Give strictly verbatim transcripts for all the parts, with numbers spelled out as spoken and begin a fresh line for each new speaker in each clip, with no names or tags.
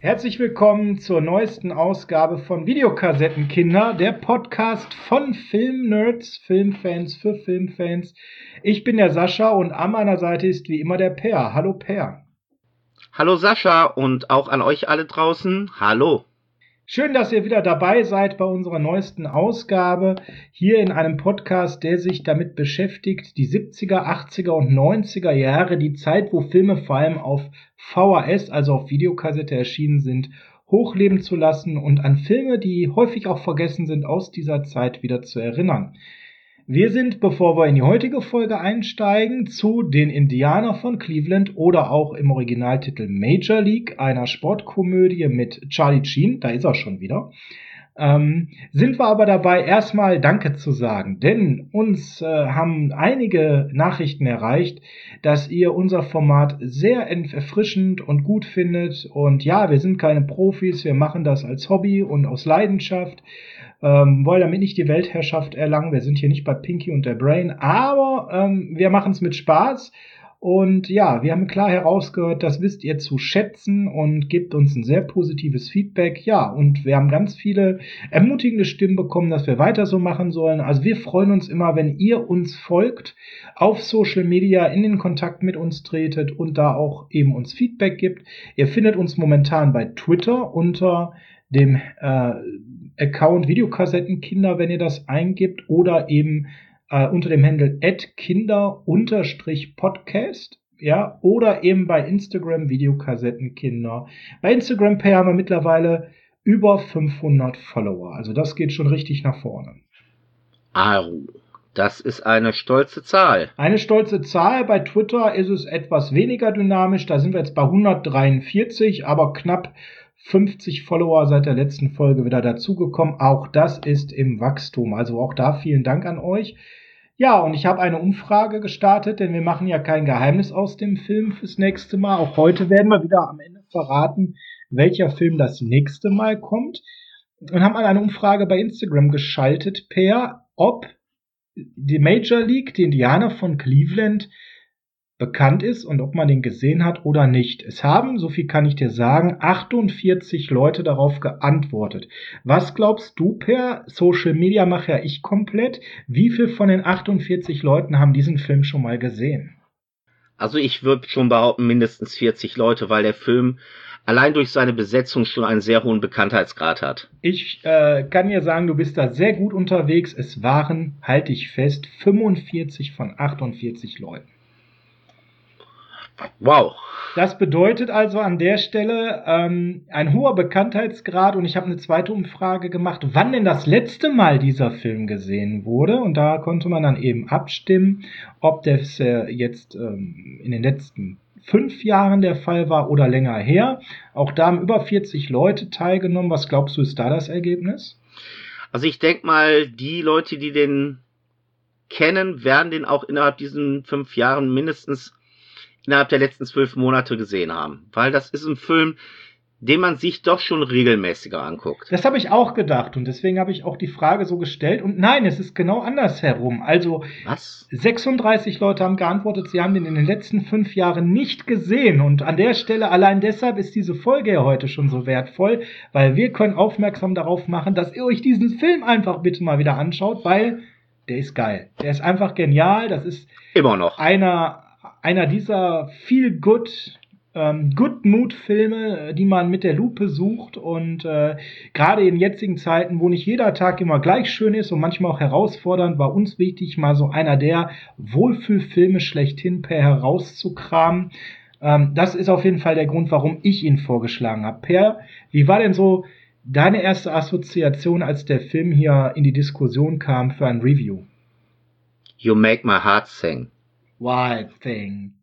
Herzlich willkommen zur neuesten Ausgabe von Videokassettenkinder, der Podcast von Filmnerds, Filmfans für Filmfans. Ich bin der Sascha und an meiner Seite ist wie immer der Per. Hallo Per.
Hallo Sascha und auch an euch alle draußen. Hallo.
Schön, dass ihr wieder dabei seid bei unserer neuesten Ausgabe hier in einem Podcast, der sich damit beschäftigt, die siebziger, achtziger und neunziger Jahre, die Zeit, wo Filme vor allem auf V H S, also auf Videokassette erschienen sind, hochleben zu lassen und an Filme, die häufig auch vergessen sind, aus dieser Zeit wieder zu erinnern. Wir sind, bevor wir in die heutige Folge einsteigen, zu Den Indianer von Cleveland oder auch im Originaltitel Major League, einer Sportkomödie mit Charlie Sheen, da ist er schon wieder, ähm, sind wir aber dabei, erstmal Danke zu sagen, denn uns äh, haben einige Nachrichten erreicht, dass ihr unser Format sehr erfrischend und gut findet und ja, wir sind keine Profis, wir machen das als Hobby und aus Leidenschaft. Ähm, wollen damit nicht die Weltherrschaft erlangen. Wir sind hier nicht bei Pinky und der Brain, aber ähm, wir machen es mit Spaß. Und ja, wir haben klar herausgehört, das wisst ihr zu schätzen und gebt uns ein sehr positives Feedback. Ja, und wir haben ganz viele ermutigende Stimmen bekommen, dass wir weiter so machen sollen. Also wir freuen uns immer, wenn ihr uns folgt, auf Social Media in den Kontakt mit uns tretet und da auch eben uns Feedback gibt. Ihr findet uns momentan bei Twitter unter dem äh, Account Videokassettenkinder, wenn ihr das eingibt, oder eben äh, unter dem Handle at kinder-podcast, ja, oder eben bei Instagram Videokassettenkinder. Bei Instagram Per haben wir mittlerweile über fünfhundert Follower, also das geht schon richtig nach vorne.
Au, das ist eine stolze Zahl.
Eine stolze Zahl. Bei Twitter ist es etwas weniger dynamisch, da sind wir jetzt bei hundertdreiundvierzig, aber knapp fünfzig Follower seit der letzten Folge wieder dazugekommen. Auch das ist im Wachstum. Also auch da vielen Dank an euch. Ja, und ich habe eine Umfrage gestartet, denn wir machen ja kein Geheimnis aus dem Film fürs nächste Mal. Auch heute werden wir wieder am Ende verraten, welcher Film das nächste Mal kommt. Und haben eine Umfrage bei Instagram geschaltet, Per, ob die Major League, die Indianer von Cleveland, bekannt ist und ob man den gesehen hat oder nicht. Es haben, so viel kann ich dir sagen, achtundvierzig Leute darauf geantwortet. Was glaubst du, Per? Social Media mache ja ich komplett. Wie viel von den achtundvierzig Leuten haben diesen Film schon mal gesehen?
Also ich würde schon behaupten, mindestens vierzig Leute, weil der Film allein durch seine Besetzung schon einen sehr hohen Bekanntheitsgrad hat.
Ich äh, kann dir sagen, du bist da sehr gut unterwegs. Es waren, halte ich fest, fünfundvierzig von achtundvierzig Leuten.
Wow.
Das bedeutet also an der Stelle ähm, ein hoher Bekanntheitsgrad, und ich habe eine zweite Umfrage gemacht, wann denn das letzte Mal dieser Film gesehen wurde, und da konnte man dann eben abstimmen, ob das äh, jetzt ähm, in den letzten fünf Jahren der Fall war oder länger her. Auch da haben über vierzig Leute teilgenommen. Was glaubst du, ist da das Ergebnis?
Also ich denke mal, die Leute, die den kennen, werden den auch innerhalb diesen fünf Jahren mindestens innerhalb der letzten zwölf Monate gesehen haben. Weil das ist ein Film, den man sich doch schon regelmäßiger anguckt.
Das habe ich auch gedacht und deswegen habe ich auch die Frage so gestellt. Und nein, es ist genau andersherum. Also
Was?
sechsunddreißig Leute haben geantwortet, sie haben den in den letzten fünf Jahren nicht gesehen. Und an der Stelle, allein deshalb ist diese Folge ja heute schon so wertvoll, weil wir können aufmerksam darauf machen, dass ihr euch diesen Film einfach bitte mal wieder anschaut, weil der ist geil. Der ist einfach genial. Das ist
immer noch
einer... einer dieser Feel-Good, ähm, Good-Mood-Filme, die man mit der Lupe sucht, und äh, gerade in jetzigen Zeiten, wo nicht jeder Tag immer gleich schön ist und manchmal auch herausfordernd, war uns wichtig, mal so einer der Wohlfühlfilme schlechthin Per herauszukramen. Ähm, das ist auf jeden Fall der Grund, warum ich ihn vorgeschlagen habe. Per, wie war denn so deine erste Assoziation, als der Film hier in die Diskussion kam für ein Review?
You make my heart sing.
Wild Thing.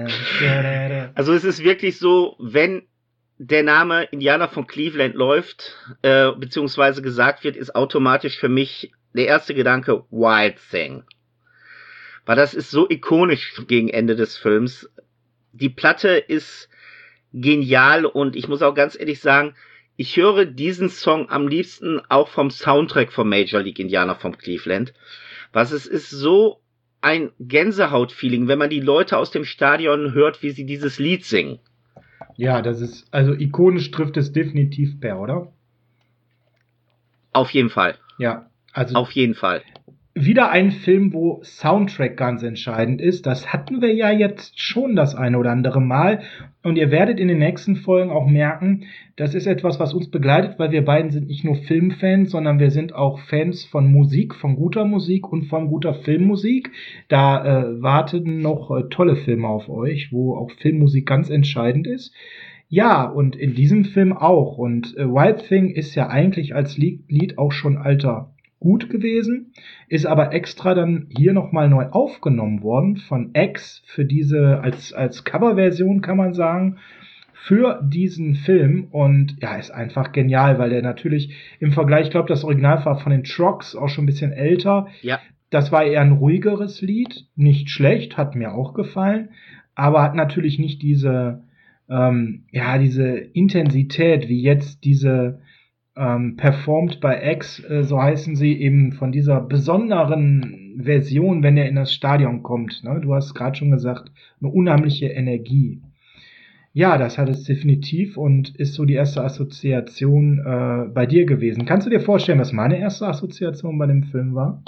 Also es ist wirklich so, wenn der Name Indianer von Cleveland läuft, äh, beziehungsweise gesagt wird, ist automatisch für mich der erste Gedanke Wild Thing. Weil das ist so ikonisch gegen Ende des Films. Die Platte ist genial und ich muss auch ganz ehrlich sagen, ich höre diesen Song am liebsten auch vom Soundtrack von Major League Indianer von Cleveland. Was es ist so ein Gänsehaut-Feeling, wenn man die Leute aus dem Stadion hört, wie sie dieses Lied singen.
Ja, das ist, also ikonisch trifft es definitiv Per, oder?
Auf jeden Fall.
Ja, also.
Auf jeden Fall.
Wieder ein Film, wo Soundtrack ganz entscheidend ist. Das hatten wir ja jetzt schon das eine oder andere Mal. Und ihr werdet in den nächsten Folgen auch merken, das ist etwas, was uns begleitet, weil wir beiden sind nicht nur Filmfans, sondern wir sind auch Fans von Musik, von guter Musik und von guter Filmmusik. Da äh, warten noch äh, tolle Filme auf euch, wo auch Filmmusik ganz entscheidend ist. Ja, und in diesem Film auch. Und äh, Wild Thing ist ja eigentlich als Lied, Lied auch schon alter gut gewesen, ist aber extra dann hier nochmal neu aufgenommen worden von X für diese, als, als Coverversion kann man sagen, für diesen Film. Und ja, ist einfach genial, weil der natürlich im Vergleich, ich glaube, das Original war von den Trucks auch schon ein bisschen älter.
Ja.
Das war eher ein ruhigeres Lied, nicht schlecht, hat mir auch gefallen, aber hat natürlich nicht diese, ähm, ja, diese Intensität, wie jetzt diese Ähm, performt bei X, äh, so heißen sie, eben von dieser besonderen Version, wenn er in das Stadion kommt. Ne? Du hast gerade schon gesagt, eine unheimliche Energie. Ja, das hat es definitiv und ist so die erste Assoziation äh, bei dir gewesen. Kannst du dir vorstellen, was meine erste Assoziation bei dem Film war?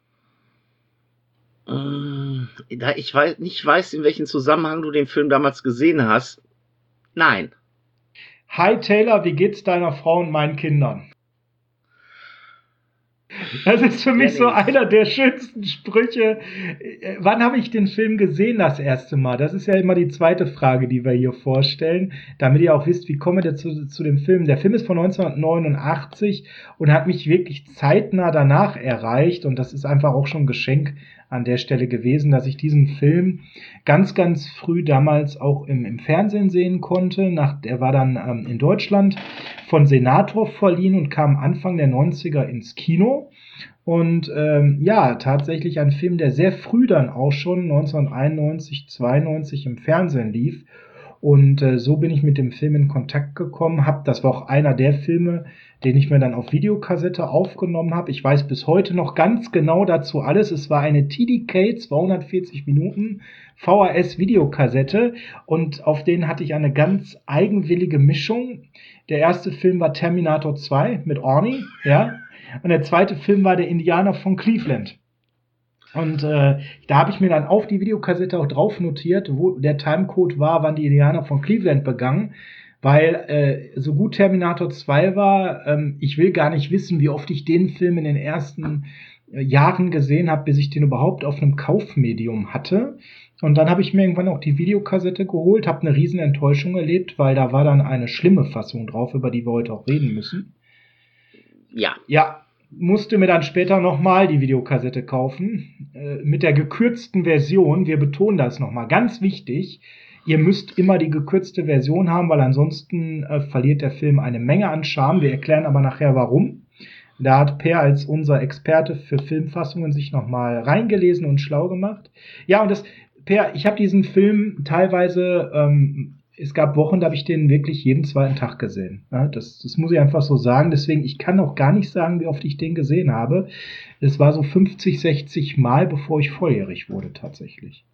Ähm, da ich weiß, nicht weiß, in welchem Zusammenhang du den Film damals gesehen hast. Nein.
Hi Taylor, wie geht's deiner Frau und meinen Kindern? Das ist für mich so einer der schönsten Sprüche. Wann habe ich den Film gesehen das erste Mal? Das ist ja immer die zweite Frage, die wir hier vorstellen, damit ihr auch wisst, wie kommen wir zu, zu dem Film. Der Film ist von neunzehnhundertneunundachtzig und hat mich wirklich zeitnah danach erreicht und das ist einfach auch schon ein Geschenk an der Stelle gewesen, dass ich diesen Film ganz, ganz früh damals auch im, im Fernsehen sehen konnte. Nach, der war dann ähm, in Deutschland von Senator verliehen und kam Anfang der neunziger ins Kino. Und ähm, ja, tatsächlich ein Film, der sehr früh dann auch schon neunzehnhunderteinundneunzig, zweiundneunzig im Fernsehen lief. Und äh, so bin ich mit dem Film in Kontakt gekommen. Hab, das war auch einer der Filme, den ich mir dann auf Videokassette aufgenommen habe. Ich weiß bis heute noch ganz genau dazu alles. Es war eine T D K zweihundertvierzig Minuten V H S-Videokassette und auf denen hatte ich eine ganz eigenwillige Mischung. Der erste Film war Terminator zwei mit Arnie, ja, und der zweite Film war der Indianer von Cleveland. Und äh, da habe ich mir dann auf die Videokassette auch drauf notiert, wo der Timecode war, wann die Indianer von Cleveland begangen. Weil äh, so gut Terminator zwei war, ähm, ich will gar nicht wissen, wie oft ich den Film in den ersten äh, Jahren gesehen habe, bis ich den überhaupt auf einem Kaufmedium hatte. Und dann habe ich mir irgendwann auch die Videokassette geholt, habe eine riesen Enttäuschung erlebt, weil da war dann eine schlimme Fassung drauf, über die wir heute auch reden müssen.
Ja.
Ja. Musste mir dann später nochmal die Videokassette kaufen, äh, mit der gekürzten Version. Wir betonen das nochmal, ganz wichtig. Ihr müsst immer die gekürzte Version haben, weil ansonsten äh, verliert der Film eine Menge an Charme. Wir erklären aber nachher, warum. Da hat Per als unser Experte für Filmfassungen sich nochmal reingelesen und schlau gemacht. Ja, und das, Per, ich habe diesen Film teilweise, ähm, es gab Wochen, da habe ich den wirklich jeden zweiten Tag gesehen. Ja, das, das muss ich einfach so sagen. Deswegen, ich kann auch gar nicht sagen, wie oft ich den gesehen habe. Es war so fünfzig, sechzig Mal, bevor ich volljährig wurde, tatsächlich.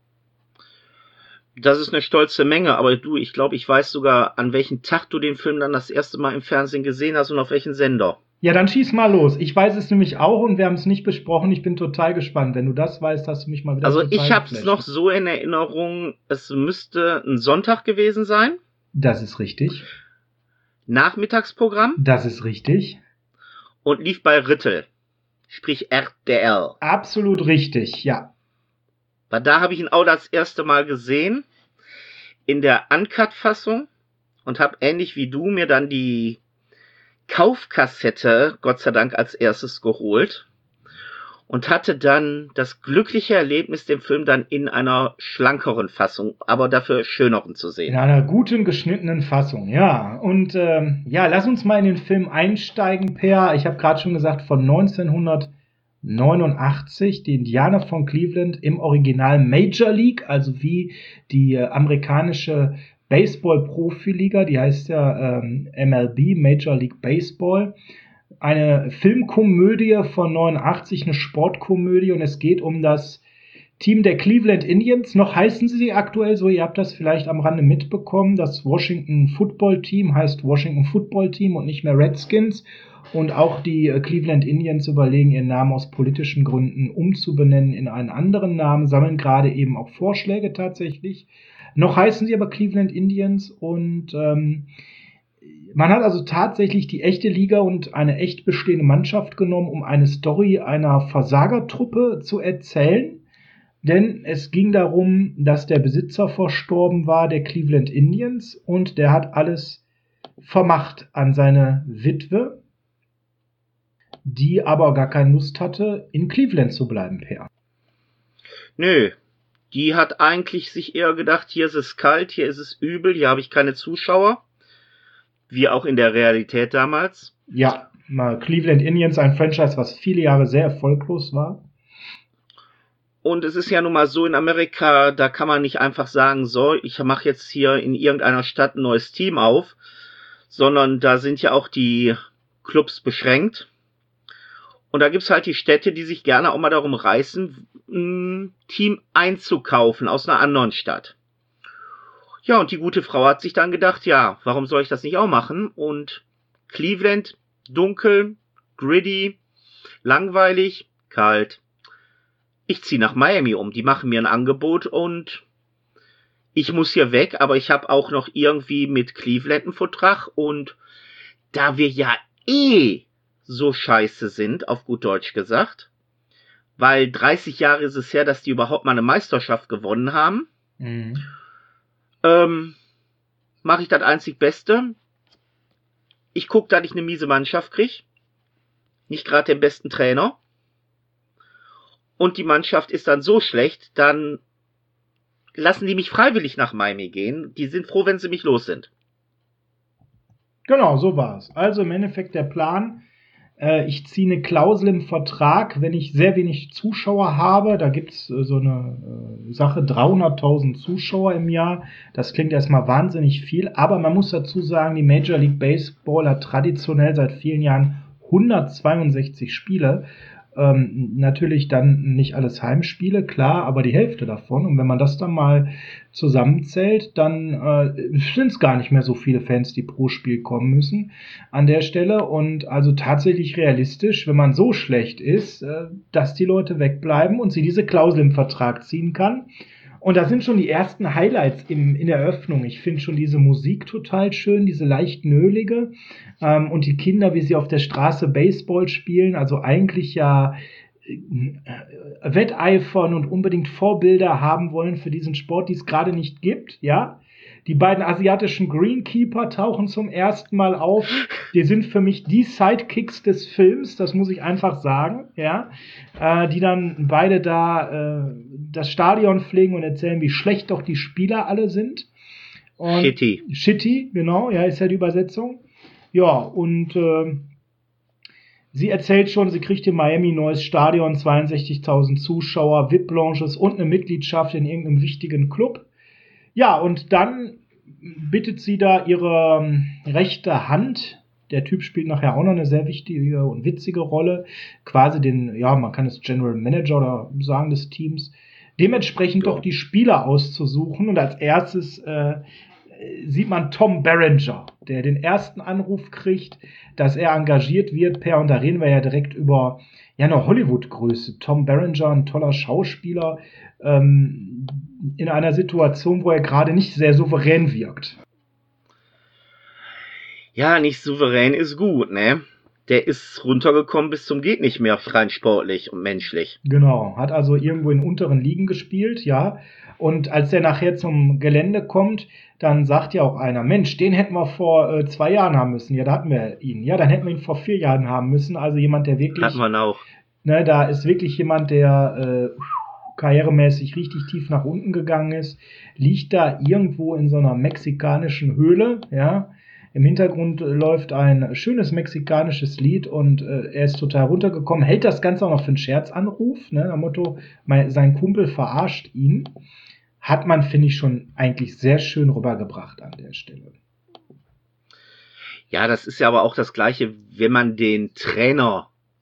Das ist eine stolze Menge, aber du, ich glaube, ich weiß sogar, an welchem Tag du den Film dann das erste Mal im Fernsehen gesehen hast und auf welchen Sender.
Ja, dann schieß mal los. Ich weiß es nämlich auch und wir haben es nicht besprochen. Ich bin total gespannt. Wenn du das weißt, hast du mich mal wieder
Also
total
ich habe es
geflasht.
noch so in Erinnerung, es müsste ein Sonntag gewesen sein.
Das ist richtig.
Nachmittagsprogramm.
Das ist richtig.
Und lief bei Rittel, sprich R T L.
Absolut richtig, ja.
Weil da habe ich ihn auch das erste Mal gesehen, in der Uncut-Fassung und habe ähnlich wie du mir dann die Kaufkassette, Gott sei Dank, als erstes geholt und hatte dann das glückliche Erlebnis, den Film dann in einer schlankeren Fassung, aber dafür schöneren zu sehen.
In einer guten, geschnittenen Fassung, ja. Und ähm, ja, lass uns mal in den Film einsteigen, Per. Ich habe gerade schon gesagt, von neunzehnhundertneunundachtzig, die Indianer von Cleveland im Original Major League, also wie die äh, amerikanische Baseball-Profiliga, die heißt ja ähm, M L B, Major League Baseball. Eine Filmkomödie von neunundachtzig, eine Sportkomödie, und es geht um das Team der Cleveland Indians, noch heißen sie aktuell so, ihr habt das vielleicht am Rande mitbekommen, das Washington Football Team heißt Washington Football Team und nicht mehr Redskins. Und auch die Cleveland Indians überlegen, ihren Namen aus politischen Gründen umzubenennen in einen anderen Namen, sammeln gerade eben auch Vorschläge tatsächlich. Noch heißen sie aber Cleveland Indians und ähm, man hat also tatsächlich die echte Liga und eine echt bestehende Mannschaft genommen, um eine Story einer Versagertruppe zu erzählen. Denn es ging darum, dass der Besitzer verstorben war, der Cleveland Indians, und der hat alles vermacht an seine Witwe, die aber gar keine Lust hatte, in Cleveland zu bleiben, Per.
Nö, die hat eigentlich sich eher gedacht, hier ist es kalt, hier ist es übel, hier habe ich keine Zuschauer. Wie auch in der Realität damals.
Ja, Cleveland Indians, ein Franchise, was viele Jahre sehr erfolglos war.
Und es ist ja nun mal so in Amerika, da kann man nicht einfach sagen, so, ich mache jetzt hier in irgendeiner Stadt ein neues Team auf, sondern da sind ja auch die Clubs beschränkt. Und da gibt's halt die Städte, die sich gerne auch mal darum reißen, ein Team einzukaufen aus einer anderen Stadt. Ja, und die gute Frau hat sich dann gedacht, ja, warum soll ich das nicht auch machen? Und Cleveland, dunkel, gritty, langweilig, kalt. Ich ziehe nach Miami um, die machen mir ein Angebot und ich muss hier weg, aber ich habe auch noch irgendwie mit Cleveland einen Vertrag und da wir ja eh so scheiße sind, auf gut Deutsch gesagt, weil dreißig Jahre ist es her, dass die überhaupt mal eine Meisterschaft gewonnen haben, mhm. ähm, mache ich das einzig Beste. Ich gucke, dass ich eine miese Mannschaft kriege, nicht gerade den besten Trainer. Und die Mannschaft ist dann so schlecht, dann lassen die mich freiwillig nach Miami gehen. Die sind froh, wenn sie mich los sind.
Genau, so war es. Also im Endeffekt der Plan, äh, ich ziehe eine Klausel im Vertrag, wenn ich sehr wenig Zuschauer habe. Da gibt es äh, so eine äh, Sache, dreihunderttausend Zuschauer im Jahr. Das klingt erstmal wahnsinnig viel. Aber man muss dazu sagen, die Major League Baseball hat traditionell seit vielen Jahren hundertzweiundsechzig Spiele. Ähm, natürlich dann nicht alles Heimspiele, klar, aber die Hälfte davon. Und wenn man das dann mal zusammenzählt, dann äh, sind es gar nicht mehr so viele Fans, die pro Spiel kommen müssen an der Stelle. Und also tatsächlich realistisch, wenn man so schlecht ist, äh, dass die Leute wegbleiben und sie diese Klausel im Vertrag ziehen kann. Und da sind schon die ersten Highlights im, in der Eröffnung. Ich finde schon diese Musik total schön, diese leicht nölige. Ähm, und die Kinder, wie sie auf der Straße Baseball spielen, also eigentlich ja äh, wetteifern und unbedingt Vorbilder haben wollen für diesen Sport, die es gerade nicht gibt, ja. Die beiden asiatischen Greenkeeper tauchen zum ersten Mal auf. Die sind für mich die Sidekicks des Films, das muss ich einfach sagen, ja. Äh, die dann beide da äh, das Stadion pflegen und erzählen, wie schlecht doch die Spieler alle sind. Und
Shitty.
Shitty, genau, ja, ist ja die Übersetzung. Ja, und äh, sie erzählt schon, sie kriegt in Miami ein neues Stadion, zweiundsechzigtausend Zuschauer, V I P-Lounges und eine Mitgliedschaft in irgendeinem wichtigen Club. Ja, und dann bittet sie da ihre ähm, rechte Hand. Der Typ spielt nachher auch noch eine sehr wichtige und witzige Rolle. Quasi den, ja, man kann es General Manager oder sagen des Teams. Dementsprechend ja. doch die Spieler auszusuchen. Und als erstes äh, sieht man Tom Berenger, der den ersten Anruf kriegt, dass er engagiert wird. Per, und da reden wir ja direkt über ja eine Hollywood-Größe. Tom Berenger, ein toller Schauspieler, ähm, in einer Situation, wo er gerade nicht sehr souverän wirkt.
Ja, nicht souverän ist gut, ne? Der ist runtergekommen bis zum geht nicht mehr, rein sportlich und menschlich.
Genau, hat also irgendwo in unteren Ligen gespielt, ja. Und als der nachher zum Gelände kommt, dann sagt ja auch einer, Mensch, den hätten wir vor äh, zwei Jahren haben müssen. Ja, da hatten wir ihn. Ja, dann hätten wir ihn vor vier Jahren haben müssen. Also jemand, der wirklich...
Hat man auch.
Ne, da ist wirklich jemand, der... Äh, karrieremäßig richtig tief nach unten gegangen ist, liegt da irgendwo in so einer mexikanischen Höhle, ja. Im Hintergrund läuft ein schönes mexikanisches Lied und äh, er ist total runtergekommen, hält das Ganze auch noch für einen Scherzanruf, ne, am Motto, mein, sein Kumpel verarscht ihn. Hat man, finde ich, schon eigentlich sehr schön rübergebracht an der Stelle.
Ja, das ist ja aber auch das Gleiche, wenn man den Trainer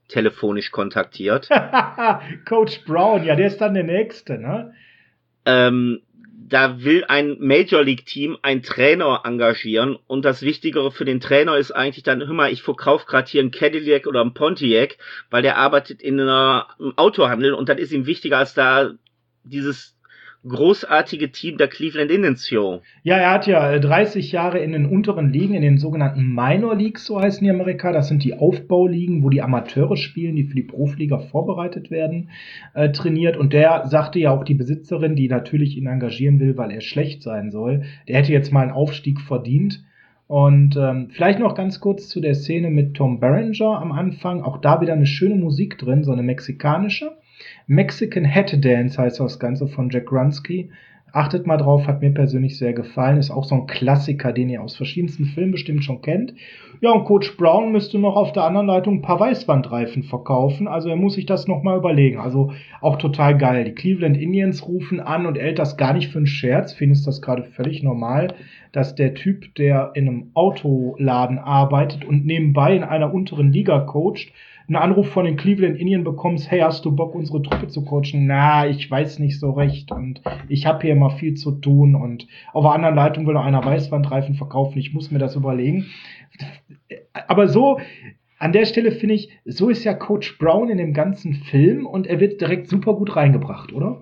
telefonisch kontaktiert.
Coach Brown, ja, der ist dann der Nächste, ne?
Ähm, da will ein Major League Team einen Trainer engagieren und das Wichtigere für den Trainer ist eigentlich dann, hör mal, ich verkaufe gerade hier einen Cadillac oder einen Pontiac, weil der arbeitet in einer, einem Autohandel und das ist ihm wichtiger als da dieses großartige Team der Cleveland Indians Show.
Ja, er hat ja dreißig Jahre in den unteren Ligen, in den sogenannten Minor Leagues, so heißen die in Amerika. Das sind die Aufbauligen, wo die Amateure spielen, die für die Profiliga vorbereitet werden, äh, trainiert. Und der sagte ja auch, die Besitzerin, die natürlich ihn engagieren will, weil er schlecht sein soll, der hätte jetzt mal einen Aufstieg verdient. Und ähm, vielleicht noch ganz kurz zu der Szene mit Tom Berenger am Anfang. Auch da wieder eine schöne Musik drin, so eine mexikanische. Mexican Hat Dance heißt das Ganze von Jack Grunsky. Achtet mal drauf, hat mir persönlich sehr gefallen. Ist auch so ein Klassiker, den ihr aus verschiedensten Filmen bestimmt schon kennt. Ja, und Coach Brown müsste noch auf der anderen Leitung ein paar Weißwandreifen verkaufen. Also er muss sich das noch mal überlegen. Also auch total geil. Die Cleveland Indians rufen an und er hält das gar nicht für einen Scherz. Findest das gerade völlig normal, dass der Typ, der in einem Autoladen arbeitet und nebenbei in einer unteren Liga coacht, einen Anruf von den Cleveland Indians bekommst, hey, hast du Bock, unsere Truppe zu coachen? Na, ich weiß nicht so recht und ich habe hier immer viel zu tun und auf der anderen Leitung will noch einer Weißwandreifen verkaufen, ich muss mir das überlegen. Aber so, an der Stelle finde ich, so ist ja Coach Brown in dem ganzen Film und er wird direkt super gut reingebracht, oder?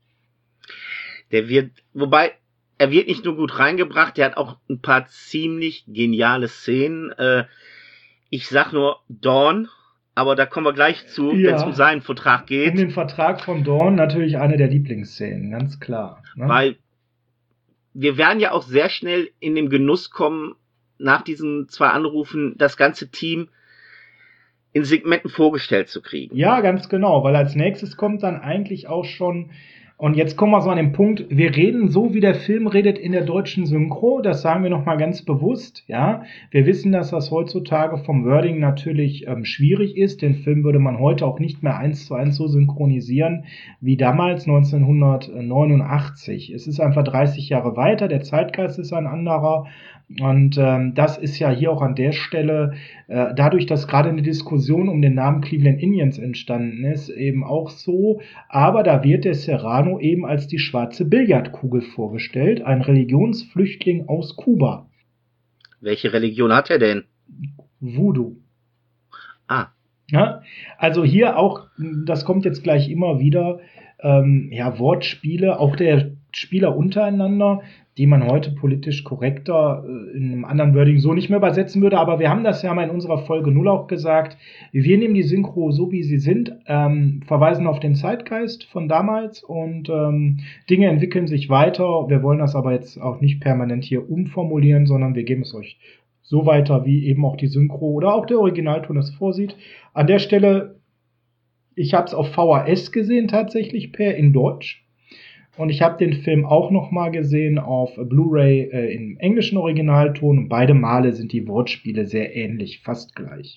Der wird, wobei, er wird nicht nur gut reingebracht, der hat auch ein paar ziemlich geniale Szenen. Äh, ich sag nur Dawn, aber da kommen wir gleich zu, ja, wenn es um seinen Vertrag geht.
Um den Vertrag von Dawn natürlich eine der Lieblingsszenen, ganz klar.
Ne? Weil wir werden ja auch sehr schnell in den Genuss kommen, nach diesen zwei Anrufen das ganze Team in Segmenten vorgestellt zu kriegen.
Ja, ganz genau, weil als nächstes kommt dann eigentlich auch schon, und jetzt kommen wir so an den Punkt, wir reden so, wie der Film redet in der deutschen Synchro, das sagen wir nochmal ganz bewusst, ja. Wir wissen, dass das heutzutage vom Wording natürlich ähm, schwierig ist, den Film würde man heute auch nicht mehr eins zu eins so synchronisieren wie damals neunzehnhundertneunundachtzig. Es ist einfach dreißig Jahre weiter, der Zeitgeist ist ein anderer. Und ähm, das ist ja hier auch an der Stelle, äh, dadurch, dass gerade eine Diskussion um den Namen Cleveland Indians entstanden ist, eben auch so. Aber da wird der Serrano eben als die schwarze Billardkugel vorgestellt, ein Religionsflüchtling aus Kuba.
Welche Religion hat er denn?
Voodoo.
Ah.
Ja, also hier auch, das kommt jetzt gleich immer wieder, ähm, ja, Wortspiele, auch der Spieler untereinander, die man heute politisch korrekter äh, in einem anderen Wording so nicht mehr übersetzen würde. Aber wir haben das ja mal in unserer Folge null auch gesagt. Wir nehmen die Synchro so, wie sie sind, ähm, verweisen auf den Zeitgeist von damals und ähm, Dinge entwickeln sich weiter. Wir wollen das aber jetzt auch nicht permanent hier umformulieren, sondern wir geben es euch so weiter, wie eben auch die Synchro oder auch der Originalton es vorsieht. An der Stelle, ich habe es auf V H S gesehen tatsächlich, per in Deutsch. Und ich habe den Film auch noch mal gesehen auf Blu-ray äh, im englischen Originalton. Und beide Male sind die Wortspiele sehr ähnlich, fast gleich.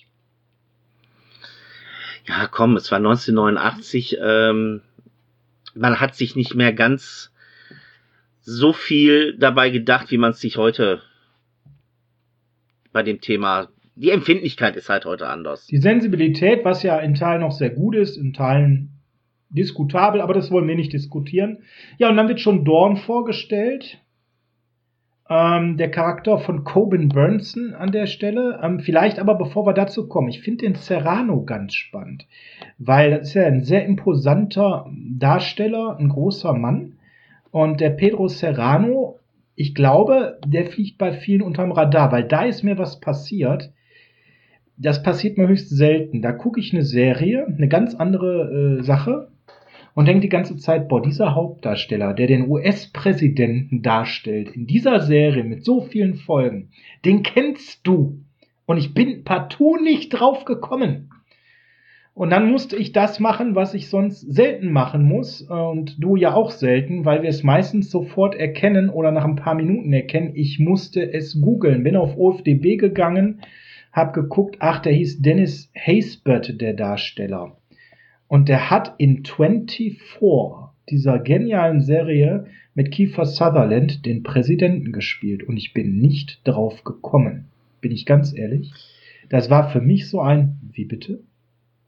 Ja, komm, es war neunzehnhundertneunundachtzig. Ähm, man hat sich nicht mehr ganz so viel dabei gedacht, wie man es sich heute bei dem Thema... Die Empfindlichkeit ist halt heute anders.
Die Sensibilität, was ja in Teilen noch sehr gut ist, in Teilen diskutabel, aber das wollen wir nicht diskutieren. Ja, und dann wird schon Dawn vorgestellt. Ähm, der Charakter von Coben Burnson an der Stelle. Ähm, vielleicht aber, bevor wir dazu kommen, ich finde den Serrano ganz spannend, weil das ist ja ein sehr imposanter Darsteller, ein großer Mann. Und der Pedro Serrano, ich glaube, der fliegt bei vielen unterm Radar, weil da ist mir was passiert. Das passiert mir höchst selten. Da gucke ich eine Serie, eine ganz andere äh, Sache, und denke die ganze Zeit, boah, dieser Hauptdarsteller, der den U S-Präsidenten darstellt, in dieser Serie mit so vielen Folgen, den kennst du. Und ich bin partout nicht drauf gekommen. Und dann musste ich das machen, was ich sonst selten machen muss. Und du ja auch selten, weil wir es meistens sofort erkennen oder nach ein paar Minuten erkennen. Ich musste es googeln. Bin auf O F D B gegangen, hab geguckt, ach, der hieß Dennis Haysbert, der Darsteller. Und der hat in vierundzwanzig, dieser genialen Serie mit Kiefer Sutherland, den Präsidenten gespielt. Und ich bin nicht drauf gekommen. Bin ich ganz ehrlich. Das war für mich so ein, wie bitte?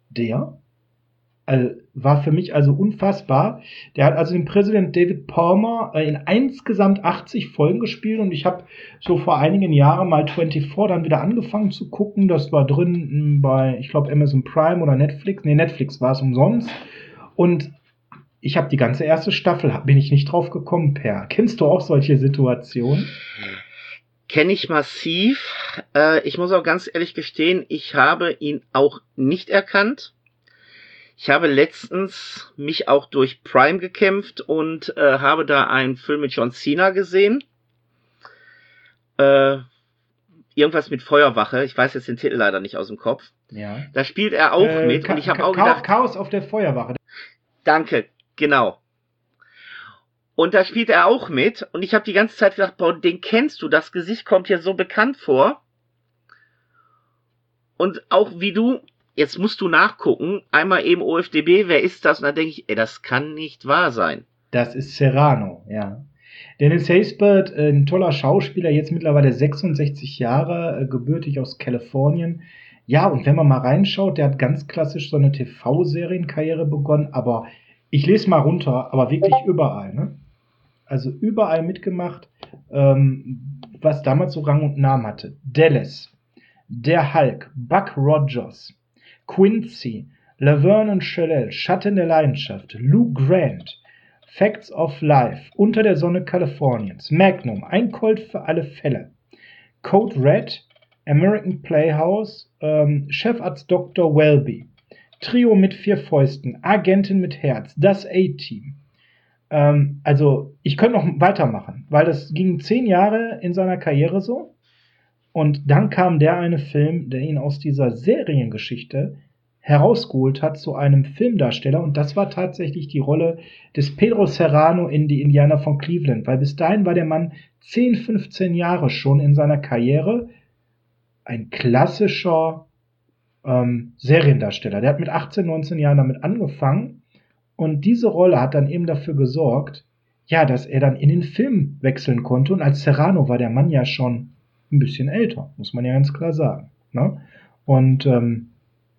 der also, war für mich also unfassbar. Der hat also den Präsident David Palmer äh, in insgesamt achtzig Folgen gespielt und ich habe so vor einigen Jahren mal vierundzwanzig dann wieder angefangen zu gucken. Das war drin bei, ich glaube, Amazon Prime oder Netflix. Nee, Netflix war es umsonst. Und ich habe die ganze erste Staffel, bin ich nicht drauf gekommen, Per. Kennst du auch solche Situationen?
Kenne ich massiv. Äh, ich muss auch ganz ehrlich gestehen, ich habe ihn auch nicht erkannt. Ich habe letztens mich auch durch Prime gekämpft und äh, habe da einen Film mit John Cena gesehen. Äh, irgendwas mit Feuerwache. Ich weiß jetzt den Titel leider nicht aus dem Kopf.
Ja.
Da spielt er auch äh, mit
Ka-
und ich habe
Ka-
auch gedacht...
Chaos auf der Feuerwache.
Danke, genau. Und da spielt er auch mit und ich habe die ganze Zeit gedacht, boah, den kennst du, das Gesicht kommt dir so bekannt vor. Und auch wie du... Jetzt musst du nachgucken, einmal eben O F D B, wer ist das? Und dann denke ich, ey, das kann nicht wahr sein.
Das ist Serrano, ja. Dennis Haysbert, ein toller Schauspieler, jetzt mittlerweile sechsundsechzig Jahre, gebürtig aus Kalifornien. Ja, und wenn man mal reinschaut, der hat ganz klassisch so eine T V-Serienkarriere begonnen, aber ich lese mal runter, aber wirklich überall, ne? Also überall mitgemacht, ähm, was damals so Rang und Namen hatte. Dallas, der Hulk, Buck Rogers, Quincy, Laverne und Shelley, Schatten der Leidenschaft, Lou Grant, Facts of Life, Unter der Sonne Kaliforniens, Magnum, Ein Colt für alle Fälle, Code Red, American Playhouse, ähm, Chefarzt Doktor Welby, Trio mit vier Fäusten, Agentin mit Herz, das A-Team. Ähm, also ich könnte noch weitermachen, weil das ging zehn Jahre in seiner Karriere so. Und dann kam der eine Film, der ihn aus dieser Seriengeschichte herausgeholt hat zu einem Filmdarsteller. Und das war tatsächlich die Rolle des Pedro Serrano in Die Indianer von Cleveland. Weil bis dahin war der Mann zehn, fünfzehn Jahre schon in seiner Karriere ein klassischer ähm, Seriendarsteller. Der hat mit achtzehn, neunzehn Jahren damit angefangen. Und diese Rolle hat dann eben dafür gesorgt, ja, dass er dann in den Film wechseln konnte. Und als Serrano war der Mann ja schon ein bisschen älter, muss man ja ganz klar sagen. Ne? Und ähm,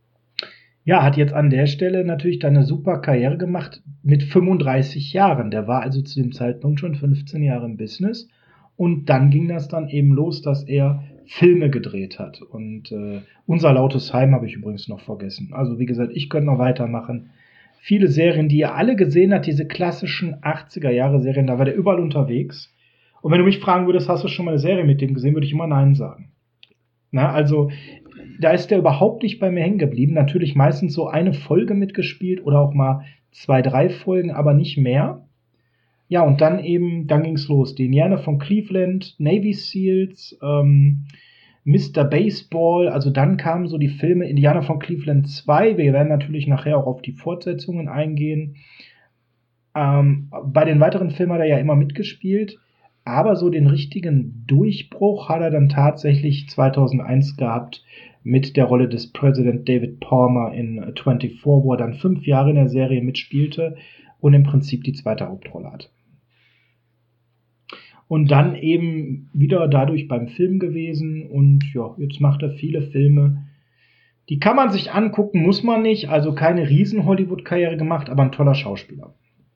ja, hat jetzt an der Stelle natürlich dann eine super Karriere gemacht mit fünfunddreißig Jahren. Der war also zu dem Zeitpunkt schon fünfzehn Jahre im Business. Und dann ging das dann eben los, dass er Filme gedreht hat. Und äh, Unser lautes Heim habe ich übrigens noch vergessen. Also wie gesagt, ich könnte noch weitermachen. Viele Serien, die ihr alle gesehen habt, diese klassischen achtziger-Jahre-Serien, da war der überall unterwegs. Und wenn du mich fragen würdest, hast du schon mal eine Serie mit dem gesehen, würde ich immer Nein sagen. Na, also, da ist der überhaupt nicht bei mir hängen geblieben. Natürlich meistens so eine Folge mitgespielt oder auch mal zwei, drei Folgen, aber nicht mehr. Ja, und dann eben, dann ging's los. Die Indianer von Cleveland, Navy Seals, ähm, Mister Baseball, also dann kamen so die Filme Indianer von Cleveland zwei. Wir werden natürlich nachher auch auf die Fortsetzungen eingehen. Ähm, bei den weiteren Filmen hat er ja immer mitgespielt. Aber so den richtigen Durchbruch hat er dann tatsächlich zweitausendeins gehabt mit der Rolle des Präsident David Palmer in vierundzwanzig, wo er dann fünf Jahre in der Serie mitspielte und im Prinzip die zweite Hauptrolle hat. Und dann eben wieder dadurch beim Film gewesen und ja, jetzt macht er viele Filme. Die kann man sich angucken, muss man nicht, also keine riesen Hollywood-Karriere gemacht, aber ein toller Schauspieler.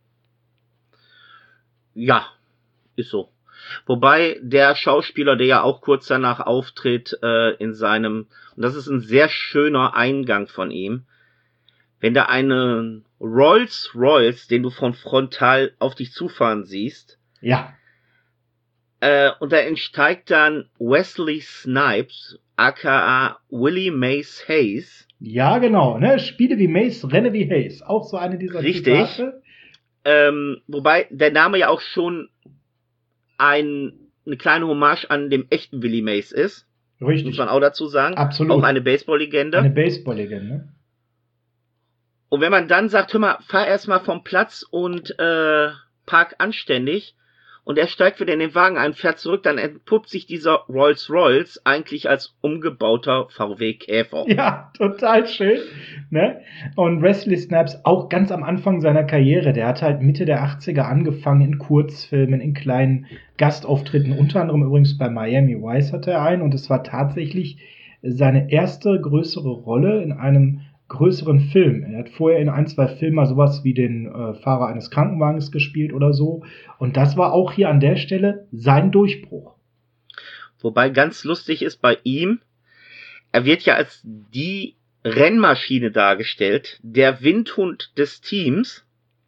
Ja, ist so. Wobei der Schauspieler, der ja auch kurz danach auftritt, äh, in seinem, und das ist ein sehr schöner Eingang von ihm, wenn da einen Rolls Royce, den du von frontal auf dich zufahren siehst,
ja,
äh, und da entsteigt dann Wesley Snipes, aka Willie Mays Hayes.
Ja, genau, ne? Spiele wie Mays, renne wie Hayes, auch so eine dieser
Richtig.
Zitate.
Ähm, wobei der Name ja auch schon ein, eine kleine Hommage an dem echten Willie Mays ist.
Richtig.
Muss man auch dazu sagen.
Absolut.
Auch eine Baseball-Legende.
Eine Baseball-Legende.
Und wenn man dann sagt, hör mal, fahr erstmal vom Platz und äh, park anständig, und er steigt wieder in den Wagen ein, fährt zurück, dann entpuppt sich dieser Rolls Royce eigentlich als umgebauter V W Käfer.
Ja, total schön. Ne? Und Wesley Snipes auch ganz am Anfang seiner Karriere, der hat halt Mitte der achtziger angefangen in Kurzfilmen, in kleinen Gastauftritten, unter anderem übrigens bei Miami Vice hatte er einen, und es war tatsächlich seine erste größere Rolle in einem größeren Filmen. Er hat vorher in ein, zwei Filmen mal sowas wie den äh, Fahrer eines Krankenwagens gespielt oder so. Und das war auch hier an der Stelle sein Durchbruch.
Wobei ganz lustig ist bei ihm, er wird ja als die Rennmaschine dargestellt, der Windhund des Teams.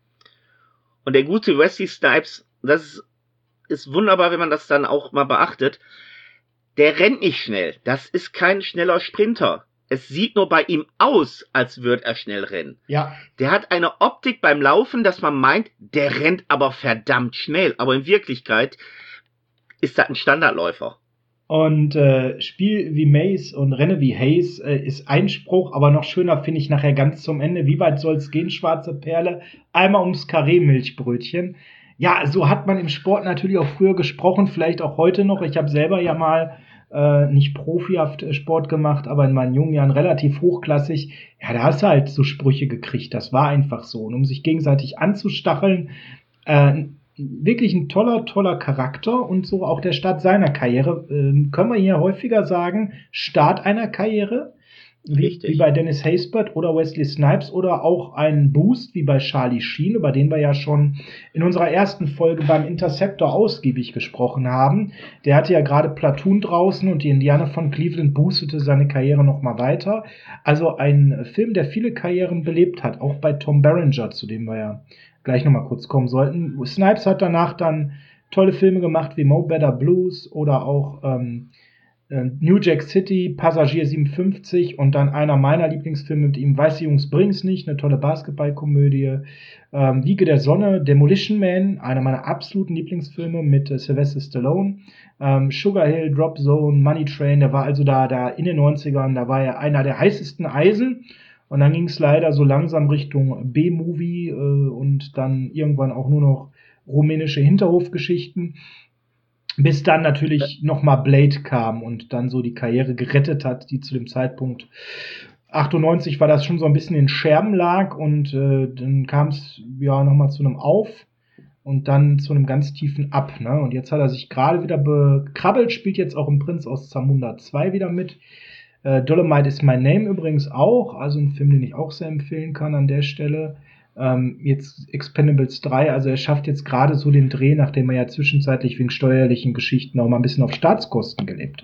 Und der gute Wesley Snipes, das ist, ist wunderbar, wenn man das dann auch mal beachtet, der rennt nicht schnell. Das ist kein schneller Sprinter. Es sieht nur bei ihm aus, als würde er schnell rennen.
Ja.
Der hat eine Optik beim Laufen, dass man meint, der rennt aber verdammt schnell. Aber in Wirklichkeit ist das ein Standardläufer.
Und äh, Spiel wie Mace und Renne wie Hayes äh, ist Einspruch, aber noch schöner finde ich nachher ganz zum Ende. Wie weit soll's gehen, schwarze Perle? Einmal ums Karree-Milchbrötchen. Ja, so hat man im Sport natürlich auch früher gesprochen, vielleicht auch heute noch. Ich habe selber ja mal äh, nicht profihaft Sport gemacht, aber in meinen jungen Jahren relativ hochklassig. Ja, da hast du halt so Sprüche gekriegt. Das war einfach so. Und um sich gegenseitig anzustacheln, äh, wirklich ein toller, toller Charakter und so auch der Start seiner Karriere. Ähm, können wir hier häufiger sagen, Start einer Karriere, wie, wie bei Dennis Haysbert oder Wesley Snipes oder auch ein Boost wie bei Charlie Sheen, über den wir ja schon in unserer ersten Folge beim Interceptor ausgiebig gesprochen haben. Der hatte ja gerade Platoon draußen und die Indianer von Cleveland boostete seine Karriere nochmal weiter. Also ein Film, der viele Karrieren belebt hat, auch bei Tom Berenger, zu dem wir ja gleich nochmal kurz kommen sollten. Snipes hat danach dann tolle Filme gemacht wie Mo Better Blues oder auch ähm, New Jack City, Passagier siebenundfünfzig und dann einer meiner Lieblingsfilme mit ihm, Weiße Jungs bringen's nicht, eine tolle Basketballkomödie. Ähm, Wiege der Sonne, Demolition Man, einer meiner absoluten Lieblingsfilme mit äh, Sylvester Stallone. Ähm, Sugar Hill, Drop Zone, Money Train, der war also da, da in den neunzigern, da war er einer der heißesten Eisen. Und dann ging es leider so langsam Richtung B-Movie äh, und dann irgendwann auch nur noch rumänische Hinterhofgeschichten. Bis dann natürlich nochmal Blade kam und dann so die Karriere gerettet hat, die zu dem Zeitpunkt achtundneunzig war das schon so ein bisschen in Scherben lag und äh, dann kam es ja nochmal zu einem Auf und dann zu einem ganz tiefen Ab. Ne? Und jetzt hat er sich gerade wieder bekrabbelt, spielt jetzt auch im Prinz aus Zamunda zwei wieder mit. Äh, Dolomite is My Name übrigens auch, also ein Film, den ich auch sehr empfehlen kann an der Stelle. Ähm, jetzt Expendables drei, also er schafft jetzt gerade so den Dreh, nachdem er ja zwischenzeitlich wegen steuerlichen Geschichten auch mal ein bisschen auf Staatskosten gelebt.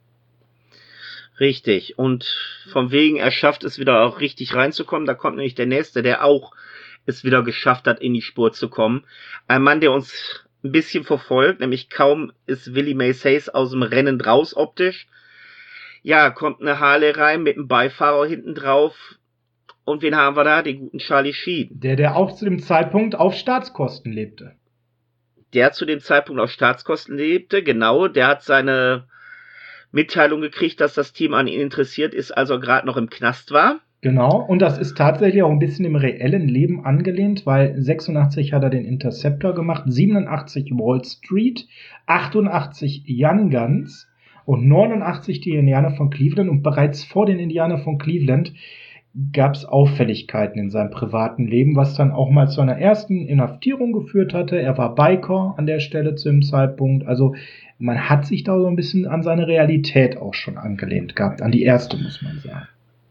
Richtig, und von wegen, er schafft es wieder auch richtig reinzukommen, da kommt nämlich der Nächste, der auch es wieder geschafft hat, in die Spur zu kommen. Ein Mann, der uns ein bisschen verfolgt, nämlich kaum ist Willie Mays Hayes aus dem Rennen raus optisch. Ja, kommt eine Harley rein mit einem Beifahrer hinten drauf. Und wen haben wir da? Den guten Charlie Sheen.
Der, der auch zu dem Zeitpunkt auf Staatskosten lebte.
Der zu dem Zeitpunkt auf Staatskosten lebte, genau. Der hat seine Mitteilung gekriegt, dass das Team an ihn interessiert ist, als er gerade noch im Knast war.
Genau, und das ist tatsächlich auch ein bisschen im reellen Leben angelehnt, weil sechsundachtzig hat er den Interceptor gemacht, siebenundachtzig Wall Street, achtundachtzig Young Guns und neunundachtzig die Indianer von Cleveland. Und bereits vor den Indianer von Cleveland gab es Auffälligkeiten in seinem privaten Leben, was dann auch mal zu einer ersten Inhaftierung geführt hatte. Er war Biker an der Stelle zu dem Zeitpunkt. Also man hat sich da so ein bisschen an seine Realität auch schon angelehnt gehabt. An die erste, muss man sagen.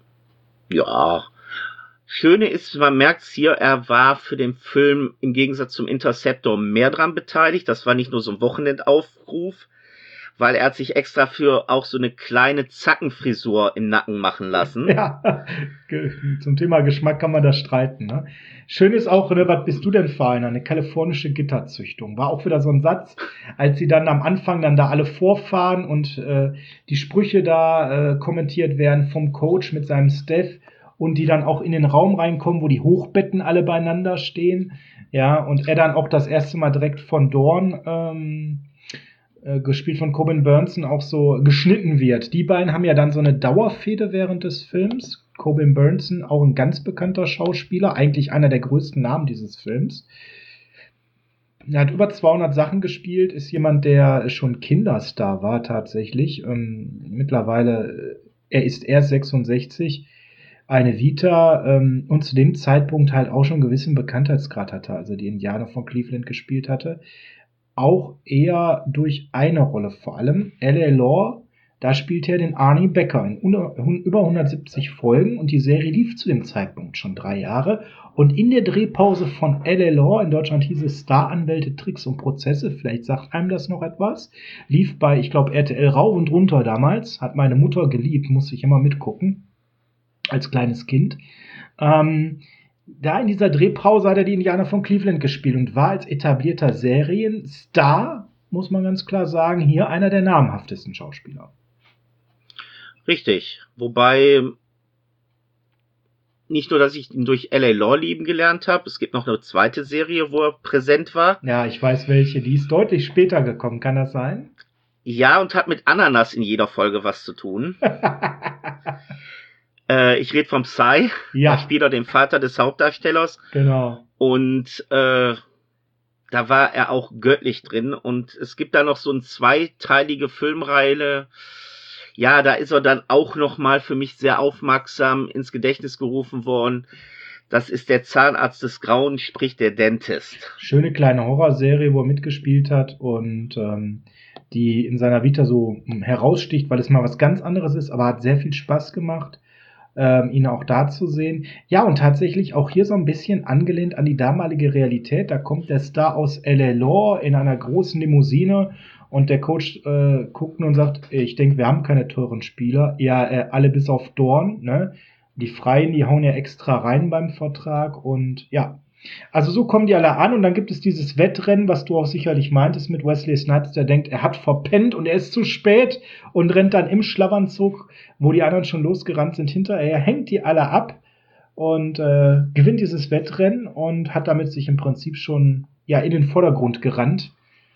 Ja, Schöne ist, man merkt es hier, er war für den Film im Gegensatz zum Interceptor mehr dran beteiligt. Das war nicht nur so ein Wochenendaufruf, weil er hat sich extra für auch so eine kleine Zackenfrisur im Nacken machen lassen.
Ja, zum Thema Geschmack kann man da streiten. Ne? Schön ist auch, ne, was bist du denn für einer? Eine kalifornische Gitterzüchtung. War auch wieder so ein Satz, als sie dann am Anfang dann da alle vorfahren und äh, die Sprüche da äh, kommentiert werden vom Coach mit seinem Staff und die dann auch in den Raum reinkommen, wo die Hochbetten alle beieinander stehen. Ja, und er dann auch das erste Mal direkt von Dorn ähm, gespielt von Coben Burnson, auch so geschnitten wird. Die beiden haben ja dann so eine Dauerfehde während des Films. Coben Burnson, auch ein ganz bekannter Schauspieler, eigentlich einer der größten Namen dieses Films. Er hat über zweihundert Sachen gespielt, ist jemand, der schon Kinderstar war tatsächlich. Ähm, mittlerweile, er ist erst sechsundsechzig, eine Vita ähm, und zu dem Zeitpunkt halt auch schon einen gewissen Bekanntheitsgrad hatte, also die Indianer von Cleveland gespielt hatte. Auch eher durch eine Rolle vor allem. L A. Law Da spielte er den Arnie Becker in über hundertsiebzig Folgen und die Serie lief zu dem Zeitpunkt schon drei Jahre. Und in der Drehpause von L A Law, in Deutschland hieß es Star-Anwälte, Tricks und Prozesse, vielleicht sagt einem das noch etwas, lief bei, ich glaube, R T L rauf und runter damals, hat meine Mutter geliebt, musste ich immer mitgucken, als kleines Kind. Ähm, da in dieser Drehpause hat er die Indianer von Cleveland gespielt und war als etablierter Serienstar, muss man ganz klar sagen, hier einer der namhaftesten Schauspieler.
Richtig, wobei nicht nur, dass ich ihn durch L A Law lieben gelernt habe, es gibt noch eine zweite Serie, wo er präsent war.
Ja, ich weiß welche, die ist deutlich später gekommen, kann das sein?
Ja, und hat mit Ananas in jeder Folge was zu tun. äh, ich rede vom Psy,
ja.
Da spielt er den Vater des Hauptdarstellers.
Genau.
Und äh, da war er auch göttlich drin. Und es gibt da noch so eine zweiteilige Filmreihe. Ja, da ist er dann auch noch mal für mich sehr aufmerksam ins Gedächtnis gerufen worden. Das ist der Zahnarzt des Grauens, sprich der Dentist.
Schöne kleine Horrorserie, wo er mitgespielt hat und ähm, die in seiner Vita so heraussticht, weil es mal was ganz anderes ist, aber hat sehr viel Spaß gemacht, ähm, ihn auch da zu sehen. Ja, und tatsächlich auch hier so ein bisschen angelehnt an die damalige Realität. Da kommt der Star aus L A Law in einer großen Limousine. Und der Coach äh, guckt nur und sagt, ich denke, wir haben keine teuren Spieler. Ja, äh, alle bis auf Dorn, ne? Die Freien, die hauen ja extra rein beim Vertrag. Und ja, also so kommen die alle an. Und dann gibt es dieses Wettrennen, was du auch sicherlich meintest mit Wesley Snipes, der denkt, er hat verpennt und er ist zu spät und rennt dann im Schlafanzug, wo die anderen schon losgerannt sind, hinterher. Er hängt die alle ab und äh, gewinnt dieses Wettrennen und hat damit sich im Prinzip schon ja in den Vordergrund gerannt.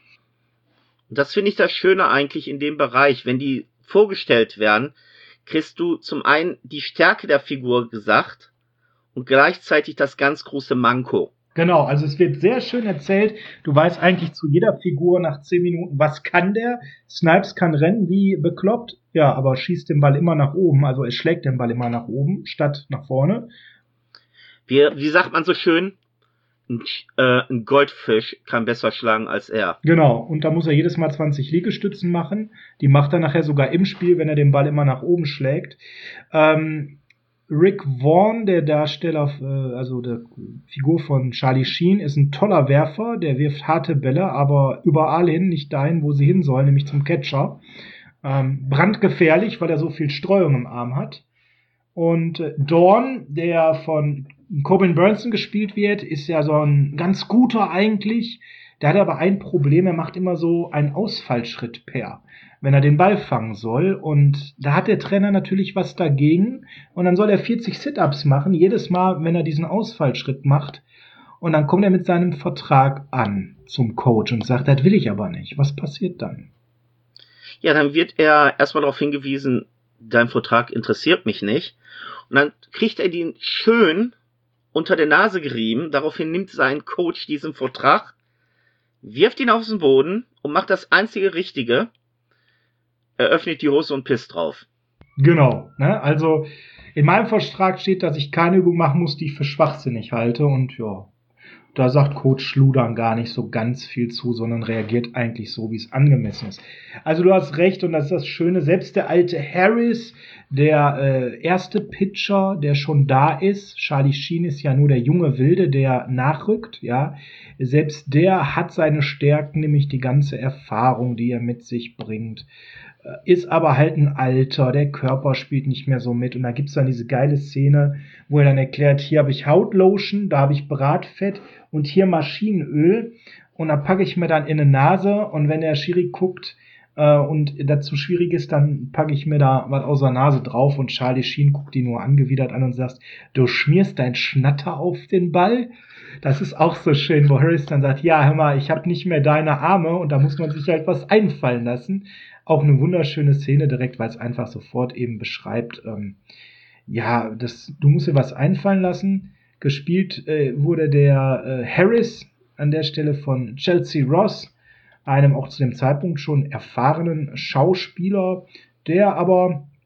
Das finde ich das Schöne eigentlich in dem Bereich. Wenn die vorgestellt werden, kriegst du zum einen die Stärke der Figur gesagt und gleichzeitig das ganz große Manko.
Genau, also es wird sehr schön erzählt. Du weißt eigentlich zu jeder Figur nach zehn Minuten, was kann der? Snipes kann rennen wie bekloppt, ja, aber schießt den Ball immer nach oben. Also er schlägt den Ball immer nach oben, statt nach vorne.
Wie, wie sagt man so schön? Ein, äh, ein Goldfisch kann besser schlagen als er.
Genau, und da muss er jedes Mal zwanzig Liegestützen machen. Die macht er nachher sogar im Spiel, wenn er den Ball immer nach oben schlägt. Ähm, Rick Vaughn, der Darsteller, äh, also der Figur von Charlie Sheen, ist ein toller Werfer. Der wirft harte Bälle, aber überall hin, nicht dahin, wo sie hin sollen, nämlich zum Catcher. Ähm, brandgefährlich, weil er so viel Streuung im Arm hat. Und äh, Dawn, der von Corbin Burnson gespielt wird, ist ja so ein ganz guter eigentlich. Der hat aber ein Problem, er macht immer so einen Ausfallschritt per, wenn er den Ball fangen soll. Und da hat der Trainer natürlich was dagegen. Und dann soll er vierzig Sit-Ups machen, jedes Mal, wenn er diesen Ausfallschritt macht. Und dann kommt er mit seinem Vertrag an zum Coach und sagt, das will ich aber nicht. Was passiert dann?
Ja, dann wird er erstmal darauf hingewiesen, dein Vertrag interessiert mich nicht. Und dann kriegt er den schön unter der Nase gerieben. Daraufhin nimmt sein Coach diesen Vertrag, wirft ihn auf den Boden und macht das einzige Richtige. Er öffnet die Hose und pisst drauf.
Genau, ne? Also in meinem Vertrag steht, dass ich keine Übung machen muss, die ich für schwachsinnig halte. Und ja, da sagt Coach Schludern gar nicht so ganz viel zu, sondern reagiert eigentlich so, wie es angemessen ist. Also du hast recht und das ist das Schöne. Selbst der alte Harris, der äh, erste Pitcher, der schon da ist, Charlie Sheen ist ja nur der junge Wilde, der nachrückt, ja. Selbst der hat seine Stärken, nämlich die ganze Erfahrung, die er mit sich bringt. Ist aber halt ein Alter, der Körper spielt nicht mehr so mit. Und da gibt's dann diese geile Szene, wo er dann erklärt, hier habe ich Hautlotion, da habe ich Bratfett und hier Maschinenöl. Und da packe ich mir dann in eine Nase und wenn der Schiri guckt äh, und das zu schwierig ist, dann packe ich mir da was aus der Nase drauf und Charlie Sheen guckt ihn nur angewidert an und sagt, du schmierst dein Schnatter auf den Ball? Das ist auch so schön, wo Harris dann sagt, ja, hör mal, ich habe nicht mehr deine Arme und da muss man sich halt was einfallen lassen. Auch eine wunderschöne Szene direkt, weil es einfach sofort eben beschreibt, ähm, ja, das, du musst dir was einfallen lassen. Gespielt äh, wurde der äh, Harris an der Stelle von Chelsea Ross, einem auch zu dem Zeitpunkt schon erfahrenen Schauspieler, der aber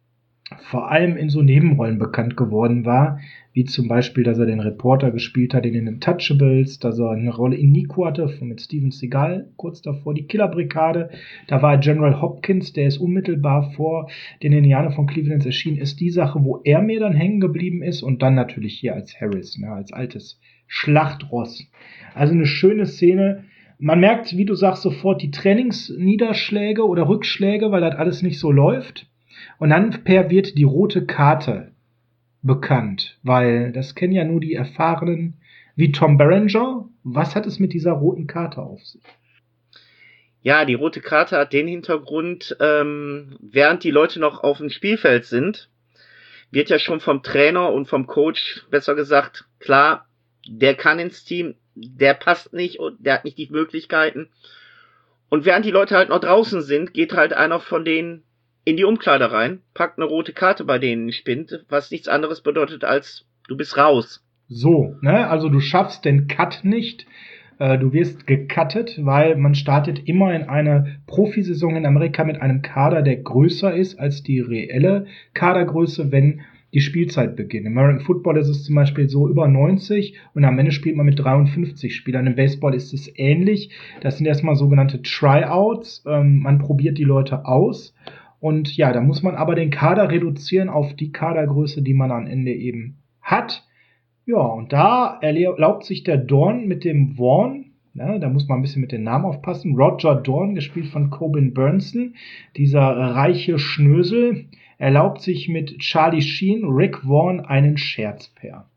vor allem in so Nebenrollen bekannt geworden war, wie zum Beispiel, dass er den Reporter gespielt hat in den Untouchables, dass er eine Rolle in Nico hatte, mit Steven Seagal, kurz davor die Killerbrigade. Da war General Hopkins, der ist unmittelbar vor den Indianern von Cleveland erschienen, ist die Sache, wo er mir dann hängen geblieben ist, und dann natürlich hier als Harris, ne, als altes Schlachtross. Also eine schöne Szene. Man merkt, wie du sagst, sofort die Trainingsniederschläge oder Rückschläge, weil das alles nicht so läuft. Und dann per wird die rote Karte bekannt, weil das kennen ja nur die Erfahrenen wie Tom Berenger. Was hat es mit dieser roten Karte auf sich?
Ja, die rote Karte hat den Hintergrund, ähm, während die Leute noch auf dem Spielfeld sind, wird ja schon vom Trainer und vom Coach, besser gesagt, klar, der kann ins Team, der passt nicht und der hat nicht die Möglichkeiten. Und während die Leute halt noch draußen sind, geht halt einer von denen in die Umkleide rein, packt eine rote Karte bei denen Spind, was nichts anderes bedeutet als, du bist raus.
So, ne, also du schaffst den Cut nicht, äh, du wirst gecuttet, weil man startet immer in eine Profisaison in Amerika mit einem Kader, der größer ist als die reelle Kadergröße, wenn die Spielzeit beginnt. Im American Football ist es zum Beispiel so über neunzig und am Ende spielt man mit dreiundfünfzig Spielern. Im Baseball ist es ähnlich. Das sind erstmal sogenannte Tryouts. Ähm, man probiert die Leute aus. Und ja, da muss man aber den Kader reduzieren auf die Kadergröße, die man am Ende eben hat. Ja, und da erlaubt sich der Dorn mit dem Vaughn, ja, da muss man ein bisschen mit den Namen aufpassen, Roger Dorn, gespielt von Coben Burnson, dieser reiche Schnösel, erlaubt sich mit Charlie Sheen, Rick Vaughn einen Scherzpair.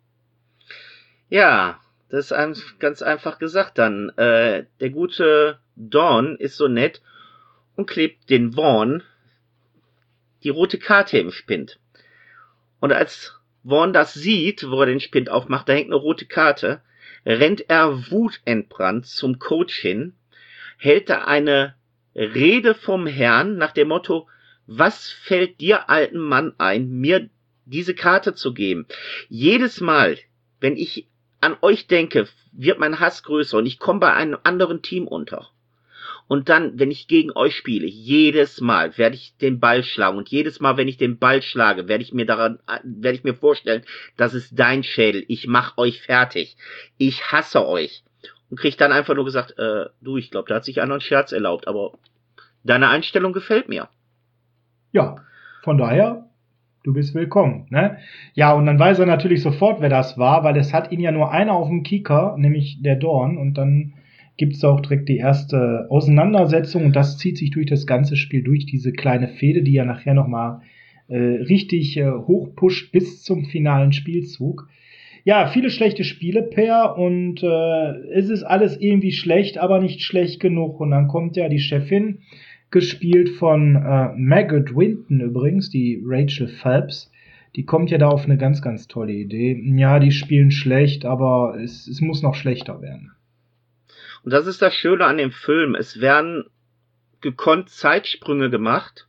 Ja, das ist ganz einfach gesagt dann. Äh, der gute Dorn ist so nett und klebt den Vaughn die rote Karte im Spind. Und als Vaughn das sieht, wo er den Spind aufmacht, da hängt eine rote Karte, rennt er wutentbrannt zum Coach hin, hält da eine Rede vom Herrn nach dem Motto, was fällt dir, alten Mann, ein, mir diese Karte zu geben? Jedes Mal, wenn ich an euch denke, wird mein Hass größer und ich komme bei einem anderen Team unter. Und dann, wenn ich gegen euch spiele, jedes Mal werde ich den Ball schlagen. Und jedes Mal, wenn ich den Ball schlage, werde ich mir daran, werde ich mir vorstellen, das ist dein Schädel. Ich mach euch fertig. Ich hasse euch. Und krieg dann einfach nur gesagt, äh, du, ich glaube, da hat sich einer einen Scherz erlaubt, aber deine Einstellung gefällt mir.
Ja, von daher, du bist willkommen, ne? Ja, und dann weiß er natürlich sofort, wer das war, weil es hat ihn ja nur einer auf dem Kieker, nämlich der Dorn, und dann gibt es auch direkt die erste Auseinandersetzung und das zieht sich durch das ganze Spiel durch, diese kleine Fehde, die ja nachher nochmal äh, richtig äh, hochpusht bis zum finalen Spielzug. Ja, viele schlechte Spiele, Per, und äh, es ist alles irgendwie schlecht, aber nicht schlecht genug. Und dann kommt ja die Chefin, gespielt von äh, Margaret Winton übrigens, die Rachel Phelps. Die kommt ja da auf eine ganz, ganz tolle Idee. Ja, die spielen schlecht, aber es, es muss noch schlechter werden.
Und das ist das Schöne an dem Film. Es werden gekonnt Zeitsprünge gemacht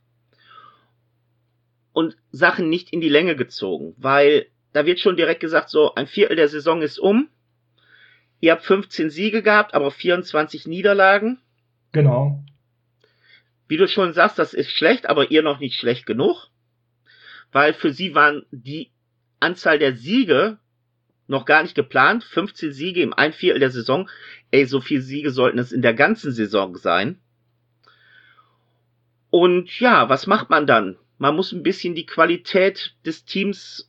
und Sachen nicht in die Länge gezogen, weil da wird schon direkt gesagt, so ein Viertel der Saison ist um. Ihr habt fünfzehn Siege gehabt, aber vierundzwanzig Niederlagen.
Genau.
Wie du schon sagst, das ist schlecht, aber ihr noch nicht schlecht genug, weil für sie waren die Anzahl der Siege noch gar nicht geplant. fünfzehn Siege im ein Viertel der Saison. Ey, so viele Siege sollten es in der ganzen Saison sein. Und ja, was macht man dann? Man muss ein bisschen die Qualität des Teams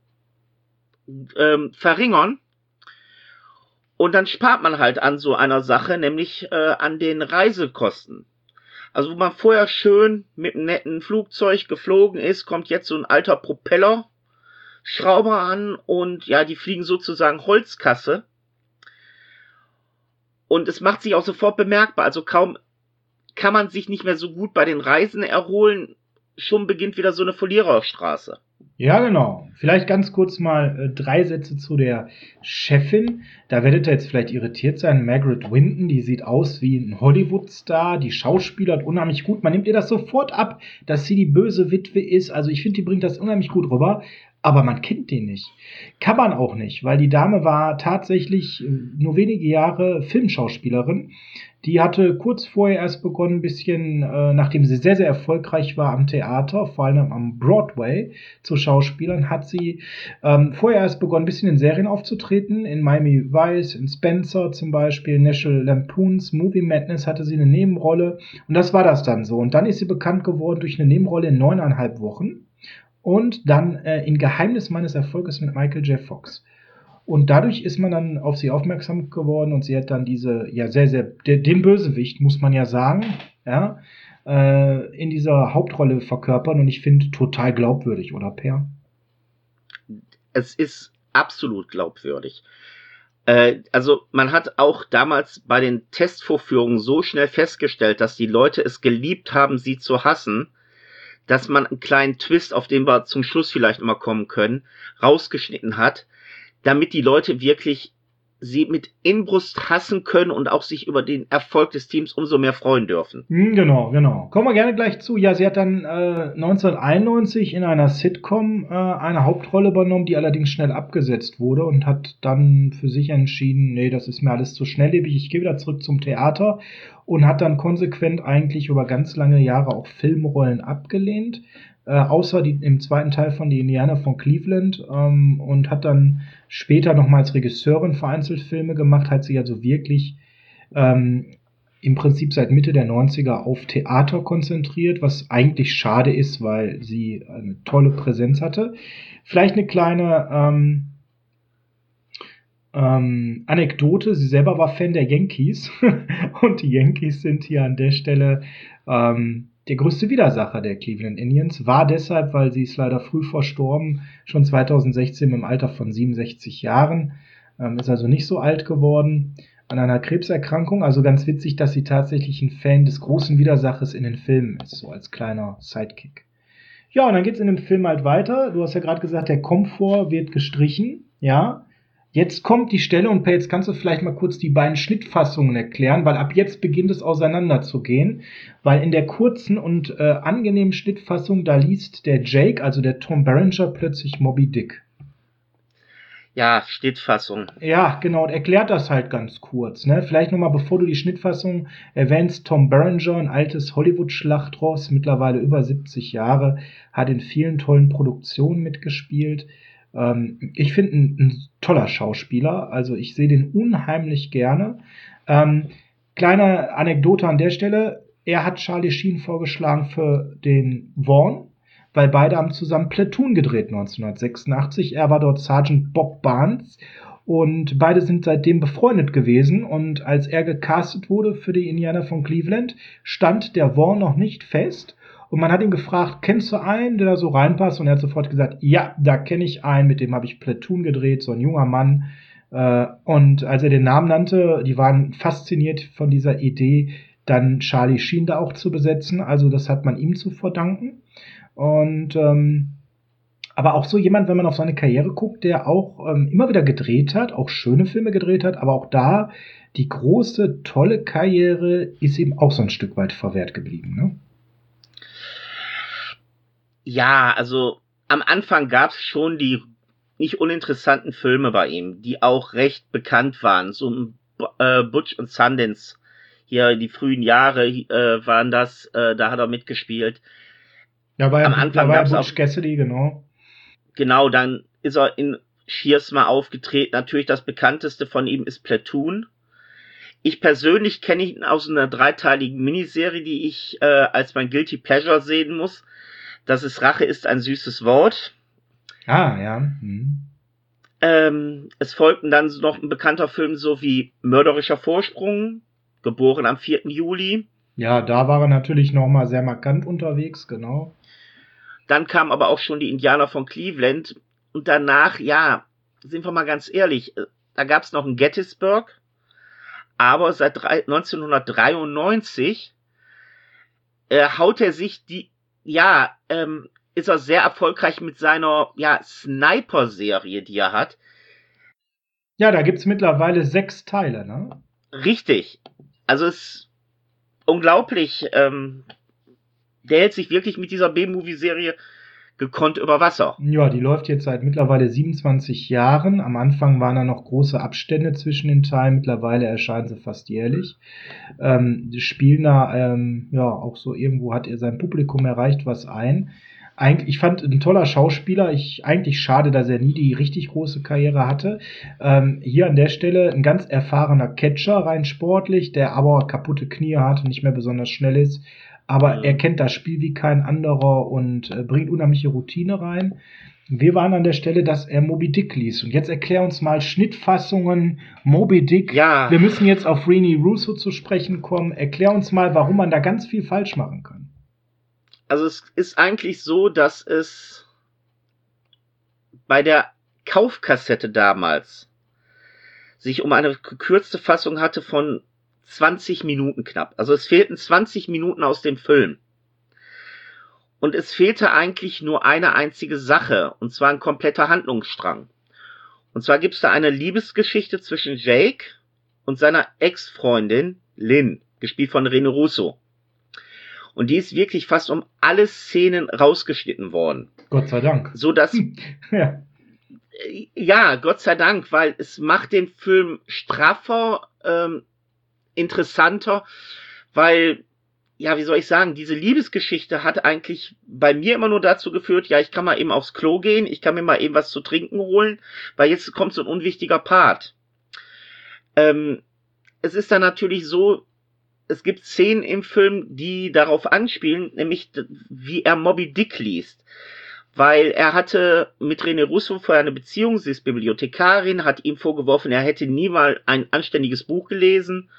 ähm, verringern. Und dann spart man halt an so einer Sache, nämlich äh, an den Reisekosten. Also wo man vorher schön mit einem netten Flugzeug geflogen ist, kommt jetzt so ein alter Propeller Schrauber an und ja, die fliegen sozusagen Holzkasse. Und es macht sich auch sofort bemerkbar. Also kaum kann man sich nicht mehr so gut bei den Reisen erholen, schon beginnt wieder so eine Verliererstraße.
Ja, genau. Vielleicht ganz kurz mal äh, drei Sätze zu der Chefin. Da werdet ihr jetzt vielleicht irritiert sein. Margaret Winton, die sieht aus wie ein Hollywood-Star. Die schauspielert unheimlich gut. Man nimmt ihr das sofort ab, dass sie die böse Witwe ist. Also ich finde, die bringt das unheimlich gut rüber. aber man kennt den nicht. Kann man auch nicht, weil die Dame war tatsächlich nur wenige Jahre Filmschauspielerin. Die hatte kurz vorher erst begonnen, ein bisschen, äh, nachdem sie sehr, sehr erfolgreich war am Theater, vor allem am Broadway, zu Schauspielern, hat sie ähm, vorher erst begonnen, ein bisschen in Serien aufzutreten. In Miami Vice, in Spencer zum Beispiel, National Lampoons Movie Madness hatte sie eine Nebenrolle. Und das war das dann so. Und dann ist sie bekannt geworden durch eine Nebenrolle in neuneinhalb Wochen. Und dann äh, in Geheimnis meines Erfolges mit Michael J. Fox. Und dadurch ist man dann auf sie aufmerksam geworden und sie hat dann diese, ja, sehr, sehr, de, den Bösewicht, muss man ja sagen, ja, äh, in dieser Hauptrolle verkörpern und ich finde total glaubwürdig, oder Per?
Es ist absolut glaubwürdig. Äh, also man hat auch damals bei den Testvorführungen so schnell festgestellt, dass die Leute es geliebt haben, sie zu hassen, dass man einen kleinen Twist, auf den wir zum Schluss vielleicht immer kommen können, rausgeschnitten hat, damit die Leute wirklich sie mit Inbrust hassen können und auch sich über den Erfolg des Teams umso mehr freuen dürfen.
Genau, genau. Kommen wir gerne gleich zu. Ja, sie hat dann äh, neunzehnhunderteinundneunzig in einer Sitcom äh, eine Hauptrolle übernommen, die allerdings schnell abgesetzt wurde und hat dann für sich entschieden, nee, das ist mir alles zu schnelllebig, ich gehe wieder zurück zum Theater und hat dann konsequent eigentlich über ganz lange Jahre auch Filmrollen abgelehnt. Äh, außer die, im zweiten Teil von Die Indianer von Cleveland ähm, und hat dann später nochmal als Regisseurin vereinzelt Filme gemacht, hat sich also wirklich ähm, im Prinzip seit Mitte der neunziger auf Theater konzentriert, was eigentlich schade ist, weil sie eine tolle Präsenz hatte. Vielleicht eine kleine ähm, ähm, Anekdote, sie selber war Fan der Yankees und die Yankees sind hier an der Stelle ähm, der größte Widersacher der Cleveland Indians, war deshalb, weil sie ist leider früh verstorben, schon zweitausendsechzehn im Alter von siebenundsechzig Jahren, ähm, ist also nicht so alt geworden, an einer Krebserkrankung. Also ganz witzig, dass sie tatsächlich ein Fan des großen Widersachers in den Filmen ist, so als kleiner Sidekick. Ja, und dann geht's in dem Film halt weiter. Du hast ja gerade gesagt, der Komfort wird gestrichen, ja. Jetzt kommt die Stelle, und jetzt kannst du vielleicht mal kurz die beiden Schnittfassungen erklären, weil ab jetzt beginnt es auseinanderzugehen, weil in der kurzen und äh, angenehmen Schnittfassung, da liest der Jake, also der Tom Berenger, plötzlich Moby Dick.
Ja, Schnittfassung.
Ja, genau, und erklärt das halt ganz kurz, ne? Vielleicht nochmal, bevor du die Schnittfassung erwähnst, Tom Berenger, ein altes Hollywood-Schlachtross, mittlerweile über siebzig Jahre, hat in vielen tollen Produktionen mitgespielt. Ich finde ihn ein toller Schauspieler, also ich sehe den unheimlich gerne. Ähm, kleine Anekdote an der Stelle, er hat Charlie Sheen vorgeschlagen für den Vaughn, weil beide haben zusammen Platoon gedreht neunzehnhundertsechsundachtzig. Er war dort Sergeant Bob Barnes und beide sind seitdem befreundet gewesen und als er gecastet wurde für die Indianer von Cleveland, stand der Vaughn noch nicht fest. Und man hat ihn gefragt, kennst du einen, der da so reinpasst? Und er hat sofort gesagt, ja, da kenne ich einen, mit dem habe ich Platoon gedreht, so ein junger Mann. Und als er den Namen nannte, die waren fasziniert von dieser Idee, dann Charlie Sheen da auch zu besetzen. Also das hat man ihm zu verdanken. Und ähm, aber auch so jemand, wenn man auf seine Karriere guckt, der auch ähm, immer wieder gedreht hat, auch schöne Filme gedreht hat, aber auch da die große, tolle Karriere ist ihm auch so ein Stück weit verwehrt geblieben, ne?
Ja, also am Anfang gab es schon die nicht uninteressanten Filme bei ihm, die auch recht bekannt waren. So äh, Butch und Sundance, hier die frühen Jahre äh, waren das, äh, da hat er mitgespielt.
Da war, am ja, Anfang da war Butch Cassidy, genau.
Genau, dann ist er in Cheers mal aufgetreten. Natürlich das bekannteste von ihm ist Platoon. Ich persönlich kenne ihn aus einer dreiteiligen Miniserie, die ich äh, als mein Guilty Pleasure sehen muss. Das ist Rache ist ein süßes Wort.
Ah, ja. Hm.
Ähm, es folgten dann noch ein bekannter Film, so wie Mörderischer Vorsprung, geboren am vierten Juli.
Ja, da war er natürlich noch mal sehr markant unterwegs, genau.
Dann kamen aber auch schon die Indianer von Cleveland. Und danach, ja, sind wir mal ganz ehrlich, da gab es noch einen Gettysburg. Aber seit neunzehnhundertdreiundneunzig äh, haut er sich die Ja, ähm, ist er sehr erfolgreich mit seiner ja, Sniper-Serie, die er hat.
Ja, da gibt's mittlerweile sechs Teile, ne?
Richtig. Also es ist unglaublich. Ähm, der hält sich wirklich mit dieser B-Movie-Serie gekonnt über Wasser.
Ja, die läuft jetzt seit mittlerweile siebenundzwanzig Jahren. Am Anfang waren da noch große Abstände zwischen den Teilen. Mittlerweile erscheinen sie fast jährlich. Ähm, die spielen da, ähm, ja, auch so irgendwo hat er sein Publikum erreicht was ein. Eigentlich, ich fand ein toller Schauspieler. Ich, eigentlich schade, dass er nie die richtig große Karriere hatte. Ähm, hier an der Stelle ein ganz erfahrener Catcher, rein sportlich, der aber kaputte Knie hat und nicht mehr besonders schnell ist. Aber er kennt das Spiel wie kein anderer und äh, bringt unheimliche Routine rein. Wir waren an der Stelle, dass er Moby Dick liest. Und jetzt erklär uns mal Schnittfassungen, Moby Dick.
Ja.
Wir müssen jetzt auf Rene Russo zu sprechen kommen. Erklär uns mal, warum man da ganz viel falsch machen kann.
Also es ist eigentlich so, dass es bei der Kaufkassette damals sich um eine gekürzte Fassung hatte von zwanzig Minuten knapp. Also es fehlten zwanzig Minuten aus dem Film. Und es fehlte eigentlich nur eine einzige Sache, und zwar ein kompletter Handlungsstrang. Und zwar gibt es da eine Liebesgeschichte zwischen Jake und seiner Ex-Freundin Lynn, gespielt von Rene Russo. Und die ist wirklich fast um alle Szenen rausgeschnitten worden.
Gott sei Dank.
So dass
ja.
ja, Gott sei Dank, weil es macht den Film straffer, ähm, interessanter, weil, ja, wie soll ich sagen, diese Liebesgeschichte hat eigentlich bei mir immer nur dazu geführt, ja, ich kann mal eben aufs Klo gehen, ich kann mir mal eben was zu trinken holen, weil jetzt kommt so ein unwichtiger Part. Ähm, es ist dann natürlich so, es gibt Szenen im Film, die darauf anspielen, nämlich wie er Moby Dick liest. Weil er hatte mit Rene Russo vorher eine Beziehung, sie ist Bibliothekarin, hat ihm vorgeworfen, er hätte nie mal ein anständiges Buch gelesen.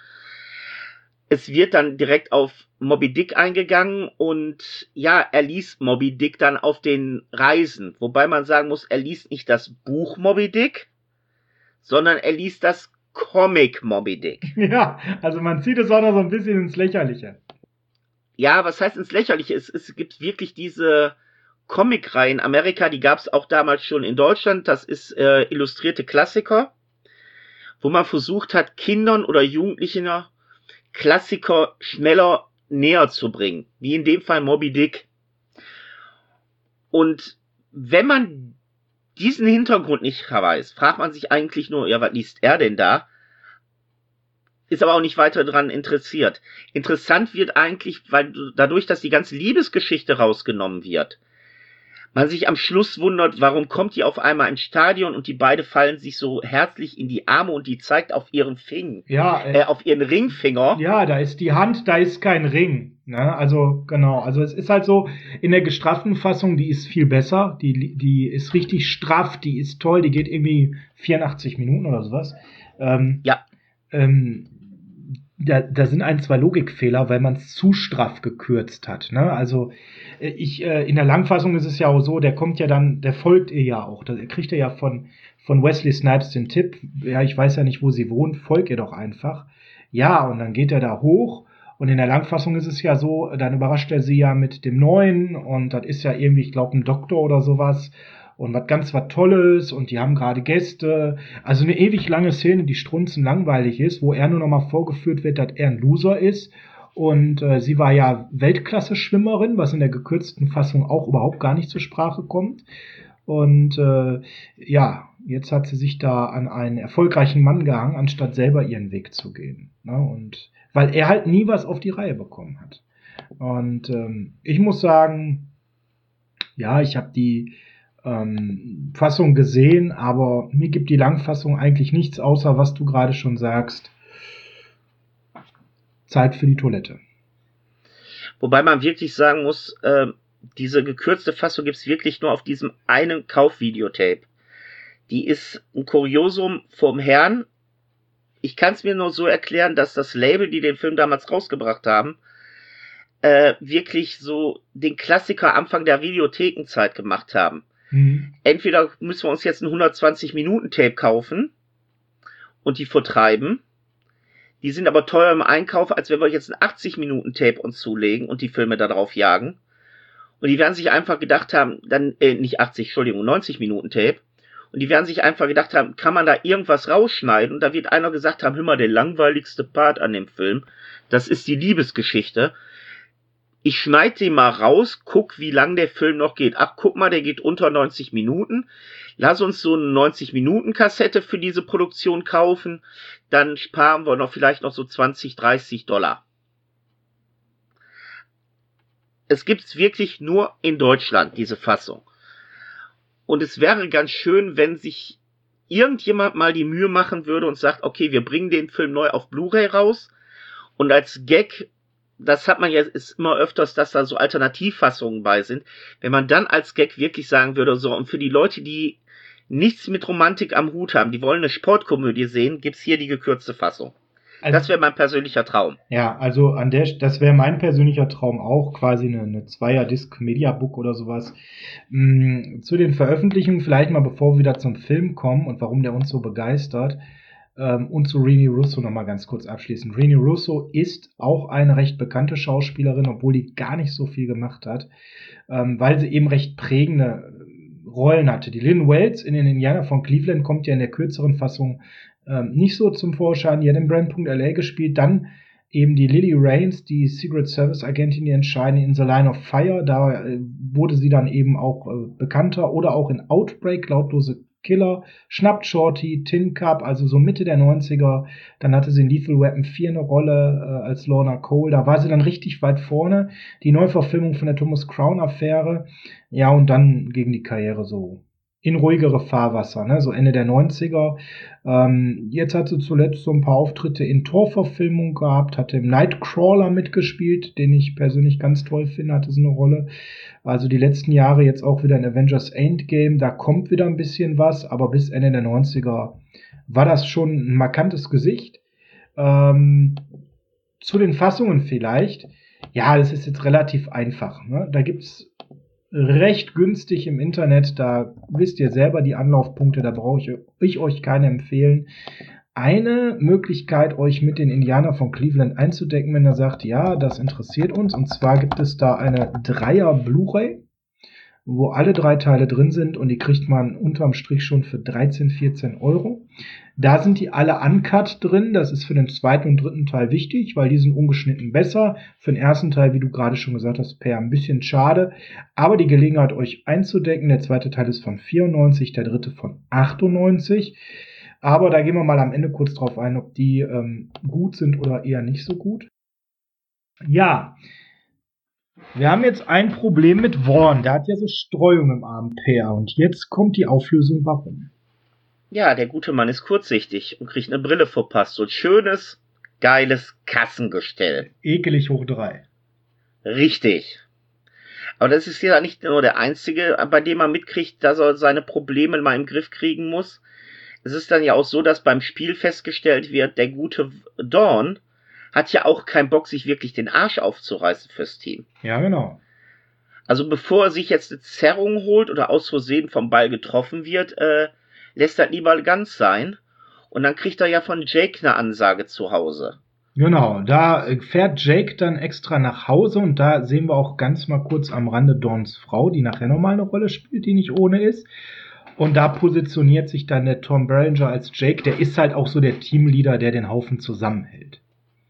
Es wird dann direkt auf Moby Dick eingegangen und ja, er liest Moby Dick dann auf den Reisen. Wobei man sagen muss, er liest nicht das Buch Moby Dick, sondern er liest das Comic Moby Dick.
Ja, also man zieht es auch noch so ein bisschen ins Lächerliche.
Ja, was heißt ins Lächerliche? Es, es gibt wirklich diese Comic-Reihe in Amerika, die gab es auch damals schon in Deutschland. Das ist äh, illustrierte Klassiker, wo man versucht hat, Kindern oder Jugendlichen Klassiker schneller näher zu bringen, wie in dem Fall Moby Dick. Und wenn man diesen Hintergrund nicht weiß, fragt man sich eigentlich nur, ja, was liest er denn da? Ist aber auch nicht weiter daran interessiert. Interessant wird eigentlich, weil dadurch, dass die ganze Liebesgeschichte rausgenommen wird, man sich am Schluss wundert, warum kommt die auf einmal ins Stadion und die beiden fallen sich so herzlich in die Arme und die zeigt auf ihren Finger,
ja, äh,
äh, auf ihren Ringfinger.
Ja, da ist die Hand, da ist kein Ring. Ne? Also genau, also es ist halt so, in der gestrafften Fassung, die ist viel besser, die, die ist richtig straff, die ist toll, die geht irgendwie vierundachtzig Minuten oder sowas. Ähm,
ja.
Ähm, Da, da sind ein, zwei Logikfehler, weil man es zu straff gekürzt hat. Ne? Also ich äh, in der Langfassung ist es ja auch so, der kommt ja dann, der folgt ihr ja auch. Da kriegt er ja von, von Wesley Snipes den Tipp, ja, ich weiß ja nicht, wo sie wohnt, folg ihr doch einfach. Ja, und dann geht er da hoch. Und in der Langfassung ist es ja so, dann überrascht er sie ja mit dem Neuen. Und das ist ja irgendwie, ich glaube, ein Doktor oder sowas. Und was ganz was Tolles und die haben gerade Gäste. Also eine ewig lange Szene, die strunzen langweilig ist, wo er nur noch mal vorgeführt wird, dass er ein Loser ist. Und äh, sie war ja Weltklasse-Schwimmerin, was in der gekürzten Fassung auch überhaupt gar nicht zur Sprache kommt. Und äh, ja, jetzt hat sie sich da an einen erfolgreichen Mann gehangen, anstatt selber ihren Weg zu gehen. Ne? Und weil er halt nie was auf die Reihe bekommen hat. Und ähm, ich muss sagen, ja, ich habe die Ähm, Fassung gesehen, aber mir gibt die Langfassung eigentlich nichts, außer was du gerade schon sagst. Zeit für die Toilette.
Wobei man wirklich sagen muss, äh, diese gekürzte Fassung gibt's wirklich nur auf diesem einen Kaufvideotape. Die ist ein Kuriosum vom Herrn. Ich kann es mir nur so erklären, dass das Label, die den Film damals rausgebracht haben, äh, wirklich so den Klassiker Anfang der Videothekenzeit gemacht haben. Mhm. Entweder müssen wir uns jetzt ein hundertzwanzig Minuten Tape kaufen und die vertreiben. Die sind aber teuer im Einkauf, als wenn wir jetzt ein achtzig Minuten Tape uns zulegen und die Filme da drauf jagen. Und die werden sich einfach gedacht haben, dann, äh, nicht achtzig, Entschuldigung, neunzig Minuten Tape. Und die werden sich einfach gedacht haben, kann man da irgendwas rausschneiden? Und da wird einer gesagt haben, hör mal, der langweiligste Part an dem Film, das ist die Liebesgeschichte. ich schneide den mal raus, guck, wie lang der Film noch geht. Ach, guck mal, der geht unter neunzig Minuten. Lass uns so eine neunzig-Minuten-Kassette für diese Produktion kaufen. Dann sparen wir noch vielleicht noch so zwanzig, dreißig Dollar. Es gibt's wirklich nur in Deutschland, diese Fassung. Und es wäre ganz schön, wenn sich irgendjemand mal die Mühe machen würde und sagt, okay, wir bringen den Film neu auf Blu-ray raus. Und als Gag, das hat man ja, ist immer öfters, dass da so Alternativfassungen bei sind. Wenn man dann als Gag wirklich sagen würde, so, und für die Leute, die nichts mit Romantik am Hut haben, die wollen eine Sportkomödie sehen, gibt's hier die gekürzte Fassung. Also, das wäre mein persönlicher Traum.
Ja, also an der, das wäre mein persönlicher Traum auch, quasi eine, eine Zweier-Disc-Mediabook oder sowas. Mm, zu den Veröffentlichungen vielleicht mal, bevor wir wieder zum Film kommen und warum der uns so begeistert. Ähm, und zu Rene Russo nochmal ganz kurz abschließen. Rene Russo ist auch eine recht bekannte Schauspielerin, obwohl die gar nicht so viel gemacht hat, ähm, weil sie eben recht prägende Rollen hatte. Die Lynn Wells in den Indianer von Cleveland kommt ja in der kürzeren Fassung ähm, nicht so zum Vorschein. Die hat in Brennpunkt L A gespielt. Dann eben die Lily Rains, die Secret Service Agentin, die entscheidende in The Line of Fire. Da äh, wurde sie dann eben auch äh, bekannter. Oder auch in Outbreak, Lautlose Killer, Schnappt Shorty, Tin Cup, also so Mitte der neunziger. Dann hatte sie in Lethal Weapon vier eine Rolle äh, als Lorna Cole. Da war sie dann richtig weit vorne. Die Neuverfilmung von der Thomas Crown-Affäre. Ja, und dann ging die Karriere so in ruhigere Fahrwasser, ne? So Ende der neunziger. Ähm, jetzt hat sie zuletzt so ein paar Auftritte in Torverfilmungen gehabt, hatte im Nightcrawler mitgespielt, den ich persönlich ganz toll finde, hatte sie eine Rolle. Also die letzten Jahre jetzt auch wieder in Avengers Endgame, da kommt wieder ein bisschen was, aber bis Ende der neunziger war das schon ein markantes Gesicht. Ähm, zu den Fassungen vielleicht. Ja, das ist jetzt relativ einfach, ne? Da gibt's recht günstig im Internet, da wisst ihr selber die Anlaufpunkte, da brauche ich, ich euch keine empfehlen. Eine Möglichkeit, euch mit den Indianer von Cleveland einzudecken, wenn ihr sagt, ja, das interessiert uns, und zwar gibt es da eine Dreier Blu-ray, wo alle drei Teile drin sind, und die kriegt man unterm Strich schon für dreizehn, vierzehn Euro. Da sind die alle uncut drin, das ist für den zweiten und dritten Teil wichtig, weil die sind ungeschnitten besser. Für den ersten Teil, wie du gerade schon gesagt hast, Per, ein bisschen schade, aber die Gelegenheit, euch einzudecken. Der zweite Teil ist von vierundneunzig, der dritte von achtundneunzig. Aber da gehen wir mal am Ende kurz drauf ein, ob die ähm, gut sind oder eher nicht so gut. Ja, wir haben jetzt ein Problem mit Vaughn. Der hat ja so Streuung im Arm, Per. Und jetzt kommt die Auflösung, warum.
Ja, der gute Mann ist kurzsichtig und kriegt eine Brille verpasst. So ein schönes, geiles Kassengestell.
Ekelig hoch drei.
Richtig. Aber das ist ja nicht nur der einzige, bei dem man mitkriegt, dass er seine Probleme mal im Griff kriegen muss. Es ist dann ja auch so, dass beim Spiel festgestellt wird, der gute Dawn hat ja auch keinen Bock, sich wirklich den Arsch aufzureißen fürs Team.
Ja, genau.
Also bevor er sich jetzt eine Zerrung holt oder aus Versehen vom Ball getroffen wird, äh, lässt er lieber ganz sein. Und dann kriegt er ja von Jake eine Ansage zu Hause.
Genau, da fährt Jake dann extra nach Hause, und da sehen wir auch ganz mal kurz am Rande Dawns Frau, die nachher nochmal eine Rolle spielt, die nicht ohne ist. Und da positioniert sich dann der Tom Berenger als Jake. Der ist halt auch so der Teamleader, der den Haufen zusammenhält.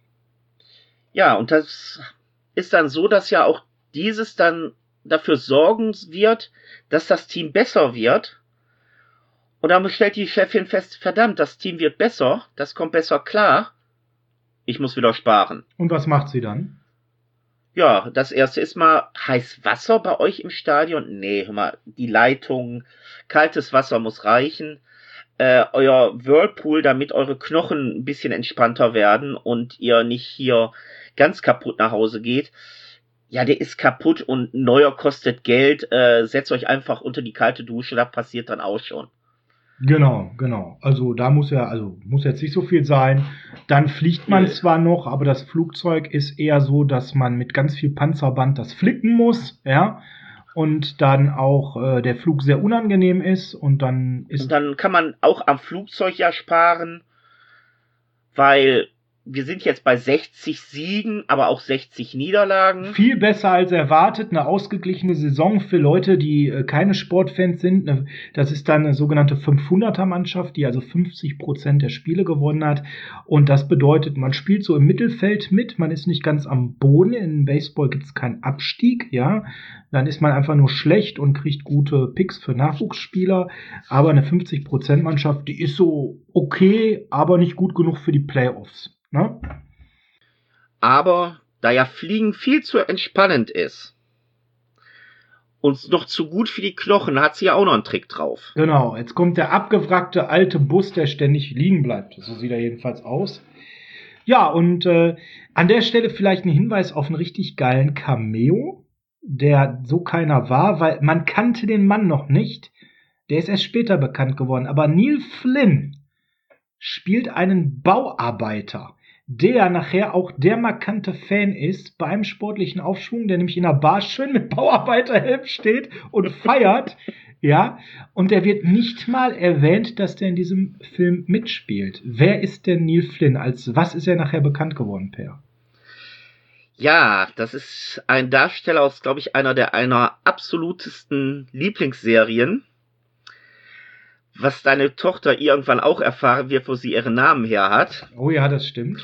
Ja, und das ist dann so, dass ja auch dieses dann dafür sorgen wird, dass das Team besser wird. Und dann stellt die Chefin fest, verdammt, das Team wird besser, das kommt besser klar. Ich muss wieder sparen.
Und was macht sie dann?
Ja, das erste ist mal heiß Wasser bei euch im Stadion. Nee, hör mal, die Leitung, kaltes Wasser muss reichen. Äh, euer Whirlpool, damit eure Knochen ein bisschen entspannter werden und ihr nicht hier ganz kaputt nach Hause geht. Ja, der ist kaputt und neuer kostet Geld. Äh, setzt euch einfach unter die kalte Dusche, das passiert dann auch schon.
Genau, genau. Also da muss ja, also muss jetzt nicht so viel sein. Dann fliegt man nee. zwar noch, aber das Flugzeug ist eher so, dass man mit ganz viel Panzerband das flicken muss, ja. Und dann auch äh, der Flug sehr unangenehm ist, und dann ist.
Und dann kann man auch am Flugzeug ja sparen, weil wir sind jetzt bei sechzig Siegen, aber auch sechzig Niederlagen.
Viel besser als erwartet, eine ausgeglichene Saison für Leute, die äh, keine Sportfans sind. Das ist dann eine sogenannte fünfhunderter-Mannschaft, die also fünfzig Prozent der Spiele gewonnen hat. Und das bedeutet, man spielt so im Mittelfeld mit, man ist nicht ganz am Boden. In Baseball gibt es keinen Abstieg, ja. Dann ist man einfach nur schlecht und kriegt gute Picks für Nachwuchsspieler. Aber eine fünfzig-Prozent-Mannschaft, die ist so okay, aber nicht gut genug für die Playoffs. Ne?
Aber da ja Fliegen viel zu entspannend ist und noch zu gut für die Knochen, hat sie ja auch noch einen Trick drauf.
Genau, jetzt kommt der abgewrackte alte Bus, der ständig liegen bleibt. So sieht er jedenfalls aus. Ja, und äh, an der Stelle vielleicht ein Hinweis auf einen richtig geilen Cameo, der so keiner war, weil man kannte den Mann noch nicht. Der ist erst später bekannt geworden. Aber Neil Flynn spielt einen Bauarbeiter, der nachher auch der markante Fan ist beim sportlichen Aufschwung, der nämlich in der Bar schön mit Bauarbeiterhelm steht und feiert, ja, und der wird nicht mal erwähnt, dass der in diesem Film mitspielt. Wer ist denn Neil Flynn? Als was ist er nachher bekannt geworden, Per?
Ja, das ist ein Darsteller aus, glaube ich, einer der einer absolutesten Lieblingsserien, was deine Tochter irgendwann auch erfahren wird, wo sie ihren Namen her hat.
Oh ja, das stimmt.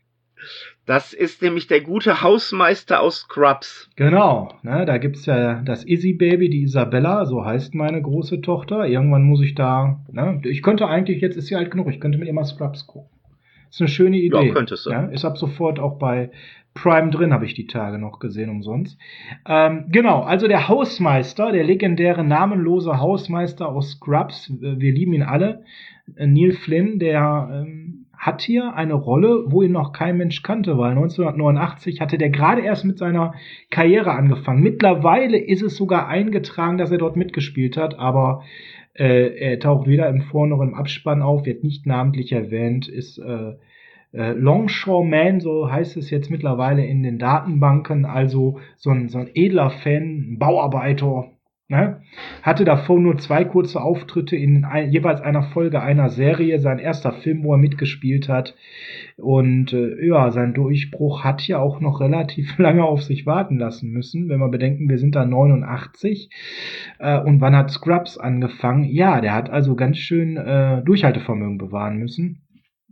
Das ist nämlich der gute Hausmeister aus Scrubs.
Genau, ne, da gibt's ja das Izzy Baby, die Isabella, so heißt meine große Tochter. Irgendwann muss ich da, ne, ich könnte eigentlich, jetzt ist sie alt genug, ich könnte mit ihr mal Scrubs gucken. Ist eine schöne Idee.
Ja, könntest du.
Ja, ist ab sofort auch bei Prime drin, habe ich die Tage noch gesehen, umsonst. Ähm, genau, also der Hausmeister, der legendäre namenlose Hausmeister aus Scrubs, wir lieben ihn alle, Neil Flynn, der ähm, hat hier eine Rolle, wo ihn noch kein Mensch kannte, weil neunzehnhundertneunundachtzig hatte der gerade erst mit seiner Karriere angefangen. Mittlerweile ist es sogar eingetragen, dass er dort mitgespielt hat, aber äh, er taucht weder im Vor- noch im Abspann auf, wird nicht namentlich erwähnt, ist äh, äh, Longshoreman, so heißt es jetzt mittlerweile in den Datenbanken, also so ein, so ein edler Fan, ein Bauarbeiter, ne? Hatte davor nur zwei kurze Auftritte in ein, jeweils einer Folge einer Serie, sein erster Film, wo er mitgespielt hat. Und äh, ja, sein Durchbruch hat ja auch noch relativ lange auf sich warten lassen müssen, wenn wir bedenken, wir sind da neunundachtzig. Äh, und wann hat Scrubs angefangen? Ja, der hat also ganz schön äh, Durchhaltevermögen bewahren müssen,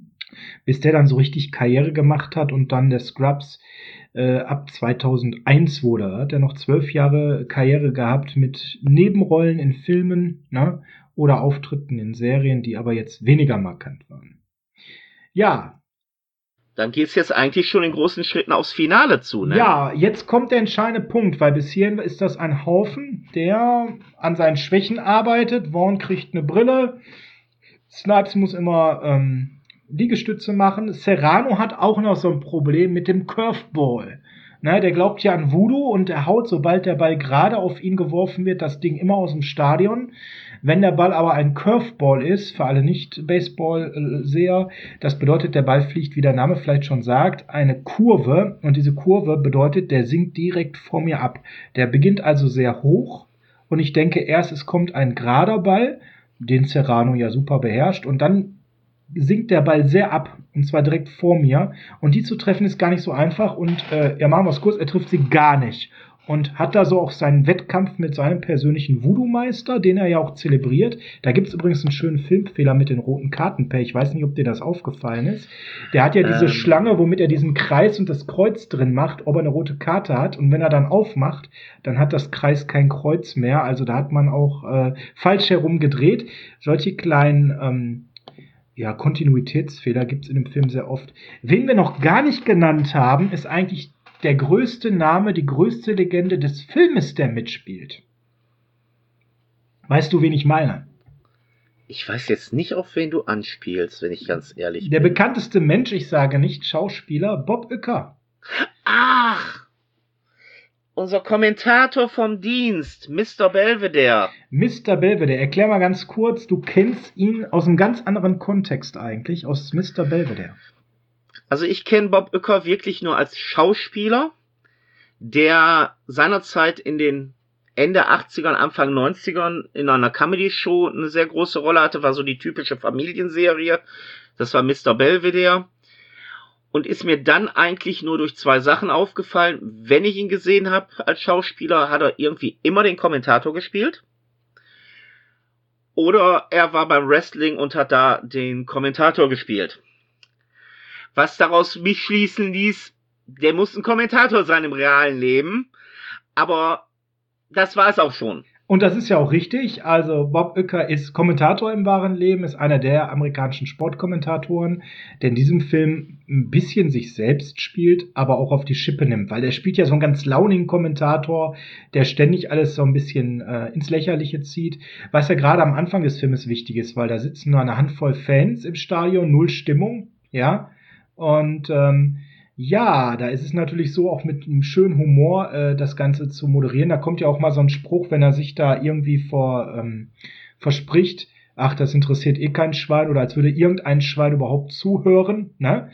bis der dann so richtig Karriere gemacht hat und dann der Scrubs äh, ab zweitausendeins wurde. Da hat er noch zwölf Jahre Karriere gehabt mit Nebenrollen in Filmen, ne, oder Auftritten in Serien, die aber jetzt weniger markant waren. Ja.
Dann geht's jetzt eigentlich schon in großen Schritten aufs Finale zu, ne?
Ja, jetzt kommt der entscheidende Punkt, weil bis hierhin ist das ein Haufen, der an seinen Schwächen arbeitet. Vaughn kriegt eine Brille, Snipes muss immer ähm, Liegestütze machen. Serrano hat auch noch so ein Problem mit dem Curveball. Ne, der glaubt ja an Voodoo und er haut, sobald der Ball gerade auf ihn geworfen wird, das Ding immer aus dem Stadion. Wenn der Ball aber ein Curveball ist, für alle Nicht-Baseball-Seher, das bedeutet, der Ball fliegt, wie der Name vielleicht schon sagt, eine Kurve. Und diese Kurve bedeutet, der sinkt direkt vor mir ab. Der beginnt also sehr hoch. Und ich denke erst, es kommt ein gerader Ball, den Serrano ja super beherrscht. Und dann sinkt der Ball sehr ab, und zwar direkt vor mir. Und die zu treffen ist gar nicht so einfach. Und äh, ja, machen wir es kurz, er trifft sie gar nicht. Und hat da so auch seinen Wettkampf mit seinem persönlichen Voodoo-Meister, den er ja auch zelebriert. Da gibt es übrigens einen schönen Filmfehler mit den roten Karten, Per. Ich weiß nicht, ob dir das aufgefallen ist. Der hat ja diese ähm. Schlange, womit er diesen Kreis und das Kreuz drin macht, ob er eine rote Karte hat. Und wenn er dann aufmacht, dann hat das Kreis kein Kreuz mehr. Also da hat man auch äh, falsch herum gedreht. Solche kleinen ähm, ja, Kontinuitätsfehler gibt es in dem Film sehr oft. Wen wir noch gar nicht genannt haben, ist eigentlich der größte Name, die größte Legende des Filmes, der mitspielt. Weißt du, wen ich meine?
Ich weiß jetzt nicht, auf wen du anspielst, wenn ich ganz ehrlich bin.
Der bekannteste Mensch, ich sage nicht Schauspieler, Bob Uecker.
Ach! Unser Kommentator vom Dienst, Mister Belvedere.
Mister Belvedere, erklär mal ganz kurz, du kennst ihn aus einem ganz anderen Kontext eigentlich, aus Mister Belvedere.
Also ich kenne Bob Uecker wirklich nur als Schauspieler, der seinerzeit in den Ende achtzigern, Anfang neunzigern in einer Comedy-Show eine sehr große Rolle hatte, war so die typische Familienserie. Das war Mister Belvedere. und ist mir dann eigentlich nur durch zwei Sachen aufgefallen. Wenn ich ihn gesehen habe als Schauspieler, hat er irgendwie immer den Kommentator gespielt. Oder er war beim Wrestling und hat da den Kommentator gespielt. Was daraus mich schließen ließ, der muss ein Kommentator sein im realen Leben. Aber das war es auch schon.
Und das ist ja auch richtig. Also Bob Uecker ist Kommentator im wahren Leben, ist einer der amerikanischen Sportkommentatoren, der in diesem Film ein bisschen sich selbst spielt, aber auch auf die Schippe nimmt. Weil er spielt ja so einen ganz launigen Kommentator, der ständig alles so ein bisschen äh, ins Lächerliche zieht. Was ja gerade am Anfang des Filmes wichtig ist, weil da sitzen nur eine Handvoll Fans im Stadion, null Stimmung, ja. Und ähm, ja, da ist es natürlich so, auch mit einem schönen Humor äh, das Ganze zu moderieren. Da kommt ja auch mal so ein Spruch, wenn er sich da irgendwie vor ähm, verspricht, ach, das interessiert eh kein Schwein, oder als würde irgendein Schwein überhaupt zuhören, ne?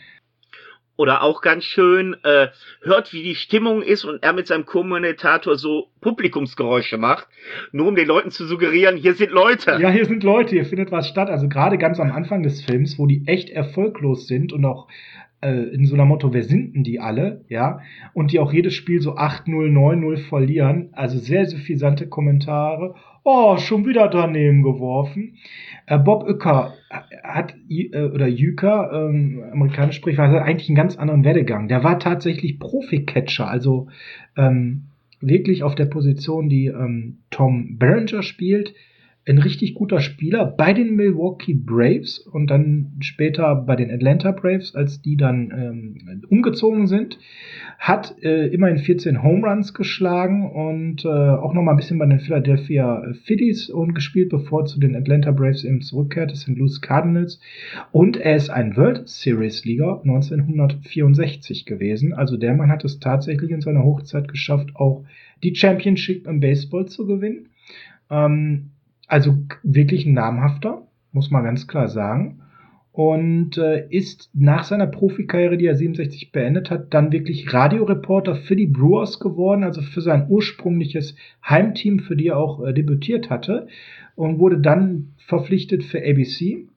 Oder auch ganz schön, äh, hört, wie die Stimmung ist und er mit seinem Kommentator so Publikumsgeräusche macht, nur um den Leuten zu suggerieren, hier sind Leute.
Ja, hier sind Leute, hier findet was statt. Also gerade ganz am Anfang des Films, wo die echt erfolglos sind und auch in so einer Motto, wer sind denn die alle, ja, und die auch jedes Spiel so acht null, neun null verlieren, also sehr suffisante Kommentare, oh, schon wieder daneben geworfen. Äh, Bob Uecker hat, äh, oder Uecker, ähm, amerikanisch Sprichweise, hat eigentlich einen ganz anderen Werdegang. Der war tatsächlich Profi-Catcher, also ähm, wirklich auf der Position, die ähm, Tom Berenger spielt, ein richtig guter Spieler bei den Milwaukee Braves und dann später bei den Atlanta Braves, als die dann ähm, umgezogen sind, hat äh, immerhin vierzehn Home Runs geschlagen und äh, auch noch mal ein bisschen bei den Philadelphia Phillies und gespielt, bevor er zu den Atlanta Braves eben zurückkehrte, Saint Louis Cardinals. Und er ist ein World Series Leaguer neunzehnhundertvierundsechzig gewesen. Also der Mann hat es tatsächlich in seiner Hochzeit geschafft, auch die Championship im Baseball zu gewinnen. Ähm, Also wirklich ein namhafter, muss man ganz klar sagen. Und äh, ist nach seiner Profikarriere, die er siebenundsechzig beendet hat, dann wirklich Radioreporter für die Brewers geworden, also für sein ursprüngliches Heimteam, für die er auch äh, debütiert hatte. Und wurde dann verpflichtet für A B C.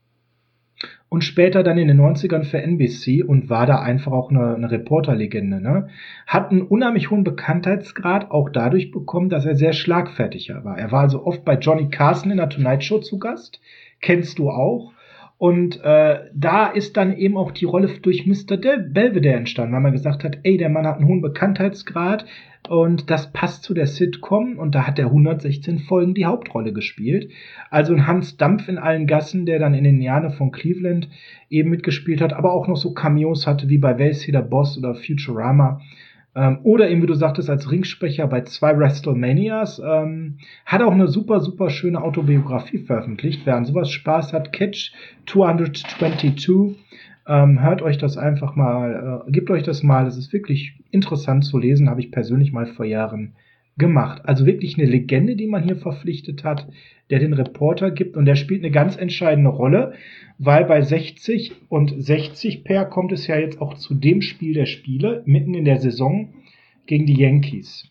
Und später dann in den neunzigern für N B C und war da einfach auch eine, eine Reporterlegende, ne? Hat einen unheimlich hohen Bekanntheitsgrad auch dadurch bekommen, dass er sehr schlagfertig war. Er war also oft bei Johnny Carson in der Tonight Show zu Gast. Kennst du auch. Und äh, da ist dann eben auch die Rolle durch Mister Belvedere entstanden, weil man gesagt hat, ey, der Mann hat einen hohen Bekanntheitsgrad und das passt zu der Sitcom und da hat er hundertsechzehn Folgen die Hauptrolle gespielt. Also ein Hans Dampf in allen Gassen, der dann in den Jahren von Cleveland eben mitgespielt hat, aber auch noch so Cameos hatte wie bei Wer ist hier der Boss oder Futurama. Ähm, oder eben, wie du sagtest, als Ringsprecher bei zwei WrestleManias. Ähm, hat auch eine super, super schöne Autobiografie veröffentlicht. Wer an sowas Spaß hat, Catch zweihundertzweiundzwanzig. Ähm, hört euch das einfach mal, äh, gebt euch das mal. Das ist wirklich interessant zu lesen, habe ich persönlich mal vor Jahren gemacht. Also wirklich eine Legende, die man hier verpflichtet hat, der den Reporter gibt. Und der spielt eine ganz entscheidende Rolle, weil bei sechzig und sechzig per kommt es ja jetzt auch zu dem Spiel der Spiele, mitten in der Saison gegen die Yankees.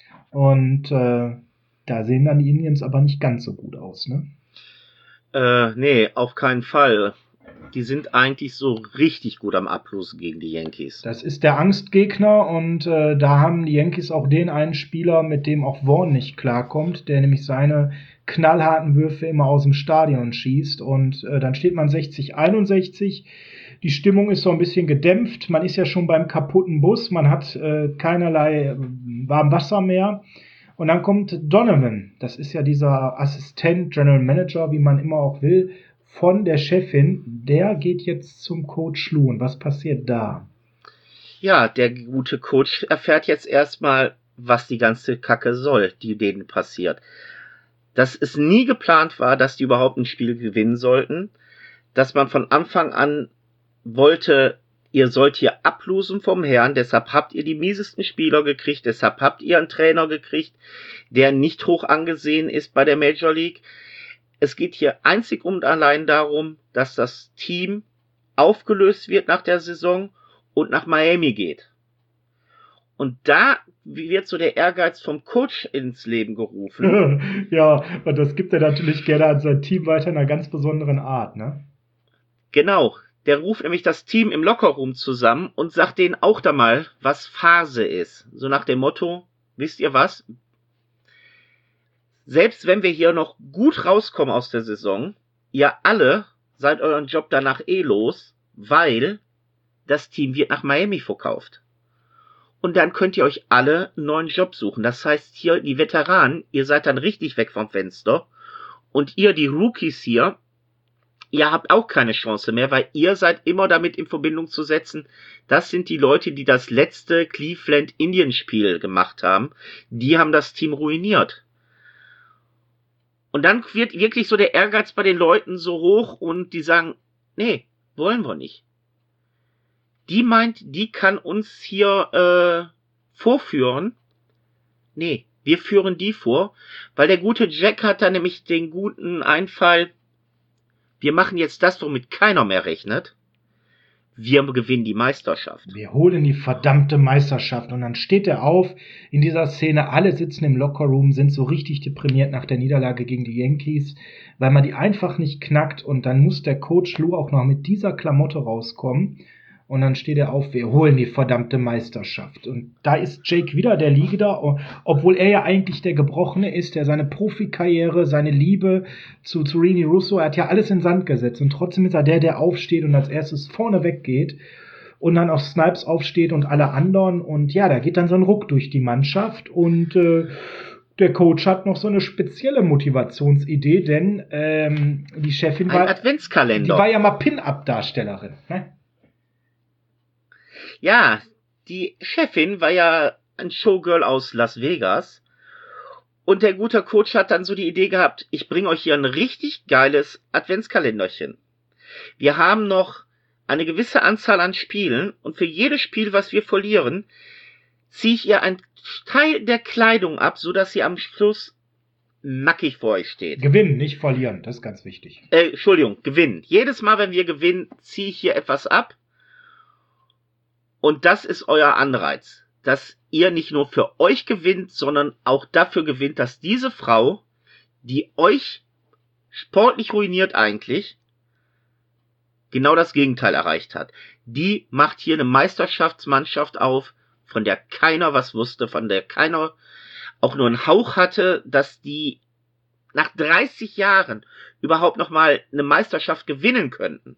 Und äh, da sehen dann die Indians aber nicht ganz so gut aus, ne?
Äh, nee, auf keinen Fall. Die sind eigentlich so richtig gut am Ablosen gegen die Yankees.
Das ist der Angstgegner und äh, da haben die Yankees auch den einen Spieler, mit dem auch Vaughn nicht klarkommt, der nämlich seine knallharten Würfe immer aus dem Stadion schießt und äh, dann steht man sechzig einundsechzig. Die Stimmung ist so ein bisschen gedämpft. Man ist ja schon beim kaputten Bus, man hat äh, keinerlei warm Wasser mehr. Und dann kommt Donovan, das ist ja dieser Assistent, General Manager, wie man immer auch will, von der Chefin, der geht jetzt zum Coach Lou. Und was passiert da?
Ja, der gute Coach erfährt jetzt erstmal, was die ganze Kacke soll, die denen passiert. Dass es nie geplant war, dass die überhaupt ein Spiel gewinnen sollten. Dass man von Anfang an wollte, ihr sollt hier ablosen vom Herrn, deshalb habt ihr die miesesten Spieler gekriegt, deshalb habt ihr einen Trainer gekriegt, der nicht hoch angesehen ist bei der Major League. Es geht hier einzig und allein darum, dass das Team aufgelöst wird nach der Saison und nach Miami geht. Und da wird so der Ehrgeiz vom Coach ins Leben gerufen.
Ja, und das gibt er natürlich gerne an sein Team weiter in einer ganz besonderen Art, ne?
Genau. Der ruft nämlich das Team im Lockerroom zusammen und sagt denen auch da mal, was Phase ist. So nach dem Motto, wisst ihr was? Selbst wenn wir hier noch gut rauskommen aus der Saison, ihr alle seid euren Job danach eh los, weil das Team wird nach Miami verkauft. Und dann könnt ihr euch alle einen neuen Job suchen. Das heißt hier, die Veteranen, ihr seid dann richtig weg vom Fenster. Und ihr, die Rookies hier, ihr habt auch keine Chance mehr, weil ihr seid immer damit in Verbindung zu setzen, das sind die Leute, die das letzte Cleveland Indians Spiel gemacht haben. Die haben das Team ruiniert. Und dann wird wirklich so der Ehrgeiz bei den Leuten so hoch und die sagen, nee, wollen wir nicht. Die meint, die kann uns hier äh, vorführen. Nee, wir führen die vor, weil der gute Jack hat da nämlich den guten Einfall, wir machen jetzt das, womit keiner mehr rechnet. Wir gewinnen die Meisterschaft.
Wir holen die verdammte Meisterschaft. Und dann steht er auf in dieser Szene. Alle sitzen im Lockerroom, sind so richtig deprimiert nach der Niederlage gegen die Yankees, weil man die einfach nicht knackt. Und dann muss der Coach Lou auch noch mit dieser Klamotte rauskommen. Und dann steht er auf, wir holen die verdammte Meisterschaft. Und da ist Jake wieder der Liegender, obwohl er ja eigentlich der Gebrochene ist, der seine Profikarriere, seine Liebe zu, zu Rene Russo, er hat ja alles in Sand gesetzt. Und trotzdem ist er der, der aufsteht und als erstes vorne weggeht und dann auf Snipes aufsteht und alle anderen. Und ja, da geht dann so ein Ruck durch die Mannschaft. Und äh, der Coach hat noch so eine spezielle Motivationsidee, denn ähm, die Chefin war,
ein Adventskalender.
Die war ja mal Pin-Up-Darstellerin, ne?
Ja, die Chefin war ja ein Showgirl aus Las Vegas und der gute Coach hat dann so die Idee gehabt, ich bringe euch hier ein richtig geiles Adventskalenderchen. Wir haben noch eine gewisse Anzahl an Spielen und für jedes Spiel, was wir verlieren, ziehe ich ihr einen Teil der Kleidung ab, sodass sie am Schluss nackig vor euch steht.
Gewinnen, nicht verlieren, das ist ganz wichtig.
Äh, Entschuldigung, gewinnen. Jedes Mal, wenn wir gewinnen, ziehe ich hier etwas ab. Und das ist euer Anreiz, dass ihr nicht nur für euch gewinnt, sondern auch dafür gewinnt, dass diese Frau, die euch sportlich ruiniert eigentlich, genau das Gegenteil erreicht hat. Die macht hier eine Meisterschaftsmannschaft auf, von der keiner was wusste, von der keiner auch nur einen Hauch hatte, dass die nach dreißig Jahren überhaupt noch mal eine Meisterschaft gewinnen könnten.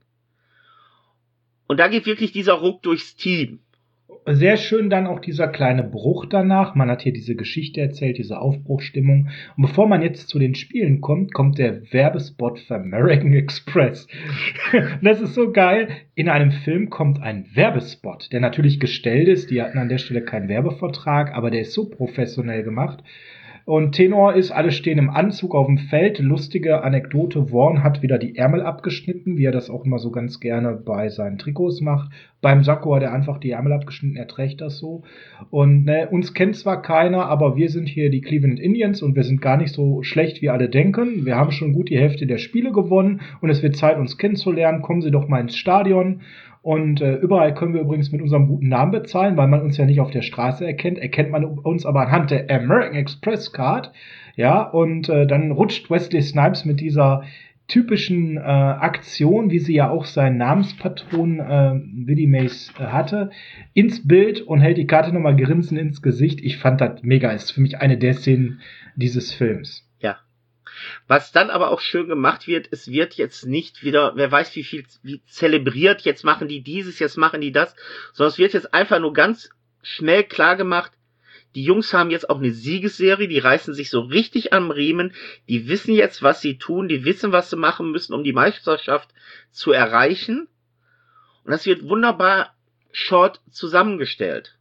Und da geht wirklich dieser Ruck durchs Team.
Sehr schön dann auch dieser kleine Bruch danach. Man hat hier diese Geschichte erzählt, diese Aufbruchstimmung. Und bevor man jetzt zu den Spielen kommt, kommt der Werbespot für American Express. Das ist so geil. In einem Film kommt ein Werbespot, der natürlich gestellt ist. Die hatten an der Stelle keinen Werbevertrag, aber der ist so professionell gemacht. Und Tenor ist, alle stehen im Anzug auf dem Feld. Lustige Anekdote, Vaughn hat wieder die Ärmel abgeschnitten, wie er das auch immer so ganz gerne bei seinen Trikots macht. Beim Sakko hat er einfach die Ärmel abgeschnitten, er trägt das so. Und ne, uns kennt zwar keiner, aber wir sind hier die Cleveland Indians und wir sind gar nicht so schlecht, wie alle denken. Wir haben schon gut die Hälfte der Spiele gewonnen und es wird Zeit, uns kennenzulernen. Kommen Sie doch mal ins Stadion. Und äh, überall können wir übrigens mit unserem guten Namen bezahlen, weil man uns ja nicht auf der Straße erkennt. Erkennt man uns aber anhand der American Express Card. Ja, und äh, dann rutscht Wesley Snipes mit dieser typischen äh, Aktion, wie sie ja auch seinen Namenspatron äh, Willie Mays äh, hatte, ins Bild und hält die Karte nochmal grinsend ins Gesicht. Ich fand das mega. Ist für mich eine der Szenen dieses Films.
Ja. Was dann aber auch schön gemacht wird, es wird jetzt nicht wieder, wer weiß wie viel, wie zelebriert, jetzt machen die dieses, jetzt machen die das, sondern es wird jetzt einfach nur ganz schnell klar gemacht, die Jungs haben jetzt auch eine Siegesserie, die reißen sich so richtig am Riemen, die wissen jetzt, was sie tun, die wissen, was sie machen müssen, um die Meisterschaft zu erreichen. Und das wird wunderbar short zusammengestellt.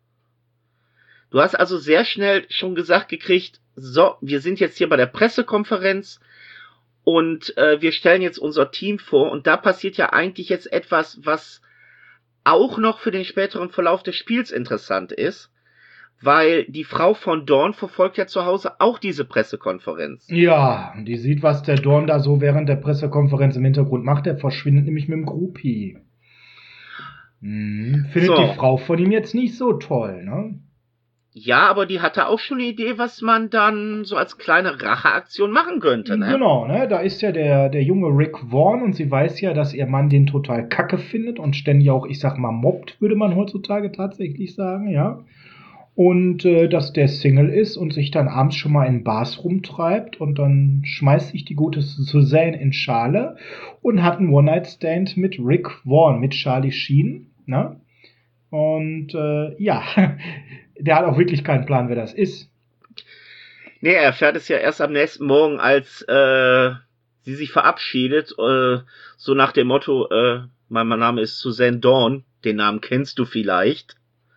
Du hast also sehr schnell schon gesagt gekriegt, so, wir sind jetzt hier bei der Pressekonferenz und äh, wir stellen jetzt unser Team vor und da passiert ja eigentlich jetzt etwas, was auch noch für den späteren Verlauf des Spiels interessant ist, weil die Frau von Dawn verfolgt ja zu Hause auch diese Pressekonferenz.
Ja, die sieht, was der Dawn da so während der Pressekonferenz im Hintergrund macht, der verschwindet nämlich mit dem Groupie. Hm, findet so. Die Frau von ihm jetzt nicht so toll, ne?
Ja, aber die hatte auch schon eine Idee, was man dann so als kleine Racheaktion machen könnte, ne?
Genau, ne? Da ist ja der, der junge Rick Vaughn und sie weiß ja, dass ihr Mann den total kacke findet und ständig auch, ich sag mal, mobbt, würde man heutzutage tatsächlich sagen, ja. Und äh, dass der Single ist und sich dann abends schon mal in Bars rumtreibt und dann schmeißt sich die gute Suzanne in Schale und hat einen One-Night-Stand mit Rick Vaughn, mit Charlie Sheen, ne? Und äh, ja, der hat auch wirklich keinen Plan, wer das ist.
Nee, er erfährt es ja erst am nächsten Morgen, als äh, sie sich verabschiedet, äh, so nach dem Motto, äh, mein, mein Name ist Suzanne Dawn, den Namen kennst du vielleicht,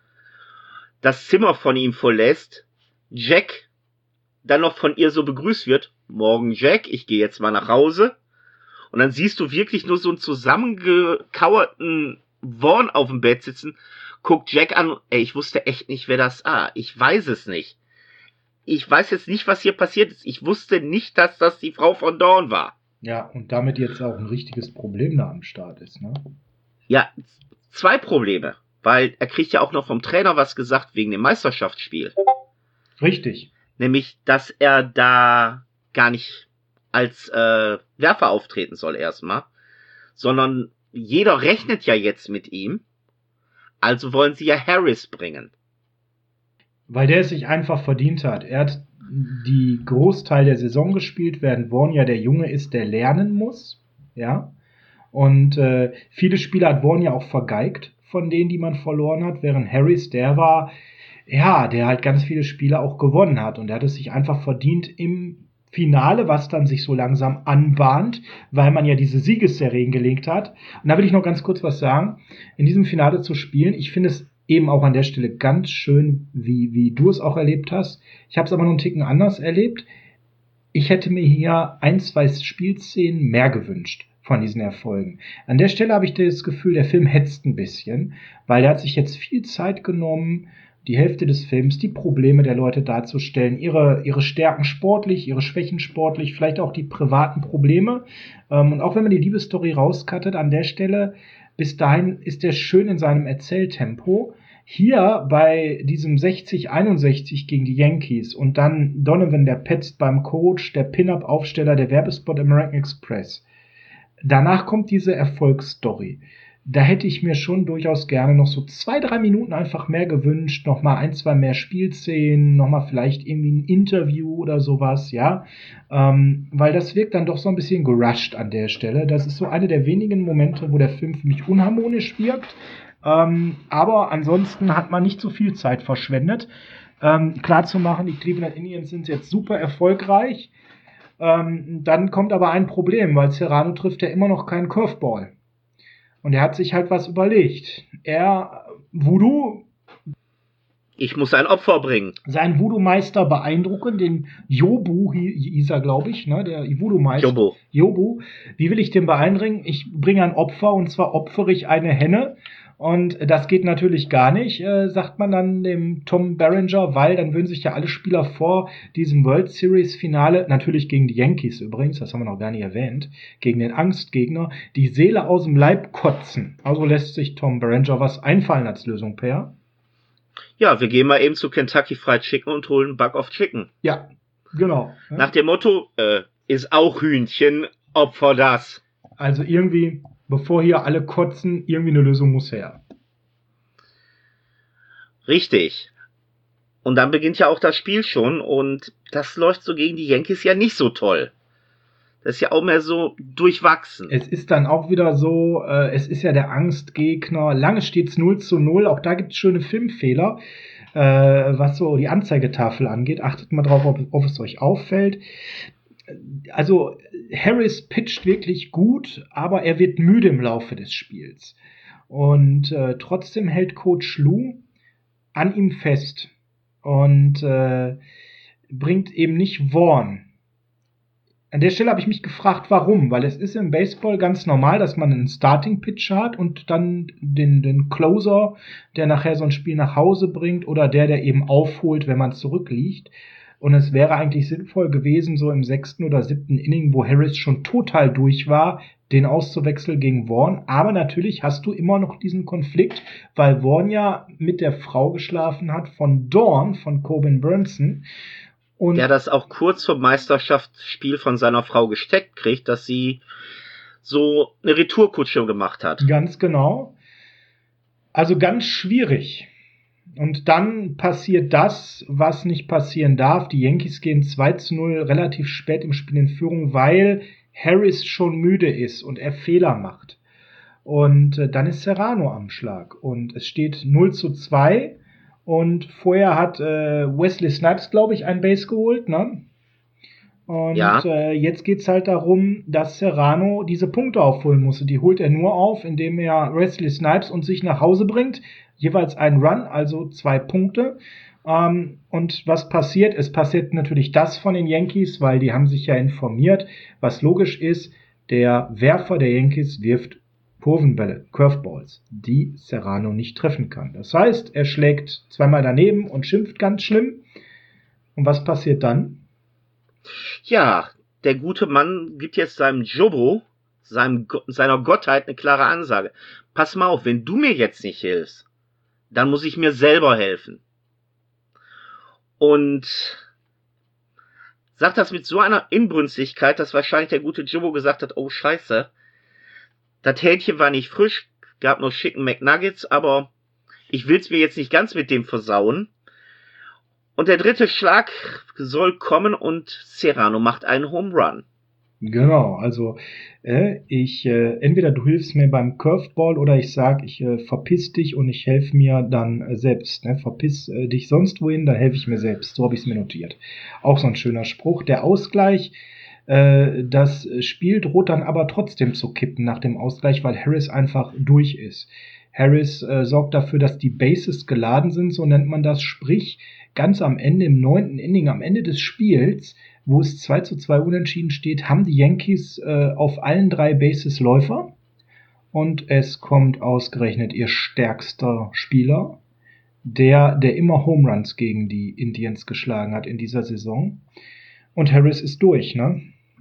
das Zimmer von ihm verlässt, Jack dann noch von ihr so begrüßt wird, morgen Jack, ich gehe jetzt mal nach Hause, und dann siehst du wirklich nur so einen zusammengekauerten Vaughn auf dem Bett sitzen, guckt Jack an, ey, ich wusste echt nicht, wer das war. Ich weiß es nicht. Ich weiß jetzt nicht, was hier passiert ist. Ich wusste nicht, dass das die Frau von Dawn war.
Ja, und damit jetzt auch ein richtiges Problem da am Start ist, ne?
Ja, zwei Probleme. Weil er kriegt ja auch noch vom Trainer was gesagt wegen dem Meisterschaftsspiel.
Richtig.
Nämlich, dass er da gar nicht als äh, Werfer auftreten soll erstmal, sondern jeder rechnet ja jetzt mit ihm. Also wollen sie ja Harris bringen.
Weil der es sich einfach verdient hat. Er hat die Großteil der Saison gespielt, während Vaughn ja der Junge ist, der lernen muss. Ja. Und äh, viele Spieler hat Vaughn ja auch vergeigt von denen, die man verloren hat, während Harris der war, ja, der halt ganz viele Spiele auch gewonnen hat. Und er hat es sich einfach verdient im Finale, was dann sich so langsam anbahnt, weil man ja diese Siegesserie hingelegt hat. Und da will ich noch ganz kurz was sagen. In diesem Finale zu spielen, ich finde es eben auch an der Stelle ganz schön, wie, wie du es auch erlebt hast. Ich habe es aber noch einen Ticken anders erlebt. Ich hätte mir hier ein, zwei Spielszenen mehr gewünscht von diesen Erfolgen. An der Stelle habe ich das Gefühl, der Film hetzt ein bisschen, weil der hat sich jetzt viel Zeit genommen, die Hälfte des Films, die Probleme der Leute darzustellen, ihre, ihre Stärken sportlich, ihre Schwächen sportlich, vielleicht auch die privaten Probleme. Und auch wenn man die Liebesstory rauskattet, an der Stelle, bis dahin ist der schön in seinem Erzähltempo. Hier bei diesem sechzig einundsechzig gegen die Yankees und dann Donovan, der petzt beim Coach, der Pin-Up-Aufsteller, der Werbespot American Express. Danach kommt diese Erfolgsstory. Da hätte ich mir schon durchaus gerne noch so zwei, drei Minuten einfach mehr gewünscht, noch mal ein, zwei mehr Spielszenen, noch mal vielleicht irgendwie ein Interview oder sowas, ja, ähm, weil das wirkt dann doch so ein bisschen gerusht an der Stelle. Das ist so eine der wenigen Momente, wo der Film für mich unharmonisch wirkt, ähm, aber ansonsten hat man nicht so viel Zeit verschwendet. Ähm, klar zu machen, die Cleveland Indians sind jetzt super erfolgreich, ähm, dann kommt aber ein Problem, weil Serrano trifft ja immer noch keinen Curveball. Und er hat sich halt was überlegt. Er, Voodoo...
Ich muss ein Opfer bringen.
Seinen Voodoo-Meister beeindrucken, den Jobu hieß er, glaube ich, ne? Der Voodoo-Meister.
Jobu.
Jobu. Wie will ich den beeindrucken? Ich bringe ein Opfer, und zwar opfere ich eine Henne. Und das geht natürlich gar nicht, äh, sagt man dann dem Tom Berenger, weil dann würden sich ja alle Spieler vor diesem World Series Finale, natürlich gegen die Yankees übrigens, das haben wir noch gar nicht erwähnt, gegen den Angstgegner, die Seele aus dem Leib kotzen. Also lässt sich Tom Berenger was einfallen als Lösung, Per.
Ja, wir gehen mal eben zu Kentucky Fried Chicken und holen Bug of Chicken.
Ja, genau.
Nach dem Motto, äh, ist auch Hühnchen, Opfer das.
Also irgendwie... Bevor hier alle kotzen, irgendwie eine Lösung muss her.
Richtig. Und dann beginnt ja auch das Spiel schon und das läuft so gegen die Yankees ja nicht so toll. Das ist ja auch mehr so durchwachsen.
Es ist dann auch wieder so, äh, es ist ja der Angstgegner. Lange steht's null zu null. Auch da gibt's schöne Filmfehler, äh, was so die Anzeigetafel angeht. Achtet mal drauf, ob, ob es euch auffällt. Also Harris pitcht wirklich gut, aber er wird müde im Laufe des Spiels. Und äh, trotzdem hält Coach Lou an ihm fest und äh, bringt eben nicht Vaughn. An der Stelle habe ich mich gefragt, warum, weil es ist im Baseball ganz normal, dass man einen Starting-Pitcher hat und dann den, den Closer, der nachher so ein Spiel nach Hause bringt oder der, der eben aufholt, wenn man zurückliegt. Und es wäre eigentlich sinnvoll gewesen, so im sechsten oder siebten Inning, wo Harris schon total durch war, den auszuwechseln gegen Vaughn. Aber natürlich hast du immer noch diesen Konflikt, weil Vaughn ja mit der Frau geschlafen hat von Dawn, von Corbin Burnson.
Und der das auch kurz vor Meisterschaftsspiel von seiner Frau gesteckt kriegt, dass sie so eine Retourkutsche gemacht hat.
Ganz genau. Also ganz schwierig. Und dann passiert das, was nicht passieren darf. Die Yankees gehen zwei zu null relativ spät im Spiel in Führung, weil Harris schon müde ist und er Fehler macht. Und äh, dann ist Serrano am Schlag. Und es steht null zu zwei. Und vorher hat äh, Wesley Snipes, glaube ich, ein Base geholt, ne? Und ja. äh, jetzt geht's halt darum, dass Serrano diese Punkte aufholen musste. Die holt er nur auf, indem er Wesley Snipes und sich nach Hause bringt. Jeweils ein Run, also zwei Punkte. Ähm, und was passiert? Es passiert natürlich das von den Yankees, weil die haben sich ja informiert. Was logisch ist, der Werfer der Yankees wirft Kurvenbälle, Curveballs, die Serrano nicht treffen kann. Das heißt, er schlägt zweimal daneben und schimpft ganz schlimm. Und was passiert dann?
Ja, der gute Mann gibt jetzt seinem Jobo, seinem, seiner Gottheit eine klare Ansage. Pass mal auf, wenn du mir jetzt nicht hilfst, dann muss ich mir selber helfen. Und sagt das mit so einer Inbrünstigkeit, dass wahrscheinlich der gute Jobo gesagt hat, oh scheiße, das Hähnchen war nicht frisch, gab noch schicken McNuggets, aber ich will's mir jetzt nicht ganz mit dem versauen. Und der dritte Schlag soll kommen und Serrano macht einen Home Run.
Genau, also äh, ich äh, entweder du hilfst mir beim Curveball oder ich sag, ich äh, verpiss dich und ich helfe mir dann äh, selbst. Ne? Verpiss äh, dich sonst wohin, da helfe ich mir selbst. So habe ich es mir notiert. Auch so ein schöner Spruch. Der Ausgleich, äh, das Spiel droht dann aber trotzdem zu kippen nach dem Ausgleich, weil Harris einfach durch ist. Harris äh, sorgt dafür, dass die Bases geladen sind, so nennt man das. Sprich, ganz am Ende, im neunten Inning, am Ende des Spiels, wo es zwei zu zwei unentschieden steht, haben die Yankees äh, auf allen drei Bases Läufer. Und es kommt ausgerechnet ihr stärkster Spieler, der, der immer Home Runs gegen die Indians geschlagen hat in dieser Saison. Und Harris ist durch, ne?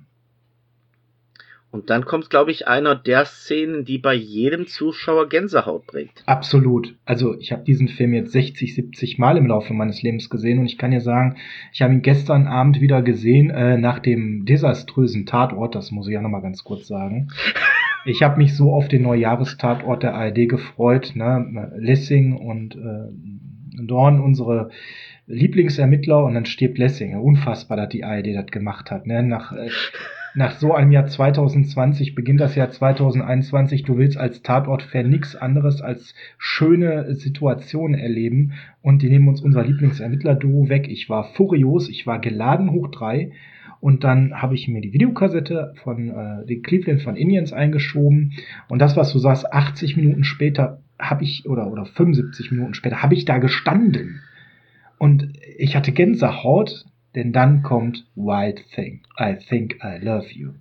Und dann kommt, glaube ich, einer der Szenen, die bei jedem Zuschauer Gänsehaut bringt.
Absolut. Also ich habe diesen Film jetzt sechzig, siebzig Mal im Laufe meines Lebens gesehen und ich kann dir sagen, ich habe ihn gestern Abend wieder gesehen, äh, nach dem desaströsen Tatort, das muss ich ja nochmal ganz kurz sagen. Ich habe mich so auf den Neujahrestatort der A R D gefreut, ne? Lessing und äh, Dorn, unsere Lieblingsermittler, und dann stirbt Lessing. Unfassbar, dass die A R D das gemacht hat, ne? Nach äh, Nach so einem Jahr zwanzig zwanzig beginnt das Jahr zwanzig einundzwanzig. Du willst als Tatort-Fan nichts anderes als schöne Situationen erleben. Und die nehmen uns unser Lieblingsermittler-Duo weg. Ich war furios, ich war geladen hoch drei. Und dann habe ich mir die Videokassette von äh, den Cleveland von Indians eingeschoben. Und das, was du sagst, achtzig Minuten später habe ich, oder, oder fünfundsiebzig Minuten später, habe ich da gestanden. Und ich hatte Gänsehaut. Denn dann kommt Wild Thing, I Think I Love You.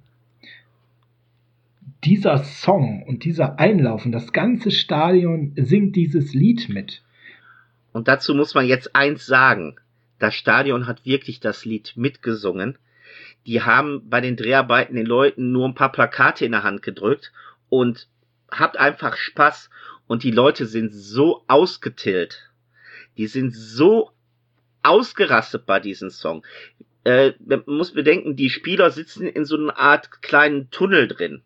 Dieser Song und dieser Einlauf und das ganze Stadion singt dieses Lied mit.
Und dazu muss man jetzt eins sagen. Das Stadion hat wirklich das Lied mitgesungen. Die haben bei den Dreharbeiten den Leuten nur ein paar Plakate in der Hand gedrückt und habt einfach Spaß. Und die Leute sind so ausgetillt. Die sind so ausgerastet bei diesem Song. Äh, man muss bedenken, die Spieler sitzen in so einer Art kleinen Tunnel drin.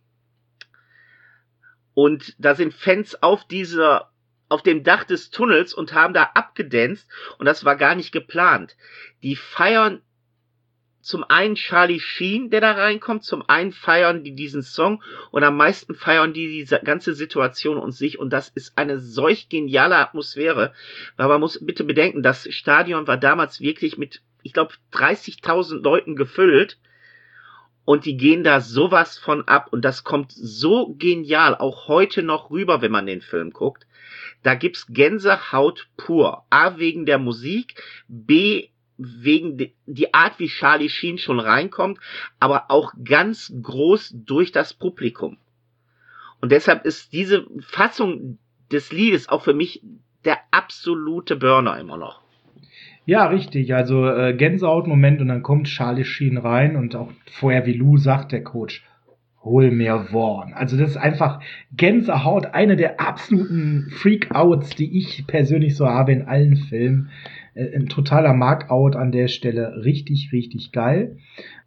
Und da sind Fans auf dieser, auf dem Dach des Tunnels und haben da abgedanced und das war gar nicht geplant. Die feiern zum einen Charlie Sheen, der da reinkommt, zum einen feiern die diesen Song und am meisten feiern die diese ganze Situation und sich, und das ist eine solch geniale Atmosphäre, weil man muss bitte bedenken, das Stadion war damals wirklich mit, ich glaube, dreißigtausend Leuten gefüllt und die gehen da sowas von ab und das kommt so genial auch heute noch rüber, wenn man den Film guckt. Da gibt's Gänsehaut pur. A, wegen der Musik, B, wegen de, die Art, wie Charlie Sheen schon reinkommt, aber auch ganz groß durch das Publikum. Und deshalb ist diese Fassung des Liedes auch für mich der absolute Burner immer noch.
Ja, richtig. Also äh, Gänsehaut-Moment und dann kommt Charlie Sheen rein und auch vorher wie Lou sagt der Coach, hol mir Vaughn. Also das ist einfach Gänsehaut, eine der absoluten Freak-Outs, die ich persönlich so habe in allen Filmen. Äh, ein totaler Mark-Out an der Stelle. Richtig, richtig geil.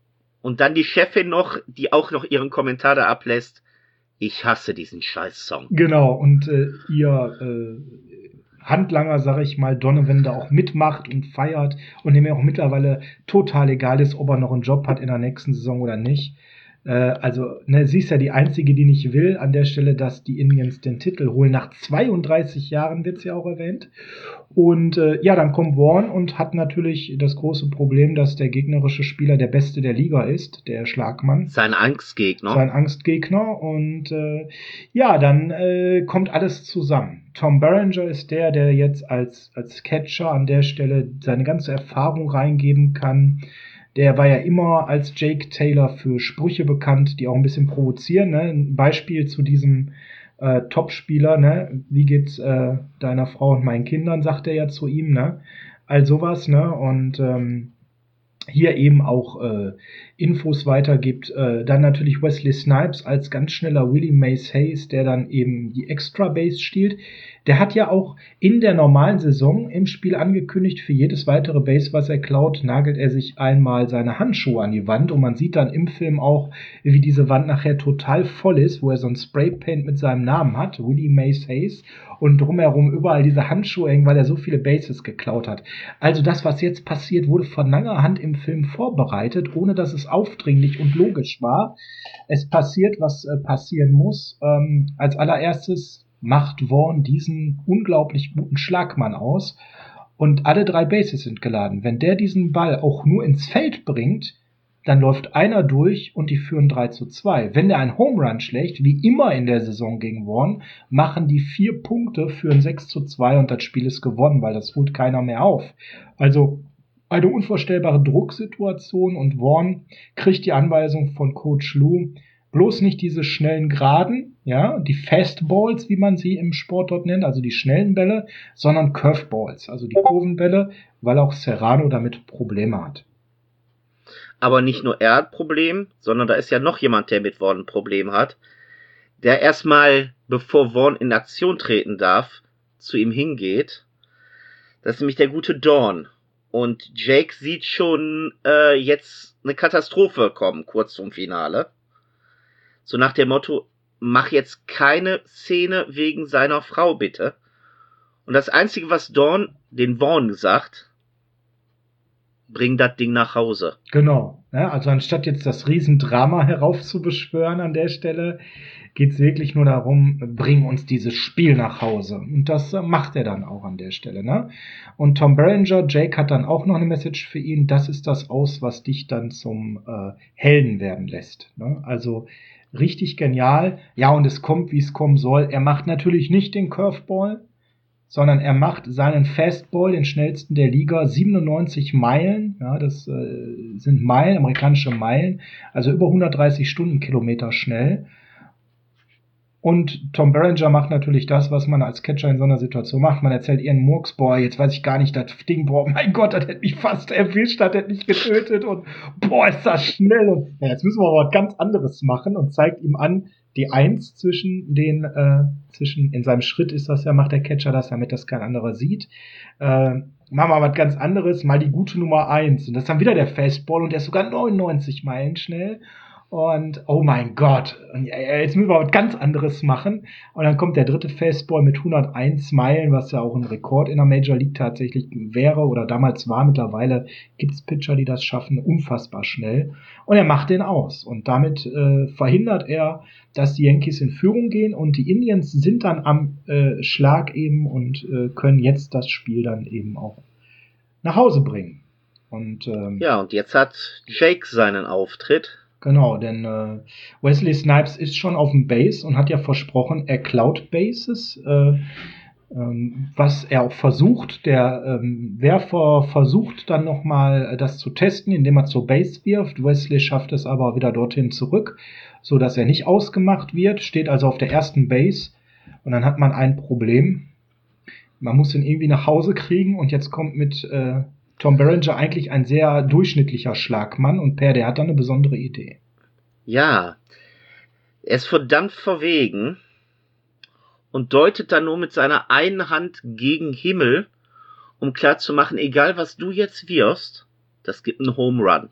Und dann die Chefin noch, die auch noch ihren Kommentar da ablässt. Ich hasse diesen Scheiß-Song.
Genau, und äh, ihr äh, Handlanger, sag ich mal, Donovan da auch mitmacht und feiert und dem ja auch mittlerweile total egal ist, ob er noch einen Job hat in der nächsten Saison oder nicht. Äh, also, ne, sie ist ja die Einzige, die nicht will an der Stelle, dass die Indians den Titel holen. Nach zweiunddreißig Jahren wird's ja auch erwähnt. Und äh, ja, dann kommt Vaughn und hat natürlich das große Problem, dass der gegnerische Spieler der Beste der Liga ist, der Schlagmann.
Sein Angstgegner.
Sein Angstgegner. Und äh, ja, dann äh, kommt alles zusammen. Tom Berenger ist der, der jetzt als, als Catcher an der Stelle seine ganze Erfahrung reingeben kann. Der war ja immer als Jake Taylor für Sprüche bekannt, die auch ein bisschen provozieren. Ne? Ein Beispiel zu diesem äh, Topspieler, ne? Wie geht's äh, deiner Frau und meinen Kindern, sagt er ja zu ihm, ne? All sowas, ne? Und ähm, hier eben auch äh, Infos weitergibt. Äh, dann natürlich Wesley Snipes als ganz schneller Willie Mays Hayes, der dann eben die Extra Base stiehlt. Der hat ja auch in der normalen Saison im Spiel angekündigt, für jedes weitere Base, was er klaut, nagelt er sich einmal seine Handschuhe an die Wand. Und man sieht dann im Film auch, wie diese Wand nachher total voll ist, wo er so ein Spraypaint mit seinem Namen hat, Willie Mays Hayes, und drumherum überall diese Handschuhe hängen, weil er so viele Bases geklaut hat. Also das, was jetzt passiert, wurde von langer Hand im Film vorbereitet, ohne dass es aufdringlich und logisch war. Es passiert, was äh, passieren muss. Ähm, als allererstes macht Vaughn diesen unglaublich guten Schlagmann aus und alle drei Bases sind geladen. Wenn der diesen Ball auch nur ins Feld bringt, dann läuft einer durch und die führen drei zu zwei. Wenn der einen Home Run schlägt, wie immer in der Saison gegen Vaughn, machen die vier Punkte, führen sechs zu zwei und das Spiel ist gewonnen, weil das holt keiner mehr auf. Also eine unvorstellbare Drucksituation und Vaughn kriegt die Anweisung von Coach Lou, bloß nicht diese schnellen Geraden, ja, die Fastballs, wie man sie im Sport dort nennt, also die schnellen Bälle, sondern Curveballs, also die Kurvenbälle, weil auch Serrano damit Probleme hat.
Aber nicht nur er hat Problem, sondern da ist ja noch jemand, der mit Vaughn ein Problem hat, der erstmal, bevor Vaughn in Aktion treten darf, zu ihm hingeht. Das ist nämlich der gute Dawn. Und Jake sieht schon äh, jetzt eine Katastrophe kommen, kurz zum Finale. So nach dem Motto, mach jetzt keine Szene wegen seiner Frau, bitte. Und das Einzige, was Dawn den Vaughn sagt, bring das Ding nach Hause.
Genau. Ja, also anstatt jetzt das Riesendrama heraufzubeschwören an der Stelle, geht es wirklich nur darum, bring uns dieses Spiel nach Hause. Und das äh, macht er dann auch an der Stelle. Ne? Und Tom Berenger, Jake hat dann auch noch eine Message für ihn. Das ist das Aus, was dich dann zum äh, Helden werden lässt. Ne? Also richtig genial. Ja, und es kommt, wie es kommen soll. Er macht natürlich nicht den Curveball, sondern er macht seinen Fastball, den schnellsten der Liga, siebenundneunzig Meilen, ja, das äh, sind Meilen, amerikanische Meilen, also über hundertdreißig Stundenkilometer schnell. Und Tom Berenger macht natürlich das, was man als Catcher in so einer Situation macht. Man erzählt ihren Murks, boah, jetzt weiß ich gar nicht, das Ding, boah, mein Gott, das hätte mich fast erwischt, das hätte mich getötet und boah, ist das schnell. Und ja, jetzt müssen wir aber was ganz anderes machen und zeigt ihm an, die Eins zwischen den, äh, zwischen, in seinem Schritt ist das ja, macht der Catcher das, damit das kein anderer sieht. Äh, machen wir was ganz anderes, mal die gute Nummer eins. Und das ist dann wieder der Fastball und der ist sogar neunundneunzig Meilen schnell. Und oh mein Gott, und jetzt müssen wir was ganz anderes machen. Und dann kommt der dritte Fastball mit hunderteins Meilen, was ja auch ein Rekord in der Major League tatsächlich wäre oder damals war. Mittlerweile gibt es Pitcher, die das schaffen, unfassbar schnell. Und er macht den aus. Und damit äh, verhindert er, dass die Yankees in Führung gehen. Und die Indians sind dann am äh, Schlag eben und äh, können jetzt das Spiel dann eben auch nach Hause bringen. Und ähm,
ja, und jetzt hat Jake seinen Auftritt.
Genau, denn äh, Wesley Snipes ist schon auf dem Base und hat ja versprochen, er klaut Bases, äh, ähm, was er auch versucht. Der ähm, Werfer versucht dann nochmal das zu testen, indem er zur Base wirft. Wesley schafft es aber wieder dorthin zurück, so dass er nicht ausgemacht wird, steht also auf der ersten Base und dann hat man ein Problem. Man muss ihn irgendwie nach Hause kriegen und jetzt kommt mit äh, Tom Berenger eigentlich ein sehr durchschnittlicher Schlagmann und Per, der hat da eine besondere Idee.
Ja, er ist verdammt verwegen und deutet dann nur mit seiner einen Hand gegen Himmel, um klarzumachen, egal was du jetzt wirfst, das gibt einen Home Run.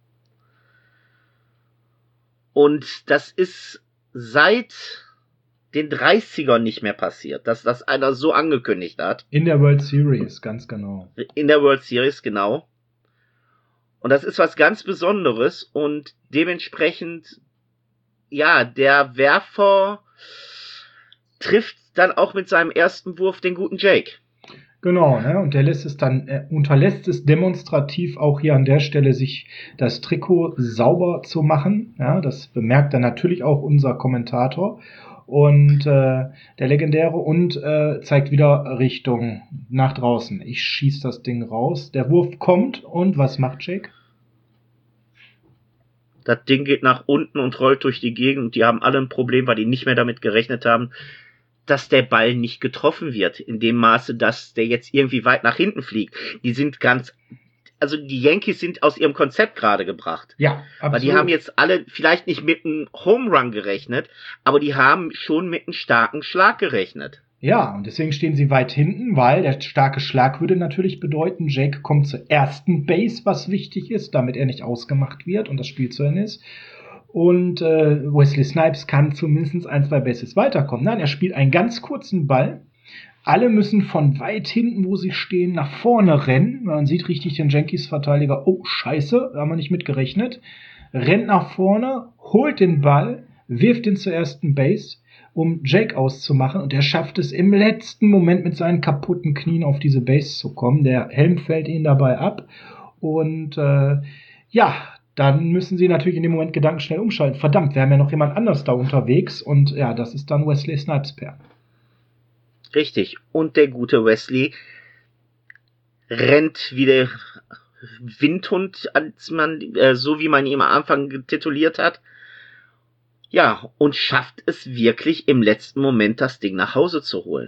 Und das ist seit den dreißigern nicht mehr passiert, dass das einer so angekündigt hat.
In der World Series, ganz genau.
In der World Series, genau. Und das ist was ganz Besonderes und dementsprechend, ja, der Werfer trifft dann auch mit seinem ersten Wurf den guten Jake.
Genau, ne? Und der lässt es dann, er unterlässt es demonstrativ auch hier an der Stelle, sich das Trikot sauber zu machen. Ja, das bemerkt dann natürlich auch unser Kommentator und äh, der Legendäre und äh, zeigt wieder Richtung nach draußen. Ich schieß das Ding raus. Der Wurf kommt und was macht Jake?
Das Ding geht nach unten und rollt durch die Gegend und die haben alle ein Problem, weil die nicht mehr damit gerechnet haben, dass der Ball nicht getroffen wird, in dem Maße, dass der jetzt irgendwie weit nach hinten fliegt. Die sind ganz, also die Yankees sind aus ihrem Konzept gerade gebracht.
Ja, absolut.
Weil die haben jetzt alle vielleicht nicht mit einem Home Run gerechnet, aber die haben schon mit einem starken Schlag gerechnet.
Ja, und deswegen stehen sie weit hinten, weil der starke Schlag würde natürlich bedeuten, Jake kommt zur ersten Base, was wichtig ist, damit er nicht ausgemacht wird und das Spiel zu Ende ist. Und äh, Wesley Snipes kann zumindest ein, zwei Bases weiterkommen. Nein, er spielt einen ganz kurzen Ball. Alle müssen von weit hinten, wo sie stehen, nach vorne rennen. Man sieht richtig den Yankees-Verteidiger, oh scheiße, da haben wir nicht mit gerechnet. Rennt nach vorne, holt den Ball, wirft ihn zur ersten Base, um Jake auszumachen. Und er schafft es im letzten Moment mit seinen kaputten Knien auf diese Base zu kommen. Der Helm fällt ihn dabei ab. Und äh, ja, dann müssen sie natürlich in dem Moment gedankenschnell umschalten. Verdammt, wir haben ja noch jemand anders da unterwegs. Und ja, das ist dann Wesley Snipes, Per.
Richtig. Und der gute Wesley rennt wie der Windhund, als man, äh, so wie man ihn am Anfang tituliert hat. Ja, und schafft es wirklich im letzten Moment, das Ding nach Hause zu holen.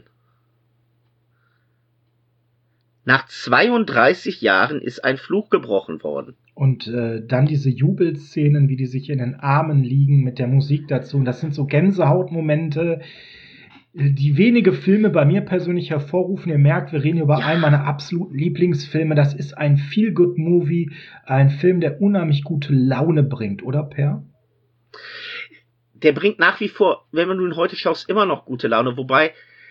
Nach zweiunddreißig Jahren ist ein Fluch gebrochen worden.
Und äh, dann diese Jubelszenen, wie die sich in den Armen liegen mit der Musik dazu. Und das sind so Gänsehautmomente, die wenige Filme bei mir persönlich hervorrufen. Ihr merkt, wir reden über ja. einen meiner absoluten Lieblingsfilme. Das ist ein Feel-Good-Movie, ein Film, der unheimlich gute Laune bringt, oder Per?
Der bringt nach wie vor, wenn du ihn heute schaust, immer noch gute Laune. Wobei,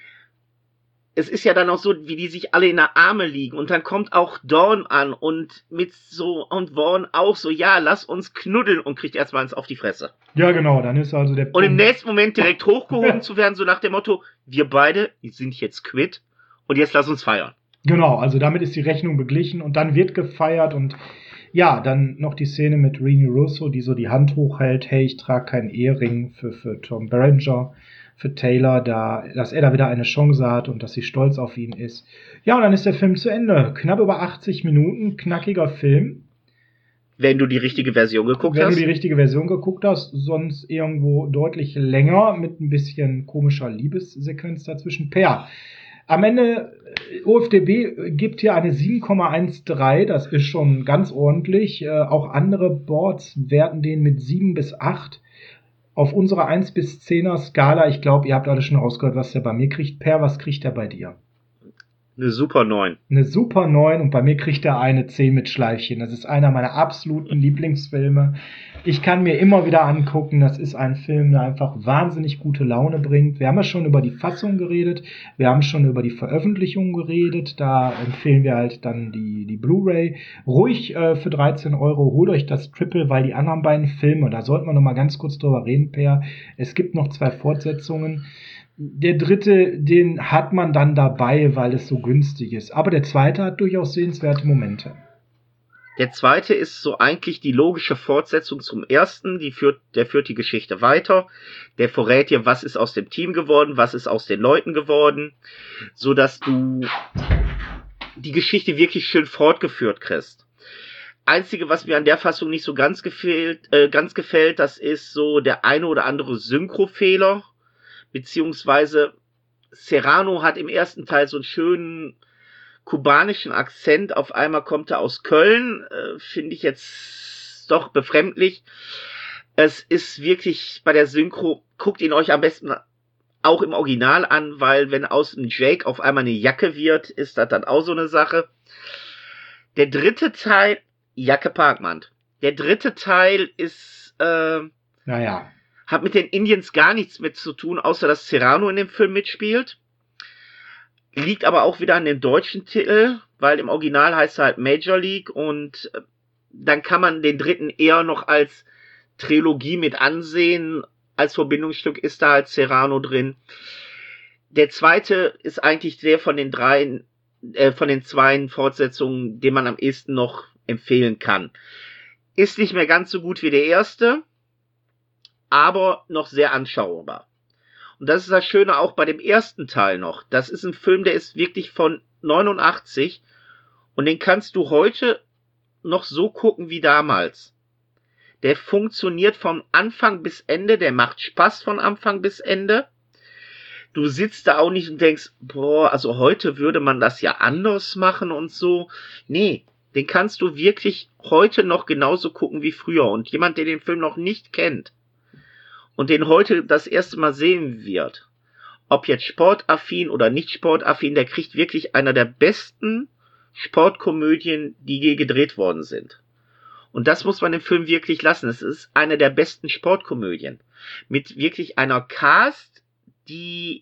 es ist ja dann auch so, wie die sich alle in der Arme liegen. Und dann kommt auch Dawn an und mit so, und Vaughn auch so, ja, lass uns knuddeln und kriegt erstmal eins auf die Fresse.
Ja, genau, dann ist also der
Und Punkt. Im nächsten Moment direkt hochgehoben zu werden, so nach dem Motto, wir beide sind jetzt quitt und jetzt lass uns feiern.
Genau, also damit ist die Rechnung beglichen und dann wird gefeiert und ja, dann noch die Szene mit Rene Russo, die so die Hand hochhält, hey, ich trage keinen Ehering für, für Tom Berenger, für Taylor, da, dass er da wieder eine Chance hat und dass sie stolz auf ihn ist. Ja, und dann ist der Film zu Ende. Knapp über achtzig Minuten, knackiger Film.
Wenn du die richtige Version geguckt
Wenn
hast.
Wenn du die richtige Version geguckt hast, sonst irgendwo deutlich länger mit ein bisschen komischer Liebessequenz dazwischen. Per. Am Ende, O F D B gibt hier eine sieben Komma dreizehn, das ist schon ganz ordentlich. Äh, auch andere Boards werten den mit sieben bis acht. Auf unserer eins bis zehner Skala, ich glaube, ihr habt alle schon rausgehört, was der bei mir kriegt. Per, was kriegt er bei dir?
Eine super neun.
Eine super neun und bei mir kriegt er eine zehn mit Schleifchen. Das ist einer meiner absoluten Lieblingsfilme. Ich kann mir immer wieder angucken, das ist ein Film, der einfach wahnsinnig gute Laune bringt. Wir haben ja schon über die Fassung geredet, wir haben schon über die Veröffentlichung geredet, da empfehlen wir halt dann die, die Blu-ray. Ruhig äh, für dreizehn Euro, holt euch das Triple, weil die anderen beiden Filme, da sollten wir noch mal ganz kurz drüber reden, Per. Es gibt noch zwei Fortsetzungen. Der dritte, den hat man dann dabei, weil es so günstig ist. Aber der zweite hat durchaus sehenswerte Momente.
Der zweite ist so eigentlich die logische Fortsetzung zum ersten. Die führt, der führt die Geschichte weiter. Der verrät dir, was ist aus dem Team geworden, was ist aus den Leuten geworden, so dass du die Geschichte wirklich schön fortgeführt kriegst. Einzige, was mir an der Fassung nicht so ganz gefällt, äh, ganz gefällt, das ist so der eine oder andere kubanischen Akzent. Auf einmal kommt er aus Köln. Äh, finde ich jetzt doch befremdlich. Es ist wirklich bei der Synchro, guckt ihn euch am besten auch im Original an, weil wenn aus dem Jake auf einmal eine Jacke wird, ist das dann auch so eine Sache. Der dritte Teil, Jacke Parkman. Der dritte Teil ist, äh,
naja,
hat mit den Indians gar nichts mit zu tun, außer dass Serrano in dem Film mitspielt. Liegt aber auch wieder an dem deutschen Titel, weil im Original heißt er halt Major League und äh, dann kann man den dritten eher noch als Trilogie mit ansehen. Als Verbindungsstück ist da halt Serrano drin. Der zweite ist eigentlich der von den dreien, äh, von den zwei Fortsetzungen, den man am ehesten noch empfehlen kann. Ist nicht mehr ganz so gut wie der erste, aber noch sehr anschaubar. Und das ist das Schöne auch bei dem ersten Teil noch. Das ist ein Film, der ist wirklich von neunundachtzig und den kannst du heute noch so gucken wie damals. Der funktioniert von Anfang bis Ende, der macht Spaß von Anfang bis Ende. Du sitzt da auch nicht und denkst, boah, also heute würde man das ja anders machen und so. Nee, den kannst du wirklich heute noch genauso gucken wie früher. Und jemand, der den Film noch nicht kennt und den heute das erste Mal sehen wird, ob jetzt sportaffin oder nicht sportaffin, der kriegt wirklich einer der besten Sportkomödien, die je gedreht worden sind. Und das muss man dem Film wirklich lassen. Es ist eine der besten Sportkomödien. Mit wirklich einer Cast, die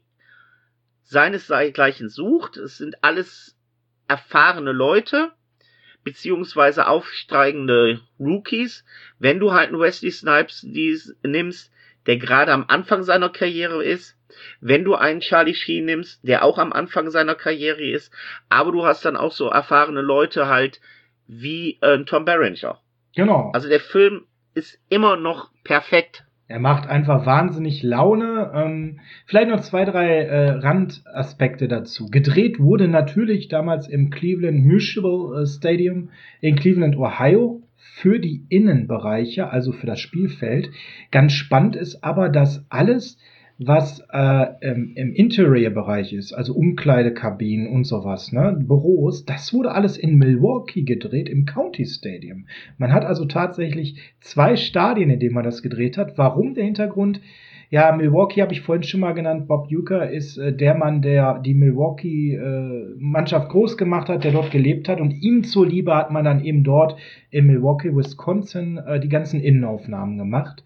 seinesgleichen sucht. Es sind alles erfahrene Leute, beziehungsweise aufsteigende Rookies. Wenn du halt einen Wesley Snipes nimmst, der gerade am Anfang seiner Karriere ist. Wenn du einen Charlie Sheen nimmst, der auch am Anfang seiner Karriere ist. Aber du hast dann auch so erfahrene Leute halt wie äh, Tom Berenger.
Genau.
Also der Film ist immer noch perfekt.
Er macht einfach wahnsinnig Laune. Ähm, vielleicht noch zwei, drei äh, Randaspekte dazu. Gedreht wurde natürlich damals im Cleveland Municipal Stadium in Cleveland, Ohio, für die Innenbereiche, also für das Spielfeld. Ganz spannend ist aber, dass alles, was äh, im, im Interior-Bereich ist, also Umkleidekabinen und sowas, ne, Büros, das wurde alles in Milwaukee gedreht, im County Stadium. Man hat also tatsächlich zwei Stadien, in denen man das gedreht hat. Warum der Hintergrund? Ja, Milwaukee habe ich vorhin schon mal genannt. Bob Uecker ist äh, der Mann, der die Milwaukee-Mannschaft äh, groß gemacht hat, der dort gelebt hat. Und ihm zuliebe hat man dann eben dort in Milwaukee, Wisconsin, äh, die ganzen Innenaufnahmen gemacht.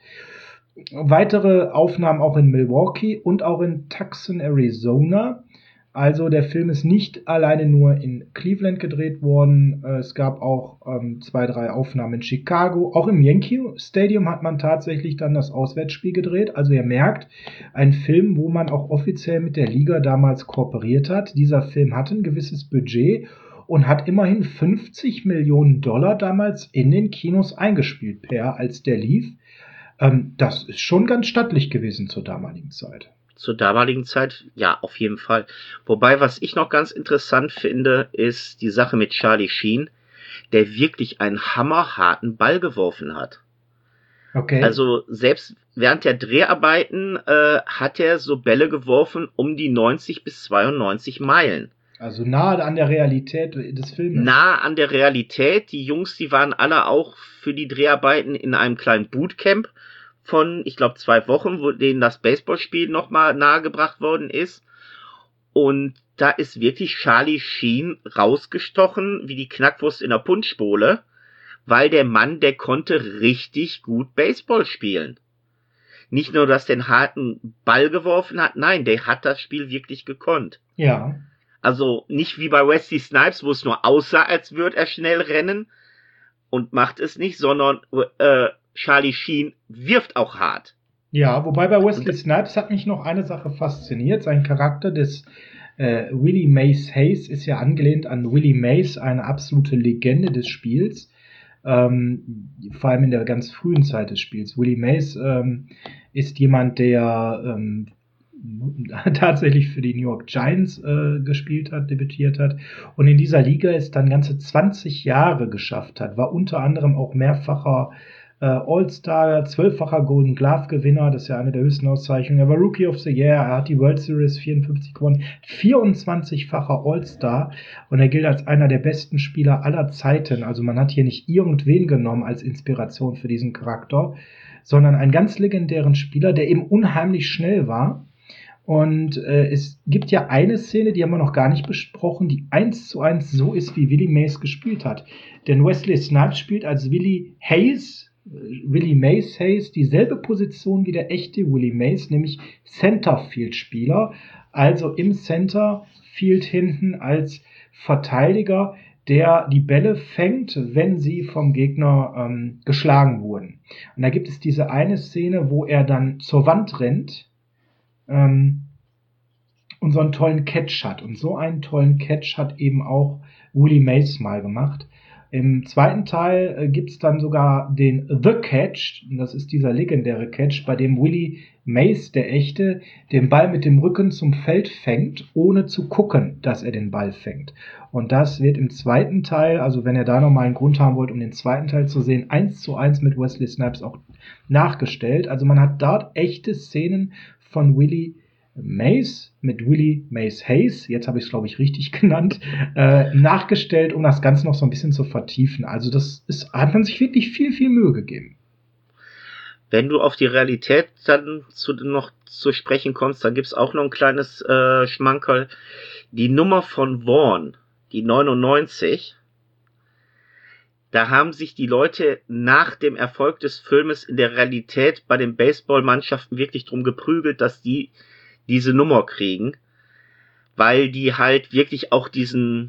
Weitere Aufnahmen auch in Milwaukee und auch in Tucson, Arizona. Also der Film ist nicht alleine nur in Cleveland gedreht worden. Es gab auch ähm, zwei, drei Aufnahmen in Chicago. Auch im Yankee Stadium hat man tatsächlich dann das Auswärtsspiel gedreht. Also ihr merkt, ein Film, wo man auch offiziell mit der Liga damals kooperiert hat. Dieser Film hatte ein gewisses Budget und hat immerhin fünfzig Millionen Dollar damals in den Kinos eingespielt, per als der lief. Ähm, das ist schon ganz stattlich gewesen zur damaligen Zeit.
Zur damaligen Zeit, ja, auf jeden Fall. Wobei, was ich noch ganz interessant finde, ist die Sache mit Charlie Sheen, der wirklich einen hammerharten Ball geworfen hat.
Okay.
Also selbst während der Dreharbeiten äh, hat er so Bälle geworfen um die neunzig bis zweiundneunzig Meilen.
Also nahe an der Realität des Films.
Nahe an der Realität. Die Jungs, die waren alle auch für die Dreharbeiten in einem kleinen Bootcamp von, ich glaube, zwei Wochen, wo denen das Baseballspiel nochmal nahegebracht worden ist. Und da ist wirklich Charlie Sheen rausgestochen, wie die Knackwurst in der Punschbowle, weil der Mann, der konnte richtig gut Baseball spielen. Nicht nur, dass der einen harten Ball geworfen hat, nein, der hat das Spiel wirklich gekonnt.
Ja.
Also nicht wie bei Wesley Snipes, wo es nur aussah, als würde er schnell rennen und macht es nicht, sondern äh, Charlie Sheen wirft auch hart.
Ja, wobei bei Wesley Snipes hat mich noch eine Sache fasziniert. Sein Charakter des äh, Willie Mays Hayes ist ja angelehnt an Willie Mays, eine absolute Legende des Spiels. Ähm, vor allem in der ganz frühen Zeit des Spiels. Willie Mays ähm, ist jemand, der ähm, tatsächlich für die New York Giants äh, gespielt hat, debütiert hat und in dieser Liga es dann ganze zwanzig Jahre geschafft hat. War unter anderem auch mehrfacher äh, All-Star, zwölffacher Golden Glove-Gewinner, das ist ja eine der höchsten Auszeichnungen. Er war Rookie of the Year, er hat die World Series vierundfünfzig gewonnen, vierundzwanzigfacher All-Star und er gilt als einer der besten Spieler aller Zeiten. Also man hat hier nicht irgendwen genommen als Inspiration für diesen Charakter, sondern einen ganz legendären Spieler, der eben unheimlich schnell war. Und äh, es gibt ja eine Szene, die haben wir noch gar nicht besprochen, die eins zu eins so ist, wie Willie Mays gespielt hat. Denn Wesley Snipes spielt als Willie Hayes, äh, Willie Mays Hayes, dieselbe Position wie der echte Willie Mays, nämlich Centerfield-Spieler, also im Centerfield hinten als Verteidiger, der die Bälle fängt, wenn sie vom Gegner ähm, geschlagen wurden. Und da gibt es diese eine Szene, wo er dann zur Wand rennt, Ähm, und so einen tollen Catch hat. Und so einen tollen Catch hat eben auch Willie Mays mal gemacht. Im zweiten Teil äh, gibt es dann sogar den The Catch. Das ist dieser legendäre Catch, bei dem Willie Mays, der echte, den Ball mit dem Rücken zum Feld fängt, ohne zu gucken, dass er den Ball fängt. Und das wird im zweiten Teil, also wenn ihr da nochmal einen Grund haben wollt, um den zweiten Teil zu sehen, eins zu eins mit Wesley Snipes auch nachgestellt. Also man hat dort echte Szenen von Willie Mays mit Willie Mays Hayes, jetzt habe ich es glaube ich richtig genannt, äh, nachgestellt, um das Ganze noch so ein bisschen zu vertiefen. Also das ist, hat man sich wirklich viel, viel Mühe gegeben.
Wenn du auf die Realität dann zu, noch zu sprechen kommst, dann gibt es auch noch ein kleines äh, Schmankerl. Die Nummer von Vaughn, die neunundneunzig, da haben sich die Leute nach dem Erfolg des Filmes in der Realität bei den Baseballmannschaften wirklich drum geprügelt, dass die diese Nummer kriegen, weil die halt wirklich auch diesen,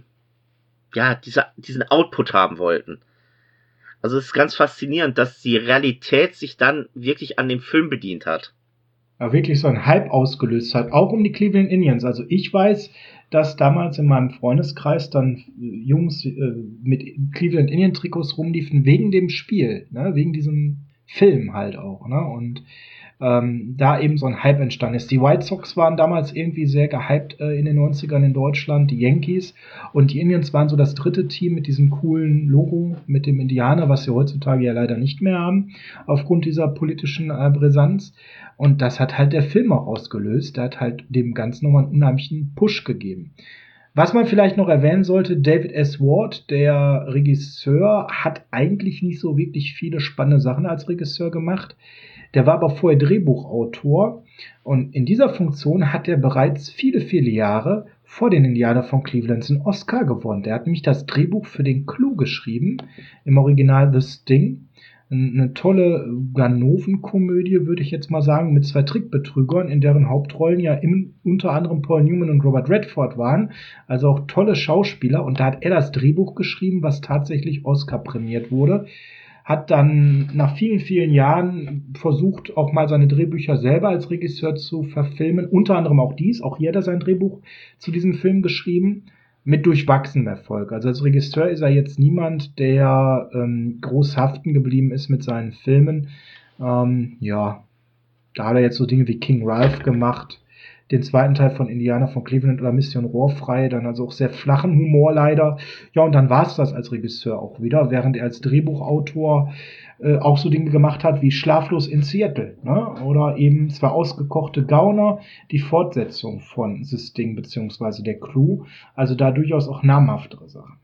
ja, dieser, diesen Output haben wollten. Also es ist ganz faszinierend, dass die Realität sich dann wirklich an dem Film bedient hat.
Ja, wirklich so ein Hype ausgelöst hat, auch um die Cleveland Indians. Also ich weiß, dass damals in meinem Freundeskreis dann Jungs äh, mit Cleveland Indian Trikots rumliefen wegen dem Spiel, ne? Wegen diesem Film halt auch, ne? Und ähm, da eben so ein Hype entstanden ist. Die White Sox waren damals irgendwie sehr gehypt äh, in den neunzigern in Deutschland, die Yankees, und die Indians waren so das dritte Team mit diesem coolen Logo, mit dem Indianer, was sie heutzutage ja leider nicht mehr haben, aufgrund dieser politischen äh, Brisanz. Und das hat halt der Film auch ausgelöst. Der hat halt dem Ganzen nochmal einen unheimlichen Push gegeben. Was man vielleicht noch erwähnen sollte, David S. Ward, der Regisseur, hat eigentlich nicht so wirklich viele spannende Sachen als Regisseur gemacht. Der war aber vorher Drehbuchautor und in dieser Funktion hat er bereits viele, viele Jahre vor den Indianer von Cleveland einen Oscar gewonnen. Der hat nämlich das Drehbuch für den Clou geschrieben, im Original The Sting. Eine tolle Ganoven-Komödie, würde ich jetzt mal sagen, mit zwei Trickbetrügern, in deren Hauptrollen ja im, unter anderem Paul Newman und Robert Redford waren. Also auch tolle Schauspieler. Und da hat er das Drehbuch geschrieben, was tatsächlich Oscar prämiert wurde. Hat dann nach vielen, vielen Jahren versucht, auch mal seine Drehbücher selber als Regisseur zu verfilmen. Unter anderem auch dies. Auch hier hat er sein Drehbuch zu diesem Film geschrieben. Mit durchwachsenem Erfolg. Also als Regisseur ist er jetzt niemand, der ähm, groß haften geblieben ist mit seinen Filmen. Ähm, ja, da hat er jetzt so Dinge wie King Ralph gemacht, den zweiten Teil von Indianer von Cleveland oder Mission Rohrfrei, dann also auch sehr flachen Humor leider. Ja, und dann war es das als Regisseur auch wieder, während er als Drehbuchautor äh, auch so Dinge gemacht hat wie Schlaflos in Seattle, ne? Oder eben Zwei ausgekochte Gauner, die Fortsetzung von The Sting beziehungsweise der Clou. Also da durchaus auch namhaftere Sachen.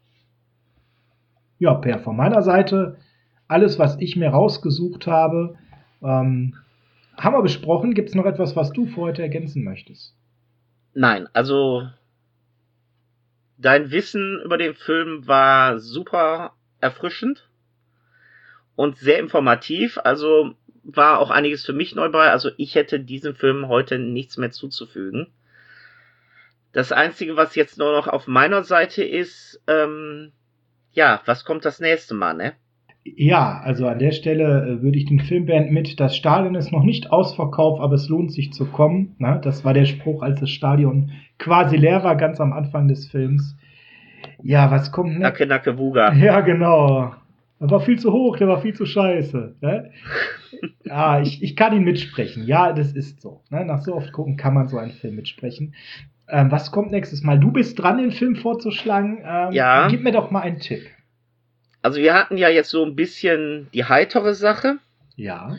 Ja, Per, von meiner Seite alles, was ich mir rausgesucht habe, ähm, haben wir besprochen. Gibt es noch etwas, was du für heute ergänzen möchtest?
Nein, also dein Wissen über den Film war super erfrischend und sehr informativ. Also war auch einiges für mich neu bei. Also ich hätte diesem Film heute nichts mehr zuzufügen. Das Einzige, was jetzt nur noch auf meiner Seite ist, ähm, ja, was kommt das nächste Mal, ne?
Ja, also an der Stelle äh, würde ich den Film beenden mit: Das Stadion ist noch nicht ausverkauft, aber es lohnt sich zu kommen. Ne? Das war der Spruch, als das Stadion quasi leer war, ganz am Anfang des Films. Ja, was kommt, ne?
Nacke, Nacke, Wuga.
Ja, genau. Der war viel zu hoch, der war viel zu scheiße. Ne? Ja, ich, ich kann ihn mitsprechen. Ja, das ist so. Ne? Nach so oft gucken kann man so einen Film mitsprechen. Ähm, was kommt nächstes Mal? Du bist dran, den Film vorzuschlagen. Ähm,
ja.
Gib mir doch mal einen Tipp.
Also wir hatten ja jetzt so ein bisschen die heitere Sache.
Ja.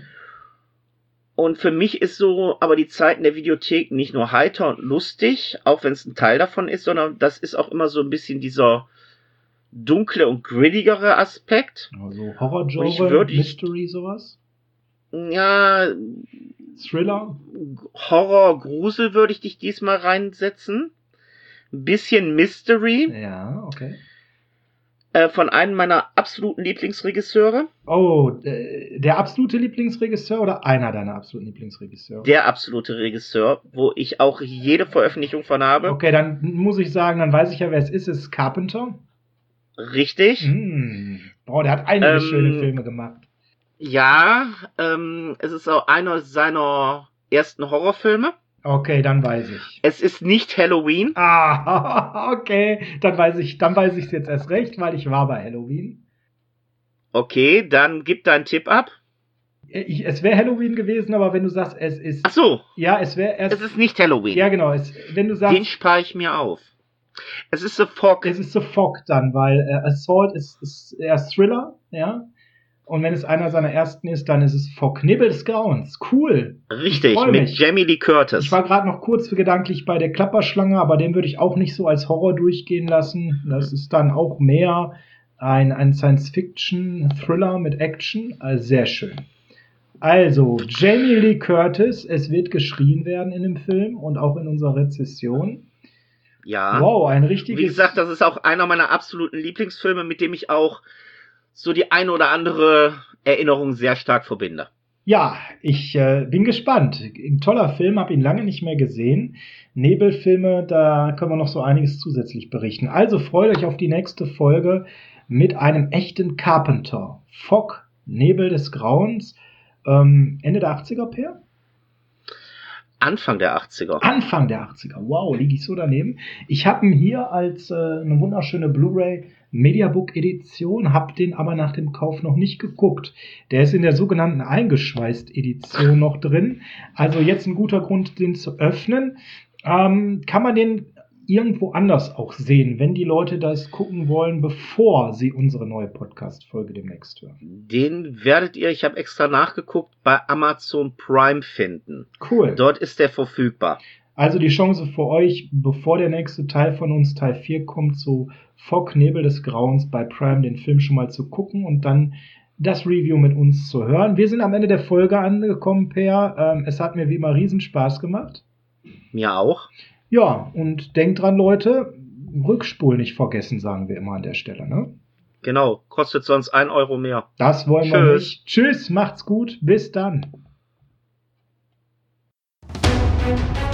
Und für mich ist so aber die Zeit in der Videothek nicht nur heiter und lustig, auch wenn es ein Teil davon ist, sondern das ist auch immer so ein bisschen dieser dunkle und grittigere Aspekt.
Also Horror-Genre, Mystery, sowas?
Ja.
Thriller?
Horror, Grusel würde ich dich diesmal reinsetzen. Ein bisschen Mystery.
Ja, okay.
Äh, von einem meiner absoluten Lieblingsregisseure.
Oh, äh, der absolute Lieblingsregisseur oder einer deiner absoluten Lieblingsregisseure?
Der absolute Regisseur, wo ich auch jede Veröffentlichung von habe.
Okay, dann muss ich sagen, dann weiß ich ja, wer es ist. Es ist Carpenter.
Richtig.
Mm. Oh, der hat einige ähm, schöne Filme gemacht.
Ja, ähm, es ist auch einer seiner ersten Horrorfilme.
Okay, dann weiß ich.
Es ist nicht Halloween.
Ah, okay, dann weiß ich, dann weiß ich es jetzt erst recht, weil ich war bei Halloween.
Okay, dann gib deinen Tipp ab.
Ich, es wäre Halloween gewesen, aber wenn du sagst, es ist...
Ach so.
Ja, es wäre erst...
Es ist nicht Halloween.
Ja, genau. Es, wenn du sagst...
Den spare ich mir auf. Es ist The Fog.
Es ist The Fog dann, weil äh, Assault ist, ist eher Thriller, ja. Und wenn es einer seiner ersten ist, dann ist es Fog. Nebel des Grauens. Cool.
Richtig, mit Jamie Lee Curtis.
Ich war gerade noch kurz gedanklich bei der Klapperschlange, aber den würde ich auch nicht so als Horror durchgehen lassen. Das ist dann auch mehr ein, ein Science-Fiction-Thriller mit Action. Also sehr schön. Also, Jamie Lee Curtis, es wird geschrien werden in dem Film und auch in unserer Rezession.
Ja.
Wow, ein richtiges...
Wie gesagt, das ist auch einer meiner absoluten Lieblingsfilme, mit dem ich auch so die eine oder andere Erinnerung sehr stark verbinde.
Ja, ich äh, bin gespannt. Ein toller Film, habe ihn lange nicht mehr gesehen. Nebelfilme, da können wir noch so einiges zusätzlich berichten. Also freut euch auf die nächste Folge mit einem echten Carpenter. Fog, Nebel des Grauens. Ähm, Ende der achtziger, Per?
Anfang der achtziger.
Anfang der achtziger. Wow, liege ich so daneben. Ich habe ihn hier als äh, eine wunderschöne Blu-ray Mediabook-Edition, habe den aber nach dem Kauf noch nicht geguckt. Der ist in der sogenannten Eingeschweißt-Edition noch drin. Also jetzt ein guter Grund, den zu öffnen. Ähm, kann man den irgendwo anders auch sehen, wenn die Leute das gucken wollen, bevor sie unsere neue Podcast-Folge demnächst hören?
Den werdet ihr, ich habe extra nachgeguckt, bei Amazon Prime finden.
Cool.
Dort ist der verfügbar.
Also die Chance für euch, bevor der nächste Teil von uns, Teil vier, kommt, so Fog, Nebel des Grauens bei Prime, den Film schon mal zu gucken und dann das Review mit uns zu hören. Wir sind am Ende der Folge angekommen, Per. Ähm, es hat mir wie immer riesen Spaß gemacht.
Mir auch.
Ja, und denkt dran, Leute, Rückspulen nicht vergessen, sagen wir immer an der Stelle, ne?
Genau, kostet sonst ein Euro mehr.
Das wollen wir nicht. Tschüss, macht's gut, bis dann.